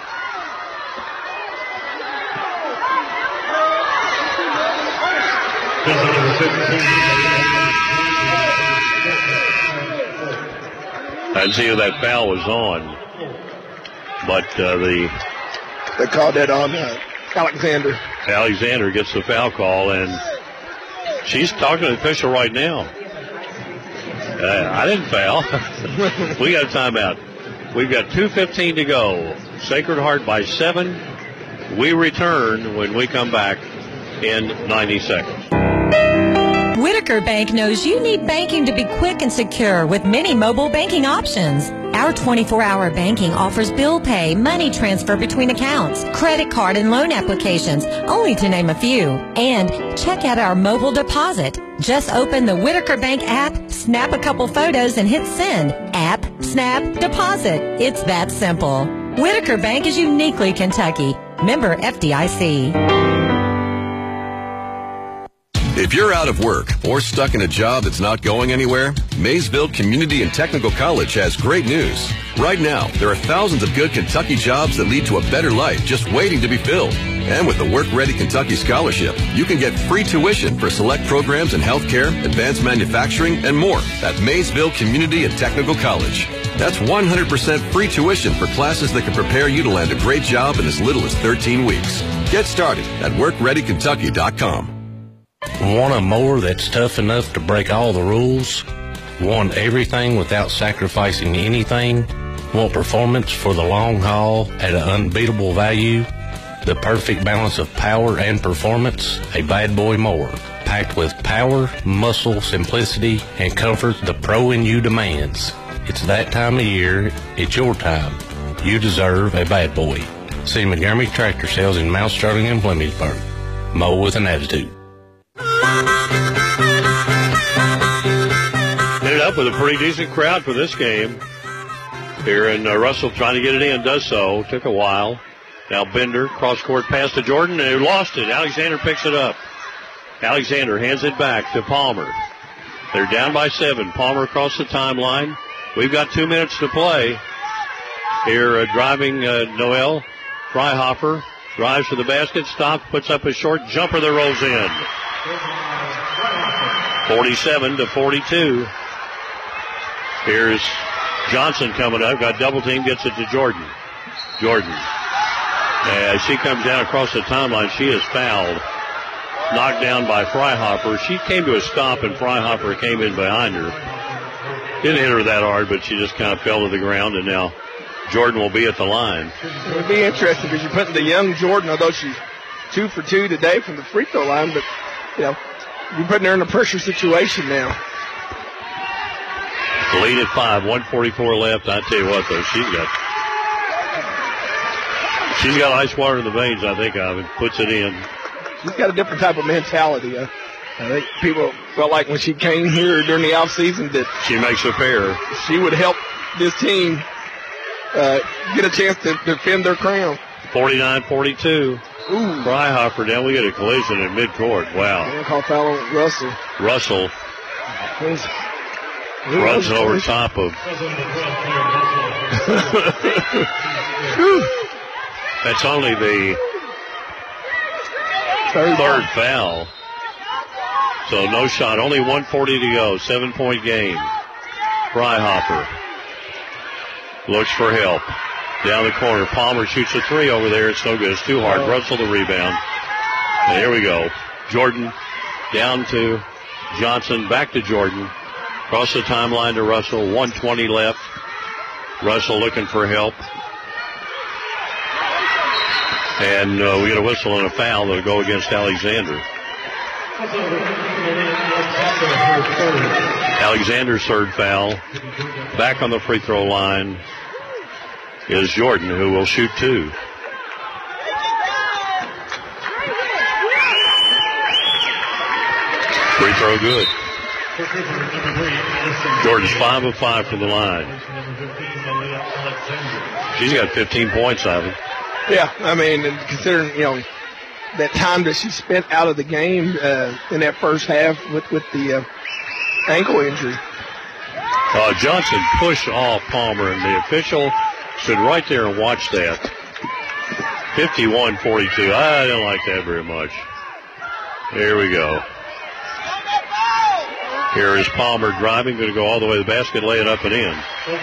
I didn't see who that foul was on, but uh, the they called that on uh, Alexander. Alexander gets the foul call, and she's talking to the official right now. Uh, I didn't foul. We got a timeout. We've got two fifteen to go. Sacred Heart by seven. We return when we come back in ninety seconds. Whitaker Bank knows you need banking to be quick and secure with many mobile banking options. Our twenty-four hour banking offers bill pay, money transfer between accounts, credit card and loan applications, only to name a few. And check out our mobile deposit. Just open the Whitaker Bank app, snap a couple photos, and hit send. App, snap, deposit. It's that simple. Whitaker Bank is uniquely Kentucky. Member F D I C. If you're out of work or stuck in a job that's not going anywhere, Maysville Community and Technical College has great news. Right now, there are thousands of good Kentucky jobs that lead to a better life just waiting to be filled. And with the Work Ready Kentucky Scholarship, you can get free tuition for select programs in healthcare, advanced manufacturing, and more at Maysville Community and Technical College. That's one hundred percent free tuition for classes that can prepare you to land a great job in as little as thirteen weeks. Get started at work ready kentucky dot com. Want a mower that's tough enough to break all the rules? Want everything without sacrificing anything? Want performance for the long haul at an unbeatable value? The perfect balance of power and performance? A Bad Boy mower. Packed with power, muscle, simplicity, and comfort the pro in you demands. It's that time of year. It's your time. You deserve a Bad Boy. See McGarmy Tractor Sales in Mount Sterling and Flemingsburg. Mow with an attitude. Ended up with a pretty decent crowd for this game. Here, and uh, Russell trying to get it in, does so. Took a while. Now Bender, cross-court pass to Jordan, and he lost it. Alexander picks it up. Alexander hands it back to Palmer. They're down by seven. Palmer across the timeline. We've got two minutes to play. Here, uh, driving uh, Noel Freihoffer. Drives to the basket, stops, puts up a short jumper that rolls in. forty-seven to forty-two. Here's Johnson coming up. Got double team, gets it to Jordan. Jordan. As she comes down across the timeline, she is fouled. Knocked down by Freihoffer. She came to a stop, and Freihoffer came in behind her. Didn't hit her that hard, but she just kind of fell to the ground, and now Jordan will be at the line. It would be interesting because you're putting the young Jordan, although she's two for two today from the free throw line, but, you know, you're putting her in a pressure situation now. Lead at five, one forty-four left. I tell you what, though, she's got she's got ice water in the veins, I think, of it. Puts it in. She's got a different type of mentality. Uh, I think people felt like when she came here during the offseason that she makes a pair. She would help this team uh, get a chance to defend their crown. forty-nine forty-two. Freihoffer down. We get a collision in midcourt. Wow. Yeah, call foul on Russell. Russell runs over top of. That's only the third, third foul. So no shot. Only one forty to go. Seven-point game. Freihoffer looks for help. Down the corner. Palmer shoots a three over there. It's no good. It's too hard. Russell the rebound. And here we go. Jordan down to Johnson. Back to Jordan. Across the timeline to Russell. one twenty left. Russell looking for help. And uh, we get a whistle and a foul that'll go against Alexander. Alexander's third foul. Back on the free throw line is Jordan, who will shoot two. Free throw good. Jordan's five of five from the line. She's got fifteen points, I think. Yeah, I mean, and considering, you know, that time that she spent out of the game uh, in that first half with, with the uh, ankle injury. Uh, Johnson pushed off Palmer, and the official stood right there and watched that. fifty-one forty-two. I didn't like that very much. Here we go. Here is Palmer driving, going to go all the way to the basket, lay it up and in.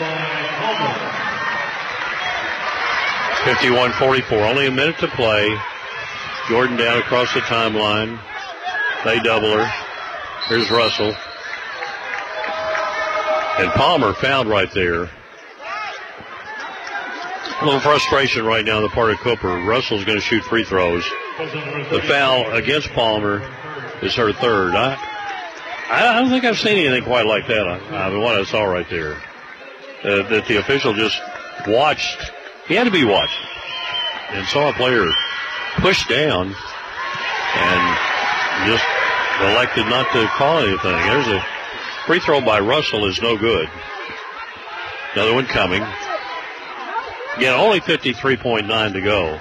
fifty-one forty-four. Only a minute to play. Jordan down across the timeline. They double her. Here's Russell. And Palmer fouled right there. A little frustration right now on the part of Cooper. Russell's going to shoot free throws. The foul against Palmer is her third. I, I don't think I've seen anything quite like that. I, I mean, what I saw right there. Uh, that the official just watched. He had to be watched. And saw a player push down and just elected not to call anything. There's a free throw by Russell is no good. Another one coming. Again, only fifty-three point nine to go.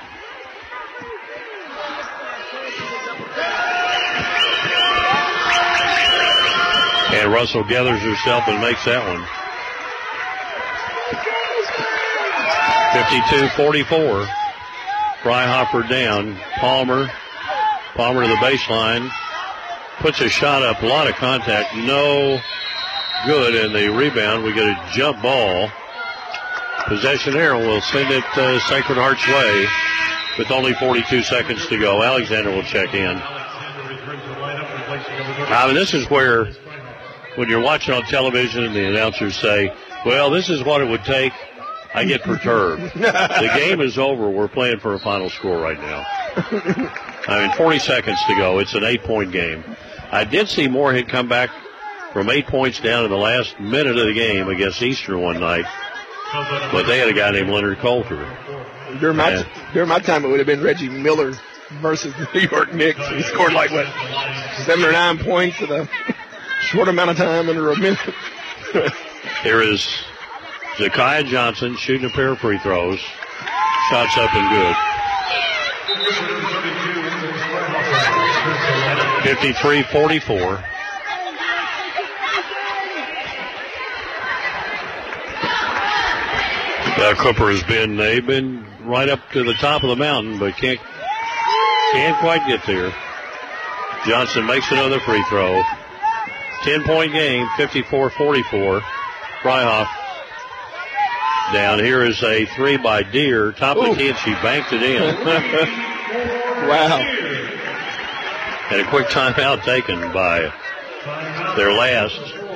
And Russell gathers herself and makes that one. fifty-two forty-four. Freihoffer down. Palmer. Palmer to the baseline. Puts a shot up. A lot of contact. No good. And the rebound, we get a jump ball. Possession there. We'll send it uh, Sacred Heart's way with only forty-two seconds to go. Alexander will check in. I mean, this is where, when you're watching on television and the announcers say, well, this is what it would take I get perturbed. The game is over. We're playing for a final score right now. I mean, forty seconds to go. It's an eight-point game. I did see Moorhead come back from eight points down in the last minute of the game against Eastern one night, but they had a guy named Leonard Coulter. During my, and, during my time, it would have been Reggie Miller versus the New York Knicks. He scored like, what, seven or nine points in a short amount of time under a minute. Here is Zakiah Johnson shooting a pair of free throws. Shots up and good. fifty-three forty-four. Uh, Cooper has been, they've been right up to the top of the mountain, but can't, can't quite get there. Johnson makes another free throw. ten-point game, fifty-four forty-four. Fryhoff down. Here is a three by Deer. Top of the key, and she banked it in. Wow. And a quick timeout taken by their last.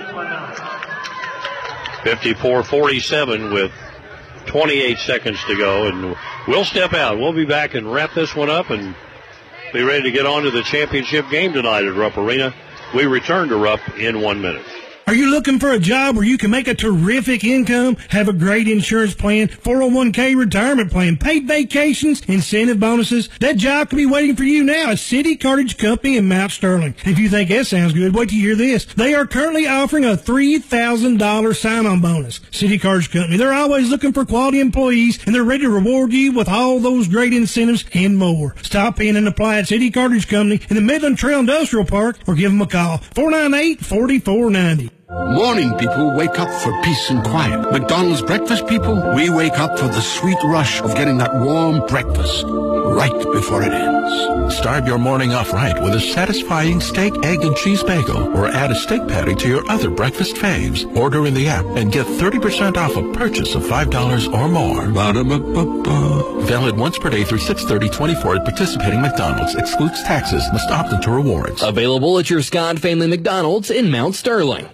fifty-four forty-seven with twenty-eight seconds to go. And we'll step out. We'll be back and wrap this one up and be ready to get on to the championship game tonight at Rupp Arena. We return to Rupp in one minute. Are you looking for a job where you can make a terrific income, have a great insurance plan, four oh one k retirement plan, paid vacations, incentive bonuses? That job could be waiting for you now at City Cartage Company in Mount Sterling. If you think that sounds good, wait till you hear this. They are currently offering a three thousand dollars sign-on bonus. City Cartage Company, they're always looking for quality employees, and they're ready to reward you with all those great incentives and more. Stop in and apply at City Cartage Company in the Midland Trail Industrial Park or give them a call. four nine eight, four four nine zero. Morning people wake up for peace and quiet. McDonald's breakfast people, we wake up for the sweet rush of getting that warm breakfast right before it ends. Start your morning off right with a satisfying steak, egg, and cheese bagel, or add a steak patty to your other breakfast faves. Order in the app and get thirty percent off a purchase of five dollars or more. Ba-da-ba-ba-ba. Valid once per day through six thirty twenty-four at participating McDonald's. Excludes taxes. Must opt into rewards. Available at your Scott Family McDonald's in Mount Sterling.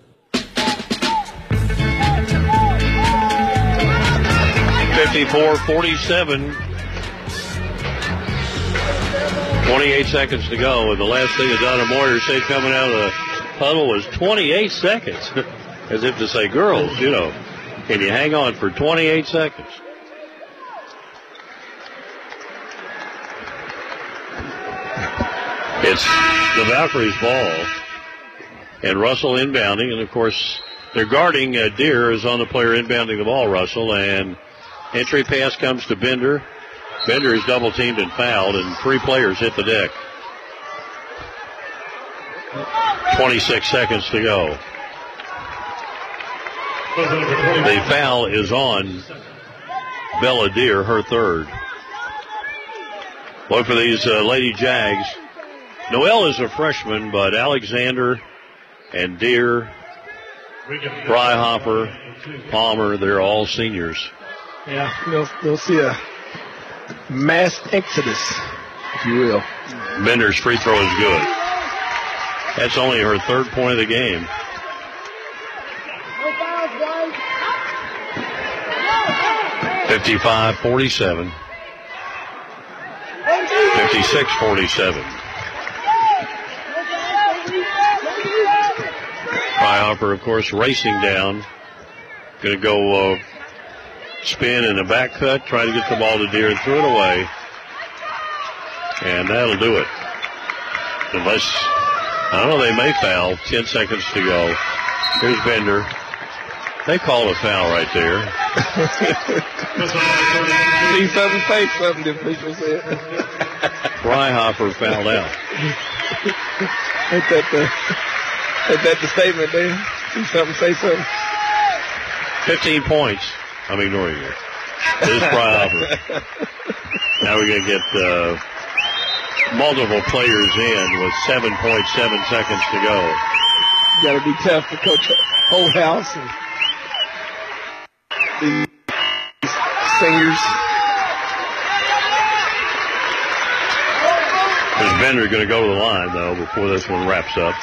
fifty-four forty-seven. twenty-eight seconds to go, and the last thing that Donna Moyer said coming out of the huddle was twenty-eight seconds. As if to say, girls, you know, can you hang on for twenty-eight seconds? It's the Valkyries' ball, and Russell inbounding, and of course they're guarding. Uh, Deer is on the player inbounding the ball, Russell, and entry pass comes to Bender. Bender is double teamed and fouled, and three players hit the deck. twenty-six seconds to go. The foul is on Bella Deer, her third. Look for these uh, Lady Jags. Noel is a freshman, but Alexander and Deer, Fryhopper, Palmer, they're all seniors. Yeah, they'll, they'll see a mass exodus, if you will. Bender's free throw is good. That's only her third point of the game. fifty-five forty-seven. fifty-six forty-seven. Fryhopper, of course, racing down. Going to go uh, spin in a back cut, try to get the ball to Deer and throw it away. And that'll do it. Unless, I don't know, they may foul. Ten seconds to go. Here's Bender. They call a foul right there. See something, say something, the official said. Fryhopper fouled out. Ain't that the, ain't that the statement there? See something, say something. fifteen points. I'm ignoring you. This is Fryhopper. Now we're going to get uh, multiple players in with seven point seven seconds to go. Got to be tough for Coach Holdhouse and the singers. Because Bender's going to go to the line, though, before this one wraps up.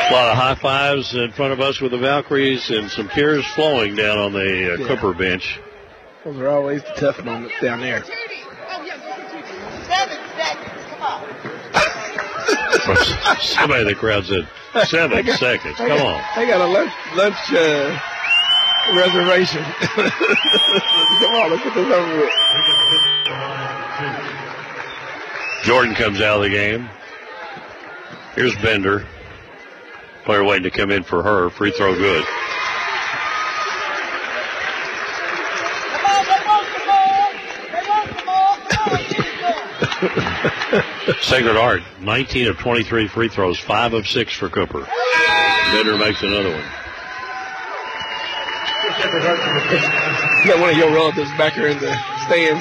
A lot of high fives in front of us with the Valkyries and some tears flowing down on the uh, yeah. Cooper bench. Those are always the tough moments down there. Somebody in the crowd said seven got, seconds. Come got, on. They got a lunch, lunch uh, reservation. Come on, let's get this over with. Jordan comes out of the game. Here's Bender. Player waiting to come in for her. Free throw good. Sacred Heart, nineteen of twenty-three free throws, five of six for Cooper. Bender makes another one. You got one of your relatives back here in the stands.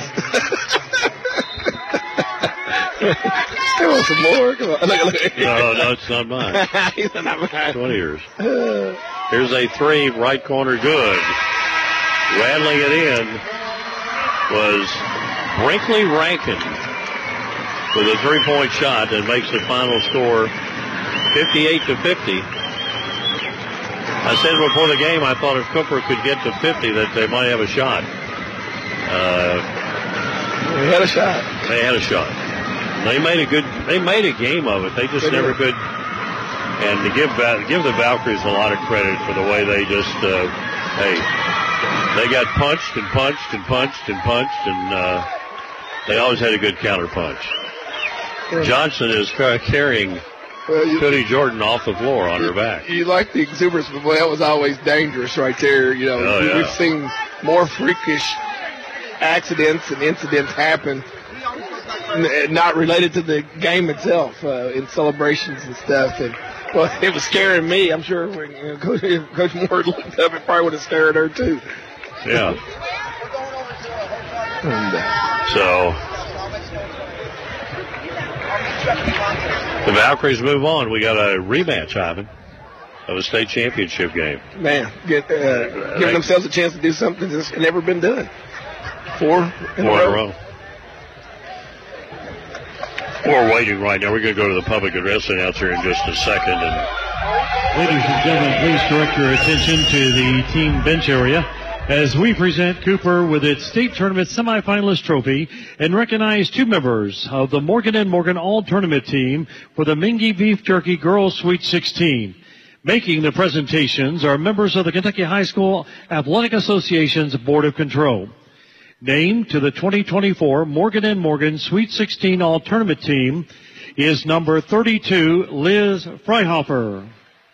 Come on, some more. Come on. Look, look. No, no, it's not mine. He's not mine. twenty years. Here's a three, right corner, good. Rattling it in was Brinkley Rankin with a three-point shot that makes the final score fifty-eight to fifty. I said before the game I thought if Cooper could get to fifty that they might have a shot. Uh, they had a shot. They had a shot. They made a good. They made a game of it. They just they never did. could. And to give give the Valkyries a lot of credit for the way they just, uh, hey, they got punched and punched and punched and punched, and uh, they always had a good counter punch. Yeah. Johnson is carrying well, you, Cody Jordan off the floor on you, her back. You like the exuberance, but boy, that was always dangerous right there. You know, oh, yeah. We've seen more freakish accidents and incidents happen, not related to the game itself, uh, in celebrations and stuff. And well, it was scaring me. I'm sure when you know, Coach, Coach Moore looked up, it probably would have scared her too. Yeah. and, uh, so the Valkyries move on. We got a rematch, Ivan, of a state championship game. Man, get, uh, giving themselves a chance to do something that's never been done. Four in Four a row. In a row. We're waiting right now. We're going to go to the public address announcer in just a second. And ladies and gentlemen, please direct your attention to the team bench area as we present Cooper with its state tournament semifinalist trophy and recognize two members of the Morgan and Morgan All-Tournament team for the Mingy Beef Jerky Girls Sweet sixteen. Making the presentations are members of the Kentucky High School Athletic Association's Board of Control. Named to the twenty twenty-four Morgan and Morgan Sweet sixteen All-Tournament team is number thirty-two, Liz Freihofer.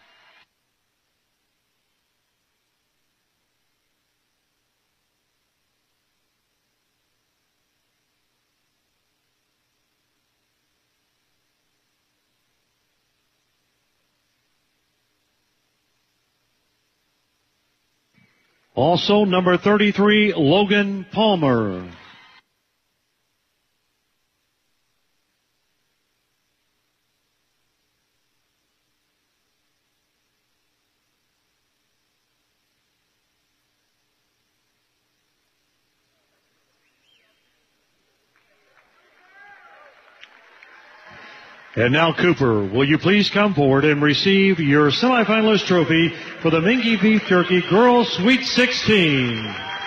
Also, number thirty-three, Logan Palmer. And now, Cooper, will you please come forward and receive your semifinalist trophy for the Mingy Beef Jerky Girls Sweet sixteen.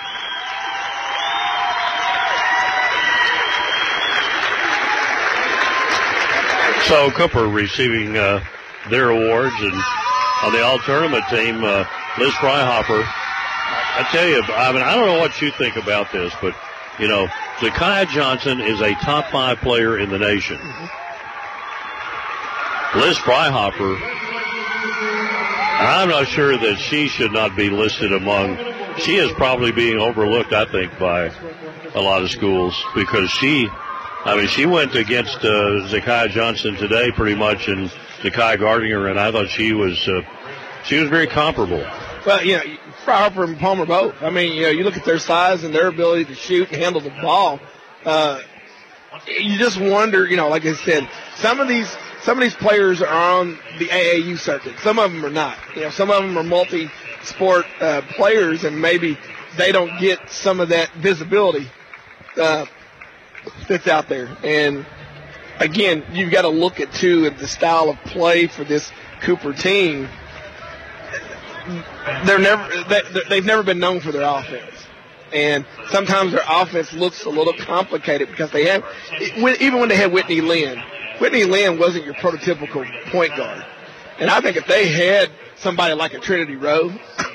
So Cooper receiving uh, their awards, and on the all-tournament team, uh, Liz Freihofer. I tell you, I mean, I don't know what you think about this, but, you know, Zakiah Johnson is a top five player in the nation. Mm-hmm. Liz Freihofer, I'm not sure that she should not be listed among, she is probably being overlooked, I think, by a lot of schools because she, I mean, she went against uh, Zakiah Johnson today pretty much, and Zakiah Gardner, and I thought she was, uh, she was very comparable. Well, you know, Freihofer and Palmer both. I mean, you know, you look at their size and their ability to shoot and handle the ball. Uh, you just wonder, you know, like I said, some of these, Some of these players are on the A A U circuit. Some of them are not. You know, some of them are multi-sport uh, players, and maybe they don't get some of that visibility uh, that's out there. And again, you've got to look at, too, at the style of play for this Cooper team. They're never, they, they've never been known for their offense. And sometimes their offense looks a little complicated because they have, even when they had Whitney Lynn, Whitney Lynn wasn't your prototypical point guard. And I think if they had somebody like a Trinity Rowe,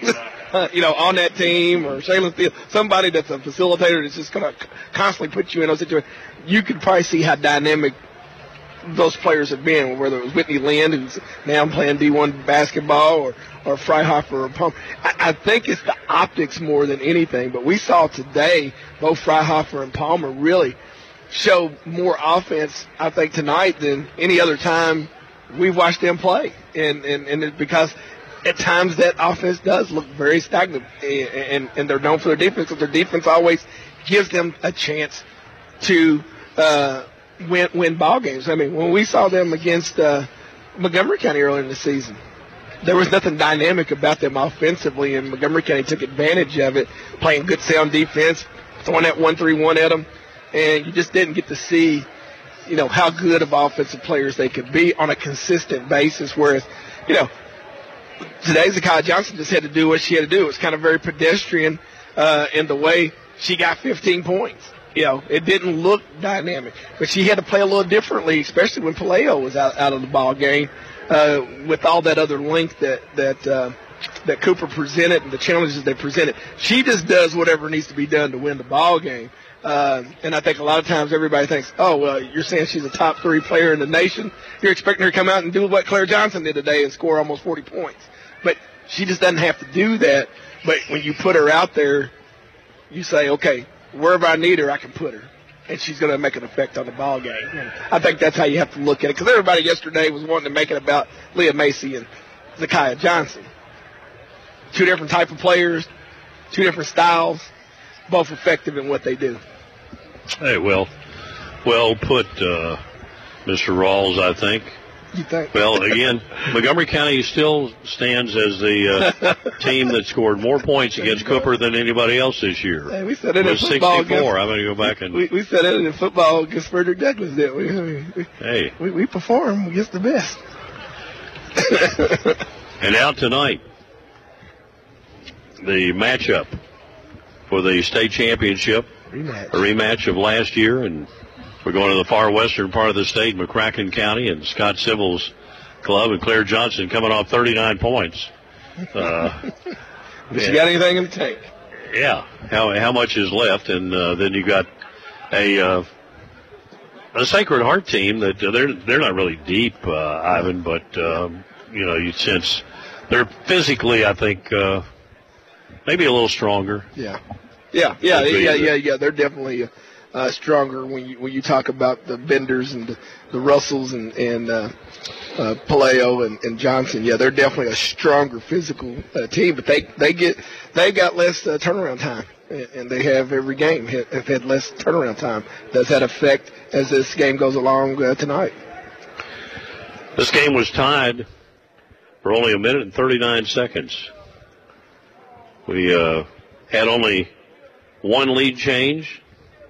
you know, on that team, or Shaylin Field, somebody that's a facilitator that's just going to constantly put you in those situations, you could probably see how dynamic those players have been, whether it was Whitney Lynn, who's now playing D one basketball, or, or Freihofer or Palmer. I, I think it's the optics more than anything, but we saw today both Freihofer and Palmer really show more offense, I think, tonight than any other time we've watched them play. And, and, and it's because at times that offense does look very stagnant, and, and, and they're known for their defense, because their defense always gives them a chance to uh, win, win ball games. I mean, when we saw them against uh, Montgomery County earlier in the season, there was nothing dynamic about them offensively, and Montgomery County took advantage of it, playing good sound defense, throwing that one three one at them, and you just didn't get to see, you know, how good of offensive players they could be on a consistent basis, whereas, you know, today Zakiya Johnson just had to do what she had to do. It was kind of very pedestrian uh, in the way she got fifteen points. You know, it didn't look dynamic, but she had to play a little differently, especially when Palaio was out, out of the ball game, uh, with all that other length that that uh, that Cooper presented and the challenges they presented. She just does whatever needs to be done to win the ball game. Uh, and I think a lot of times everybody thinks, oh, well, you're saying she's a top three player in the nation. You're expecting her to come out and do what Claire Johnson did today and score almost forty points. But she just doesn't have to do that. But when you put her out there, you say, okay, wherever I need her, I can put her. And she's going to make an effect on the ball game. And I think that's how you have to look at it. Because everybody yesterday was wanting to make it about Leah Macy and Zakiya Johnson. Two different type of players, two different styles, both effective in what they do. Hey, well, well put, uh, Mister Rawls, I think. You think? Well, again, Montgomery County still stands as the uh, team that scored more points against Cooper than anybody else this year. Hey, we said it, it in football. sixty-four. I'm going to go back and. We, we said it in football against Frederick Douglass, didn't we? I mean, we hey. We, we perform against the best. And now tonight, the matchup for the state championship. Rematch. A rematch of last year, and we're going to the far western part of the state, McCracken County, and Scott Sybil's club, and Claire Johnson coming off thirty-nine points. Uh, Has she got anything in the tank? Yeah. How how much is left? And uh, then you got a uh, a Sacred Heart team that uh, they're they're not really deep, uh, Ivan, but um, you know, you sense they're physically, I think, uh, maybe a little stronger. Yeah. Yeah, yeah, yeah, yeah, yeah. They're definitely uh, stronger when you when you talk about the Benders and the, the Russells and and uh, uh, Palaio and, and Johnson. Yeah, they're definitely a stronger physical uh, team, but they they get they got less uh, turnaround time, and, and they have every game have, have had less turnaround time. Does that affect as this game goes along uh, tonight? This game was tied for only a minute and thirty-nine seconds. We uh, had only one lead change.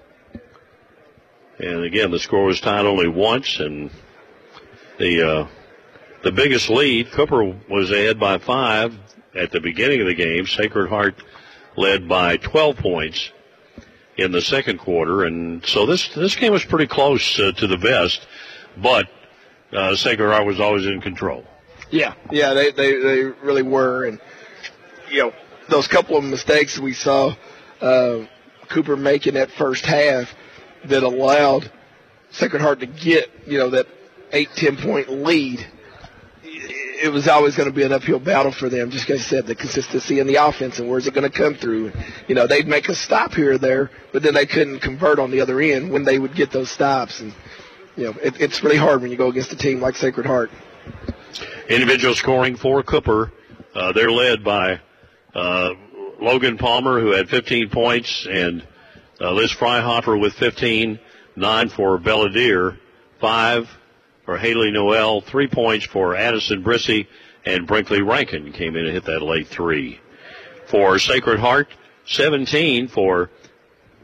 And again, the score was tied only once, and the uh, the biggest lead, Cooper was ahead by five at the beginning of the game. Sacred Heart led by twelve points in the second quarter, and so this this game was pretty close uh, to the best, but uh, Sacred Heart was always in control. Yeah, yeah, they, they, they really were, and you know, those couple of mistakes we saw uh, Cooper making that first half that allowed Sacred Heart to get, you know, that eight, ten point lead. It was always going to be an uphill battle for them, just like I said, the consistency in the offense and where's it going to come through. You know, they'd make a stop here or there, but then they couldn't convert on the other end when they would get those stops. And, you know, it, it's really hard when you go against a team like Sacred Heart. Individual scoring for Cooper. Uh, they're led by uh, Logan Palmer, who had fifteen points, and uh, Liz Freihofer with fifteen, nine for Belladere, five for Haley Noel, three points for Addison Brissy, and Brinkley Rankin came in and hit that late three. For Sacred Heart, seventeen for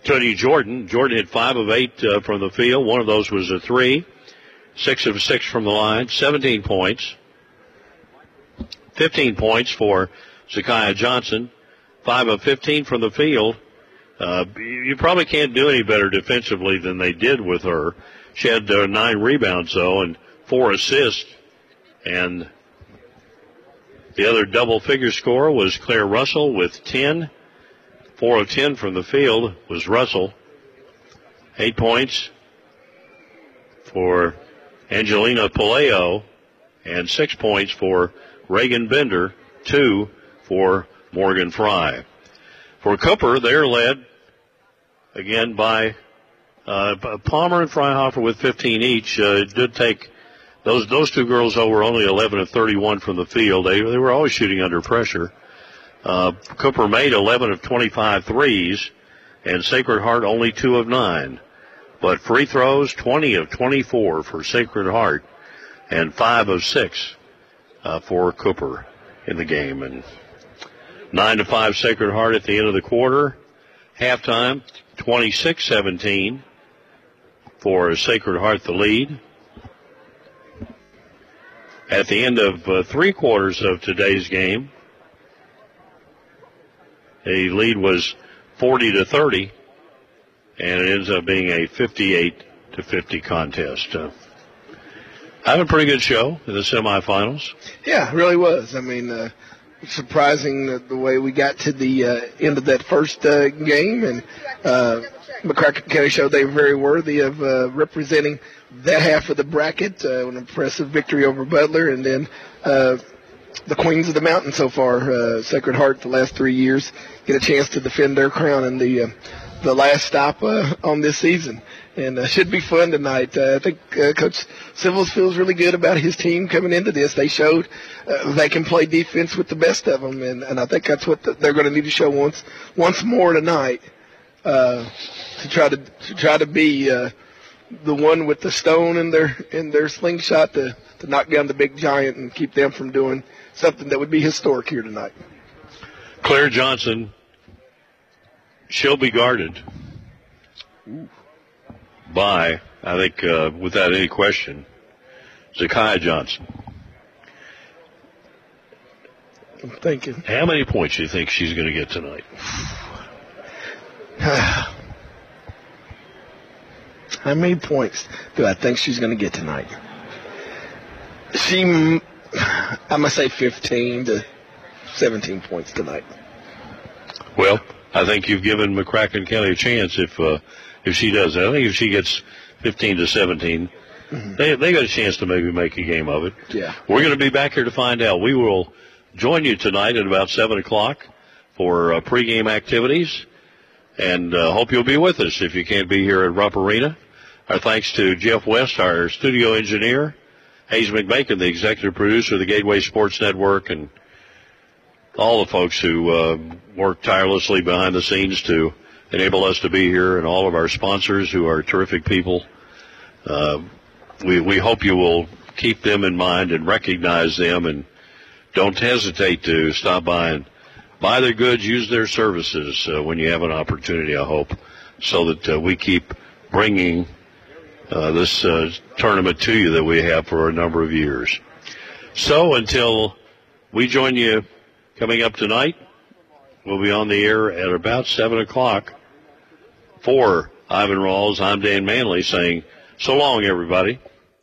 Tony Jordan. Jordan hit five of eight uh, from the field. One of those was a three. Six of six from the line. seventeen points. fifteen points for Zakiya Johnson. Five of fifteen from the field. Uh, you probably can't do any better defensively than they did with her. She had uh, nine rebounds, though, and four assists. And the other double-figure scorer was Claire Russell with ten. Four of ten from the field was Russell. Eight points for Angelina Palaio, and six points for Reagan Bender, two for Morgan Fry. For Cooper, they're led again by uh, Palmer and Fryhofer with fifteen each. Uh, it did take those those two girls, though, were only eleven of thirty-one from the field. They they were always shooting under pressure. Uh, Cooper made eleven of twenty-five threes, and Sacred Heart only two of nine. But free throws, twenty of twenty-four for Sacred Heart, and five of six uh, for Cooper in the game. And nine to five Sacred Heart at the end of the quarter. Halftime, twenty-six seventeen for Sacred Heart, the lead. At the end of uh, three quarters of today's game, the lead was forty to thirty, and it ends up being a fifty-eight to fifty contest. Uh, having a pretty good show in the semifinals. Yeah, it really was. I mean, uh, surprising the, the way we got to the uh, end of that first uh, game, and uh, McCracken County showed they were very worthy of uh, representing that half of the bracket. Uh, an impressive victory over Butler, and then uh, the Queens of the Mountain so far, uh, Sacred Heart, the last three years, get a chance to defend their crown in the uh, the last stop uh, on this season. And uh, should be fun tonight. Uh, I think uh, Coach Civils feels really good about his team coming into this. They showed uh, they can play defense with the best of them, and, and I think that's what the, they're going to need to show once once more tonight uh, to try to to try to be uh, the one with the stone in their in their slingshot to to knock down the big giant and keep them from doing something that would be historic here tonight. Claire Johnson, she'll be guarded by, I think, uh, without any question, Zakiya Johnson. I'm thinking. How many points do you think she's going to get tonight? How many points do I think she's going to get tonight? She, I'm going to say fifteen to seventeen points tonight. Well, I think you've given McCracken County a chance if uh, if she does that. I think if she gets fifteen to seventeen, mm-hmm. they they got a chance to maybe make a game of it. Yeah. We're going to be back here to find out. We will join you tonight at about seven o'clock for uh, pregame activities, and uh, hope you'll be with us if you can't be here at Rupp Arena. Our thanks to Jeff West, our studio engineer, Hayes McBacon, the executive producer of the Gateway Sports Network, and all the folks who uh, work tirelessly behind the scenes to enable us to be here, and all of our sponsors who are terrific people. Uh, we, we hope you will keep them in mind and recognize them, and don't hesitate to stop by and buy their goods, use their services uh, when you have an opportunity, I hope, so that uh, we keep bringing uh, this uh, tournament to you that we have for a number of years. So until we join you coming up tonight, we'll be on the air at about seven o'clock. For Ivan Rawls, I'm Dan Manley saying so long, everybody.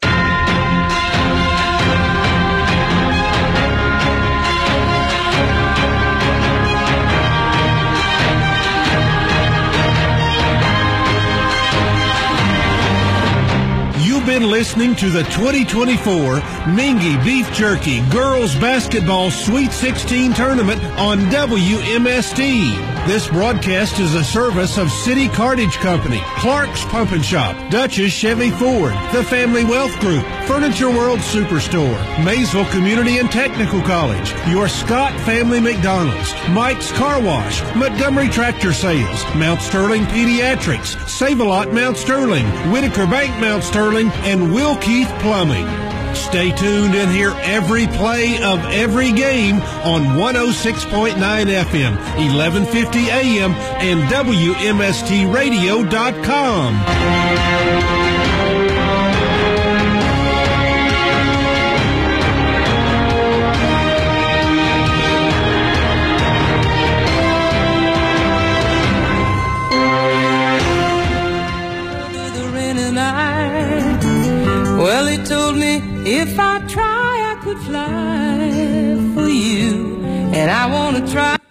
You've been listening to the twenty twenty-four Mingy Beef Jerky Girls Basketball Sweet sixteen Tournament on W M S T. This broadcast is a service of City Cartage Company, Clark's Pump and Shop, Dutch's Chevy Ford, The Family Wealth Group, Furniture World Superstore, Maysville Community and Technical College, your Scott Family McDonald's, Mike's Car Wash, Montgomery Tractor Sales, Mount Sterling Pediatrics, Save-A-Lot Mount Sterling, Whitaker Bank Mount Sterling, and Will Keith Plumbing. Stay tuned and hear every play of every game on one oh six point nine F M, eleven fifty A M, and W M S T radio dot com. Well, he told me if I try, I could fly for you, and I want to try.